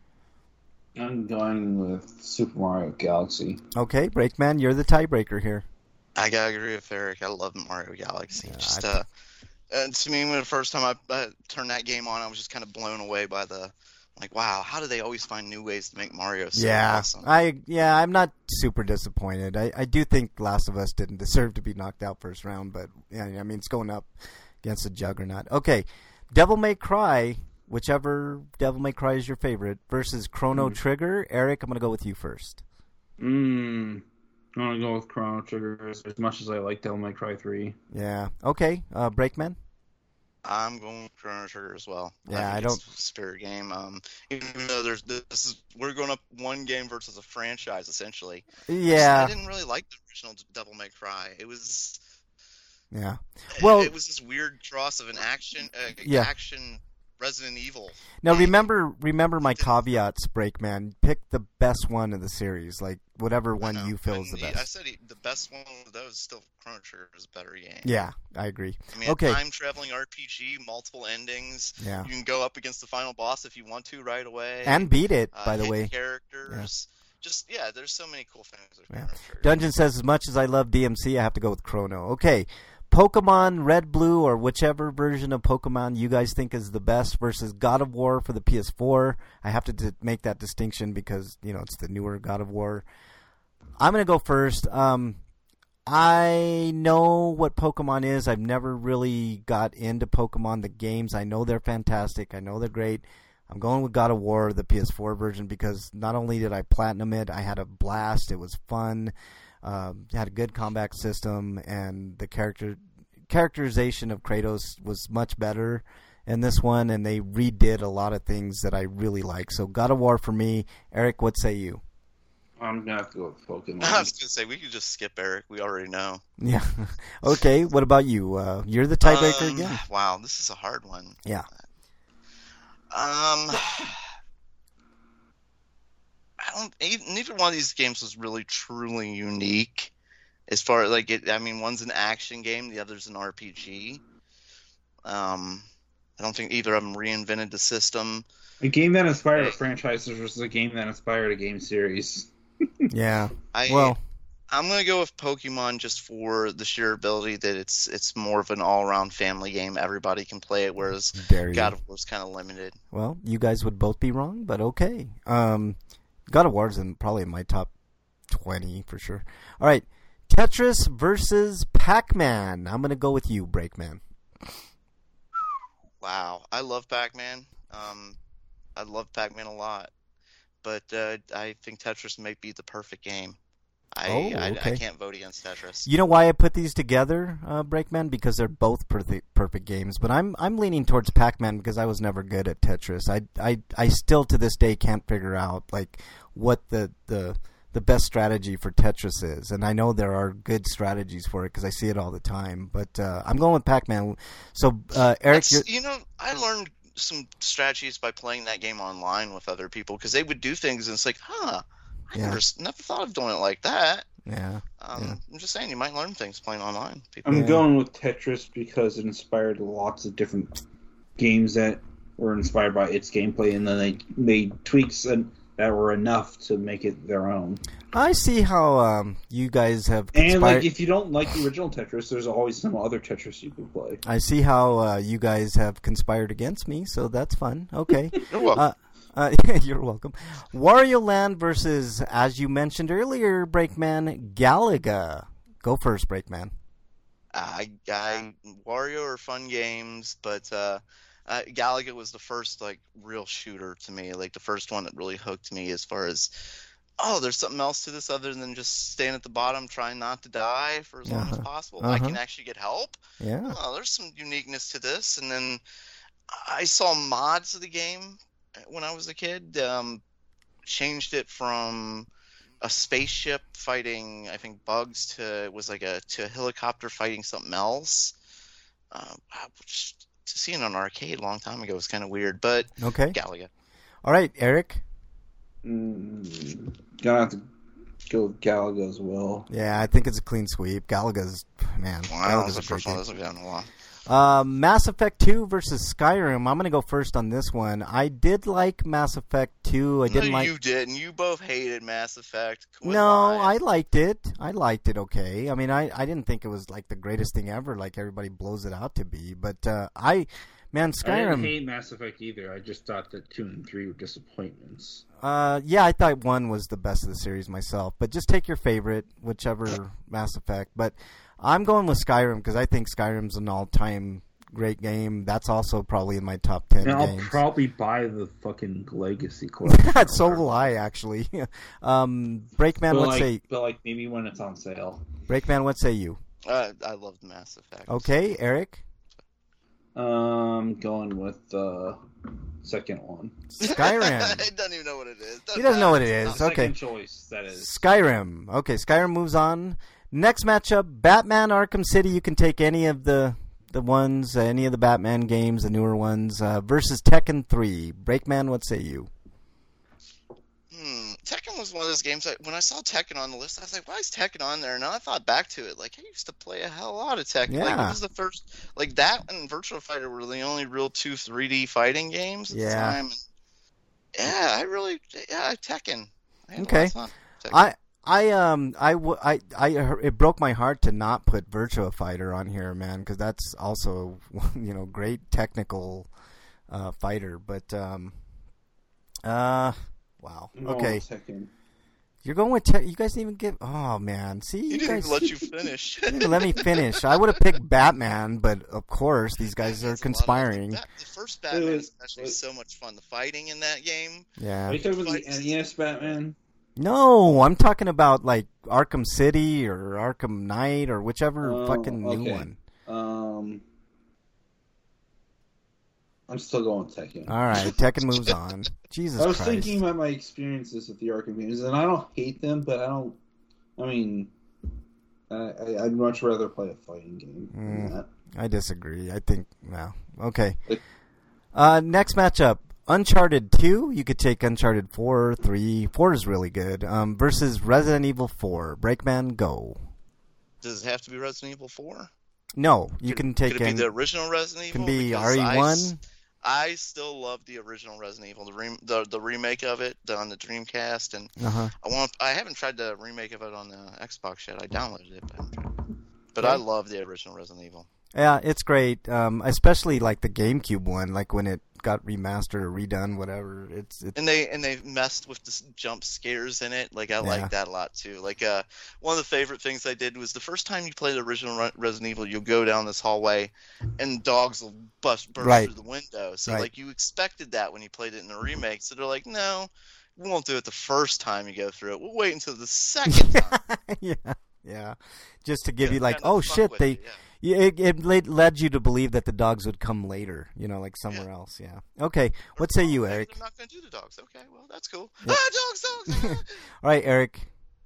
I'm going with Super Mario Galaxy. Okay, Breakman, you're the tiebreaker here. I gotta agree with Eric. I love Mario Galaxy. Yeah, And to me, when the first time I turned that game on, I was just kind of blown away by wow, how do they always find new ways to make Mario so awesome? I'm not super disappointed. I do think Last of Us didn't deserve to be knocked out first round, but yeah, I mean, it's going up against a juggernaut. Okay, Devil May Cry, whichever Devil May Cry is your favorite, versus Chrono Trigger. Eric, I'm going to go with you first. I'm going to go with Chrono Trigger as much as I like Devil May Cry 3. Yeah. Okay, Breakman? I'm going with Chrono Trigger as well. Yeah, I think it's a spirit game. Even though we're going up one game versus a franchise essentially. Yeah. I didn't really like the original Devil May Cry. It was. Yeah. Well, it was this weird cross of an action Resident Evil. Now remember my caveats, Breakman. Pick the best one of the series, like whatever one you feel is the best. I said the best one of those still Chrono Trigger is a better game. Yeah, I agree. I mean, okay. A time-traveling RPG, multiple endings. Yeah. You can go up against the final boss if you want to right away. And beat it, by the way. Characters. Yeah. There's so many cool things with Chrono Trigger. Dungeon says, as much as I love DMC, I have to go with Chrono. Okay. Pokemon Red, Blue, or whichever version of Pokemon you guys think is the best versus God of War for the PS4. I have to make that distinction because, it's the newer God of War. I'm going to go first. I know what Pokemon is. I've never really got into Pokemon, the games. I know they're fantastic. I know they're great. I'm going with God of War, the PS4 version, because not only did I platinum it, I had a blast. It was fun. Had a good combat system, and the characterization of Kratos was much better in this one, and they redid a lot of things that I really like. So God of War for me. Eric, what say you? I'm going to have to go with Pokemon. I was going to say, we could just skip Eric. We already know. Yeah. Okay, what about you? You're the tiebreaker again. Wow, this is a hard one. Yeah. Neither one of these games was really truly unique as far as one's an action game, the other's an RPG. I don't think either of them reinvented the system. A game that inspired a franchise versus a game that inspired a game series. Yeah. I'm gonna go with Pokemon just for the sheer ability that it's more of an all-around family game. Everybody can play it, whereas God of War is kind of limited. Well, you guys would both be wrong, but okay. God of War is probably in my top 20 for sure. All right, Tetris versus Pac-Man. I'm gonna go with you, Breakman. Wow, I love Pac-Man. I love Pac-Man a lot, but I think Tetris might be the perfect game. I can't vote against Tetris. You know why I put these together, Breakman? Because they're both perfect games. But I'm leaning towards Pac-Man because I was never good at Tetris. I still to this day can't figure out like what the best strategy for Tetris is. And I know there are good strategies for it because I see it all the time. But I'm going with Pac-Man. So Eric, I learned some strategies by playing that game online with other people because they would do things and it's like, I never thought of doing it like that. Yeah. I'm just saying, you might learn things playing online. I'm going with Tetris because it inspired lots of different games that were inspired by its gameplay, and then they made tweaks that were enough to make it their own. I see how you guys have And like, if you don't like the original Tetris, there's always some other Tetris you can play. I see how you guys have conspired against me, so that's fun. Okay. You're welcome. You're welcome. Wario Land versus, as you mentioned earlier, Breakman, Galaga. Go first, Breakman. Wario are fun games, but Galaga was the first like real shooter to me, like the first one that really hooked me as far as, there's something else to this other than just staying at the bottom trying not to die for as long as possible. I can actually get help. Yeah. There's some uniqueness to this. And then I saw mods of the game when I was a kid. Changed it from a spaceship fighting, I think, bugs to a helicopter fighting something else. To see it on an arcade a long time ago was kind of weird, but okay. Galaga. All right, Eric. Gonna have to go with Galaga as well. Yeah, I think it's a clean sweep. Galaga's, man. Wow, Galaga's the a great first one game. hasn't been in a while. Mass Effect 2 versus Skyrim. I'm going to go first on this one. I did like Mass Effect 2. You didn't. You both hated Mass Effect. I liked it. I liked it okay. I mean, I didn't think it was like the greatest thing ever like everybody blows it out to be. But Skyrim... I didn't hate Mass Effect either. I just thought that 2 and 3 were disappointments. Yeah, I thought 1 was the best of the series myself. But just take your favorite, whichever Mass Effect. But I'm going with Skyrim because I think Skyrim's an all-time great game. That's also probably in my top 10 and games. I'll probably buy the fucking Legacy collection. So will I, actually. Breakman, what say? But like maybe when it's on sale. Breakman, what say you? I love Mass Effect. Okay, Eric. Going with the second one. Skyrim. He doesn't even know what it is. He doesn't know what it is. Okay. Second choice, that is. Skyrim. Okay, Skyrim moves on. Next matchup, Batman Arkham City. You can take any of the ones, any of the Batman games, the newer ones, versus Tekken 3. Breakman, what say you? Tekken was one of those games when I saw Tekken on the list, I was like, why is Tekken on there? And then I thought back to it, like, I used to play a hell of a lot of Tekken. Yeah. Like, it was the first, like, that and Virtua Fighter were the only real 2 3D fighting games at the time. And Tekken. Okay. It broke my heart to not put Virtua Fighter on here, man, because that's also, great technical fighter. But wow. Okay. You're going with you guys didn't even give. Oh man, see you didn't even let you finish. You didn't let me finish. I would have picked Batman, but of course these guys are conspiring. The first Batman especially is so much fun. The fighting in that game. Yeah. Are you talking about the NES Batman? No, I'm talking about like Arkham City or Arkham Knight or whichever fucking new one. I'm still going with Tekken. All right, Tekken moves on. Jesus Christ. I was thinking about my experiences with the Arkham games, and I don't hate them, but I'd much rather play a fighting game than that. I disagree. I think, okay. Next matchup, Uncharted 2. You could take Uncharted 4, 3. 4 is really good. Versus Resident Evil 4. Breakman, go. Does it have to be Resident Evil 4? No, you can take. Could it be the original Resident Evil? Can be RE1. I still love the original Resident Evil, the remake of it on the Dreamcast, and I haven't tried the remake of it on the Xbox yet. I downloaded it, but I love the original Resident Evil. Yeah, it's great, especially like the GameCube one, like when it got remastered or redone, whatever. It's and they messed with the jump scares in it. Like I like that a lot too. Like one of the favorite things I did was the first time you play the original Resident Evil, you'll go down this hallway, and dogs will burst through the window. So like you expected that when you played it in the remake. So they're like, no, we won't do it the first time you go through it. We'll wait until the second time. Yeah, just to give you like, oh shit, it led you to believe that the dogs would come later, like somewhere else. Yeah. Okay. What say you, Eric? They're not going to do the dogs. Okay. Well, that's cool. Yep. Dogs. All right, Eric.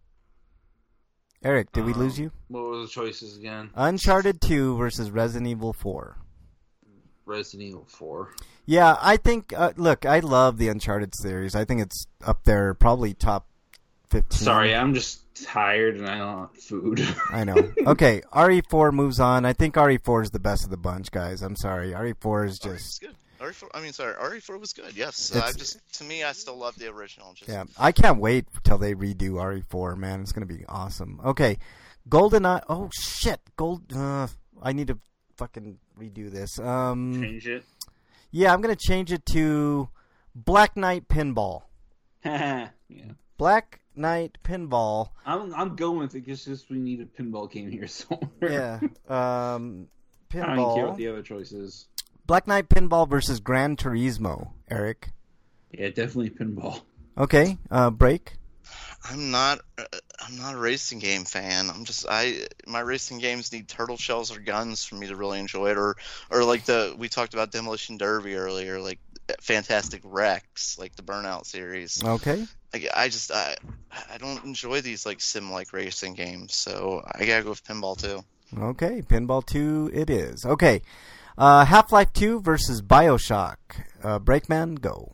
Eric, did we lose you? What were the choices again? Uncharted 2 versus Resident Evil 4. Resident Evil 4. Yeah, I think. Look, I love the Uncharted series. I think it's up there, probably top 15. Sorry, I'm just tired and I don't want food. I know. Okay, RE4 moves on. I think RE4 is the best of the bunch, guys. I'm sorry. RE4 is just... good. RE4 was good, yes. To me, I still love the original. Yeah, I can't wait till they redo RE4, man. It's going to be awesome. Okay, GoldenEye... Oh, shit. I need to fucking redo this. Change it? Yeah, I'm going to change it to Black Knight Pinball. Yeah. Black Knight Pinball. I'm going with it because we need a pinball game here somewhere. Yeah. Pinball. I don't even care what the other choice is. Black Knight Pinball versus Gran Turismo, Eric. Yeah, definitely pinball. Okay, break. I'm not a racing game fan. My racing games need turtle shells or guns for me to really enjoy it, or like we talked about Demolition Derby earlier, like Fantastic Wrecks, like the Burnout series. Okay. I don't enjoy these like sim-like racing games, so I gotta go with Pinball 2. Okay, Pinball 2 it is. Okay, Half-Life 2 versus BioShock. Breakman, go.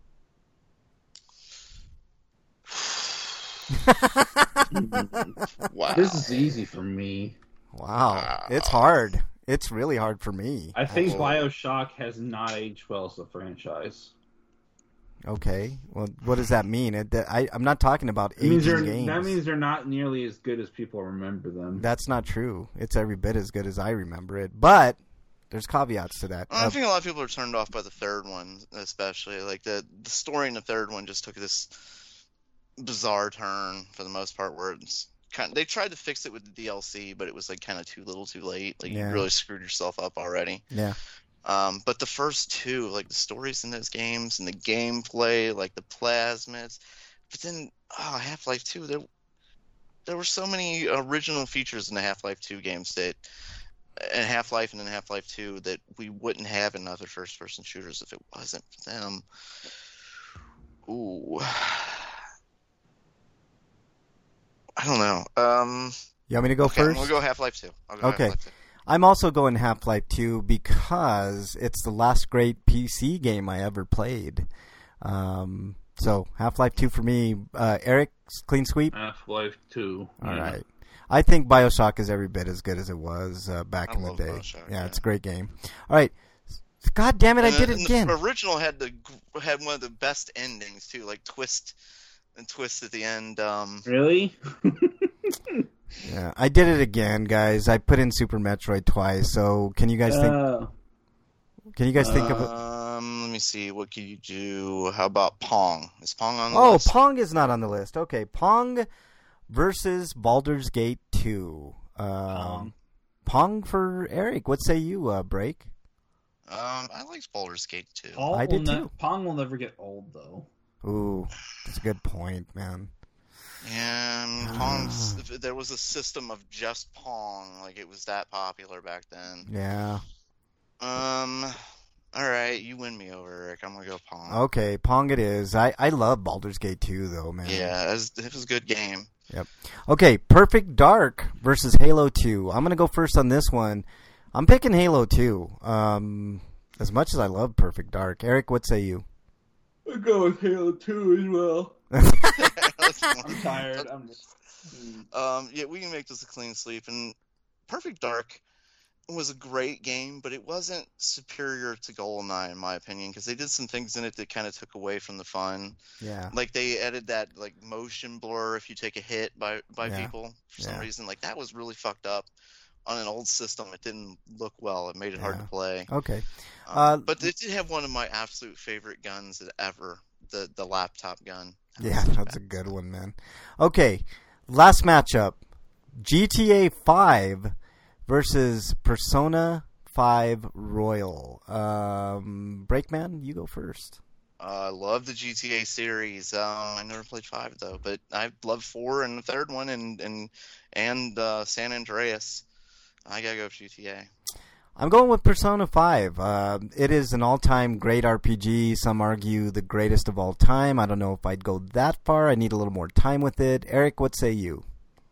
Wow. This is easy for me. Wow. It's hard. It's really hard for me. I think BioShock has not aged well as a franchise. Okay. Well, what does that mean? I'm not talking about aging games. That means they're not nearly as good as people remember them. That's not true. It's every bit as good as I remember it. But there's caveats to that. I think a lot of people are turned off by the third one, especially. Like the story in the third one just took this bizarre turn for the most part, where it's they tried to fix it with the DLC, but it was like kind of too little, too late. Like you really screwed yourself up already. Yeah. But the first two, like the stories in those games and the gameplay, like the plasmids, but then Half-Life 2, there were so many original features in the Half-Life 2 games and Half-Life and then Half-Life 2 that we wouldn't have in other first-person shooters if it wasn't for them. Ooh. I don't know. You want me to go first? We'll go Half-Life 2. Okay. I'm also going Half-Life 2 because it's the last great PC game I ever played. So Half-Life 2 for me. Eric, clean sweep? Half-Life 2. All right. I think BioShock is every bit as good as it was back in the day. Yeah, it's a great game. All right. God damn it, I did it again. The original had one of the best endings, too, like twist at the end. Really? Yeah, I did it again, guys. I put in Super Metroid twice. So, can you guys think? Can you guys think of it? Let me see. What can you do? How about Pong? Is Pong on the list? Oh, Pong is not on the list. Okay, Pong versus Baldur's Gate 2. Pong for Eric. What say you, Break? I liked Baldur's Gate 2. I did too. Pong will never get old, though. Ooh, that's a good point, man. Yeah, there was a system of just Pong, like it was that popular back then. Yeah. All right, you win me over, Eric. I'm gonna go Pong. Okay, Pong it is. I love Baldur's Gate 2, though, man. Yeah, it was a good game. Yep. Okay, Perfect Dark versus Halo 2. I'm gonna go first on this one. I'm picking Halo 2. As much as I love Perfect Dark, Eric, what say you? I'll go with Halo 2 as well. I'm tired. Yeah, we can make this a clean sweep. And Perfect Dark, was a great game, but it wasn't superior to GoldenEye in my opinion, because they did some things in it that kind of took away from the fun. Yeah. Like they added that like motion blur if you take a hit by Yeah. people for some Yeah. reason. Like that was really fucked up. On an old system, it didn't look well. It made it hard Yeah. to play. Okay. But they did have one of my absolute favorite guns ever, the laptop gun. Yeah, that's a good one, man. Okay, last matchup. GTA 5 versus Persona 5 Royal. Breakman, you go first. I love the GTA series. I never played 5 though, but I love 4 and the third one and San Andreas. I gotta go with GTA. I'm going with Persona 5. It is an all-time great RPG. Some argue the greatest of all time. I don't know if I'd go that far. I need a little more time with it. Eric, what say you?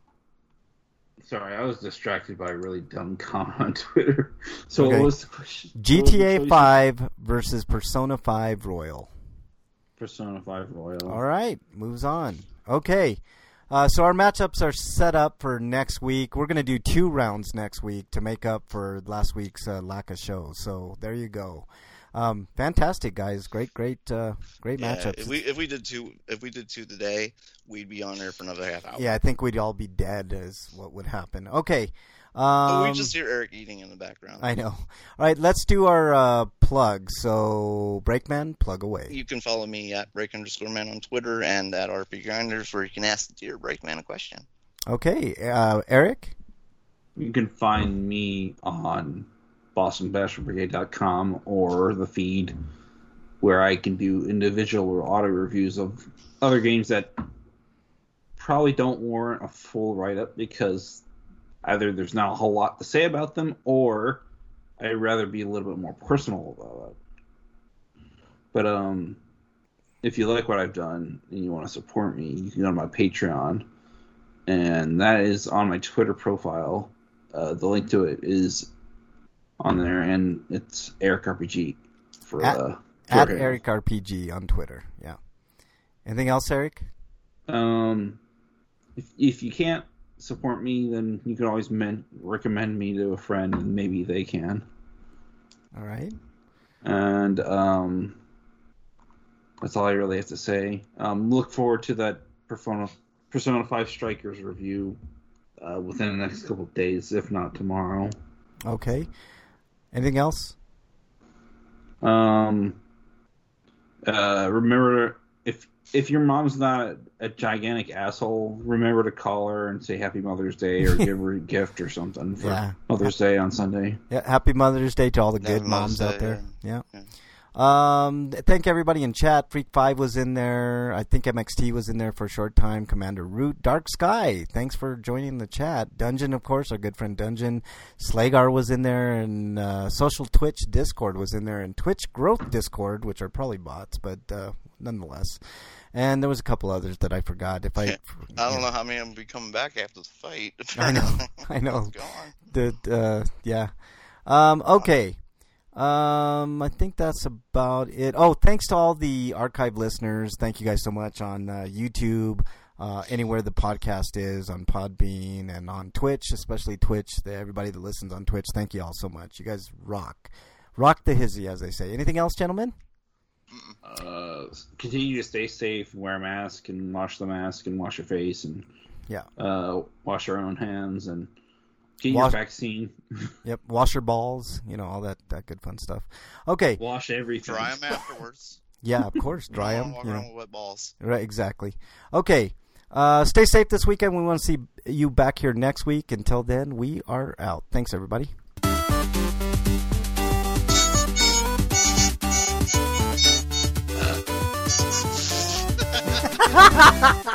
Sorry, I was distracted by a really dumb comment on Twitter. So Okay. what was the question? GTA 5 versus Persona 5 Royal. Persona 5 Royal. All right, moves on. Okay, so our matchups are set up for next week. We're going to do 2 rounds next week to make up for last week's lack of shows. So there you go. Fantastic, guys. Great matchups. If we did two today, we'd be on there for another half hour. Yeah, I think we'd all be dead is what would happen. Okay. But we just hear Eric eating in the background. I know. All right, let's do our plugs. So, Breakman, plug away. You can follow me at break_man on Twitter and at RP Grinders, where you can ask the dear Breakman a question. Okay, Eric? You can find me on BostonBasherBrigade.com or the feed, where I can do individual or auto reviews of other games that probably don't warrant a full write-up because either there's not a whole lot to say about them, or I'd rather be a little bit more personal about it. But if you like what I've done and you want to support me, you can go to my Patreon, and that is on my Twitter profile. The link to it is on there, and it's Eric RPG for At Twitter. Eric RPG on Twitter. Yeah. Anything else, Eric? If you can't support me, then you can always recommend me to a friend, and maybe they can. All right. And that's all I really have to say. Look forward to that Persona 5 Strikers review within the next couple of days, if not tomorrow. Okay. Anything else? Remember, if your mom's not a gigantic asshole, remember to call her and say Happy Mother's Day or give her a gift or something for Mother's Day on Sunday. Yeah, Happy Mother's Day to all the good moms out there. Yeah. Thank everybody in chat. Freak 5 was in there. I think MXT was in there for a short time. Commander Root. Dark Sky, thanks for joining the chat. Dungeon, of course, our good friend Dungeon. Slagar was in there, and Social Twitch Discord was in there, and Twitch Growth Discord, which are probably bots, but nonetheless. And there was a couple others that I forgot. I don't know how many will be coming back after the fight. I know. Yeah. Okay. I think that's about it. Oh, thanks to all the archive listeners. Thank you guys so much on YouTube, anywhere the podcast is, on Podbean and on Twitch, especially Twitch. Everybody that listens on Twitch, thank you all so much. You guys rock. Rock the hizzy, as they say. Anything else, gentlemen? Continue to stay safe, wear a mask, and wash the mask, and wash your face, and wash your own hands, and get your vaccine. Yep, wash your balls, all that good fun stuff. Okay. Wash everything. Dry them afterwards. Yeah, of course, dry them. Walk around with wet balls. Right, exactly. Okay, stay safe this weekend. We want to see you back here next week. Until then, we are out. Thanks, everybody. Ha ha ha!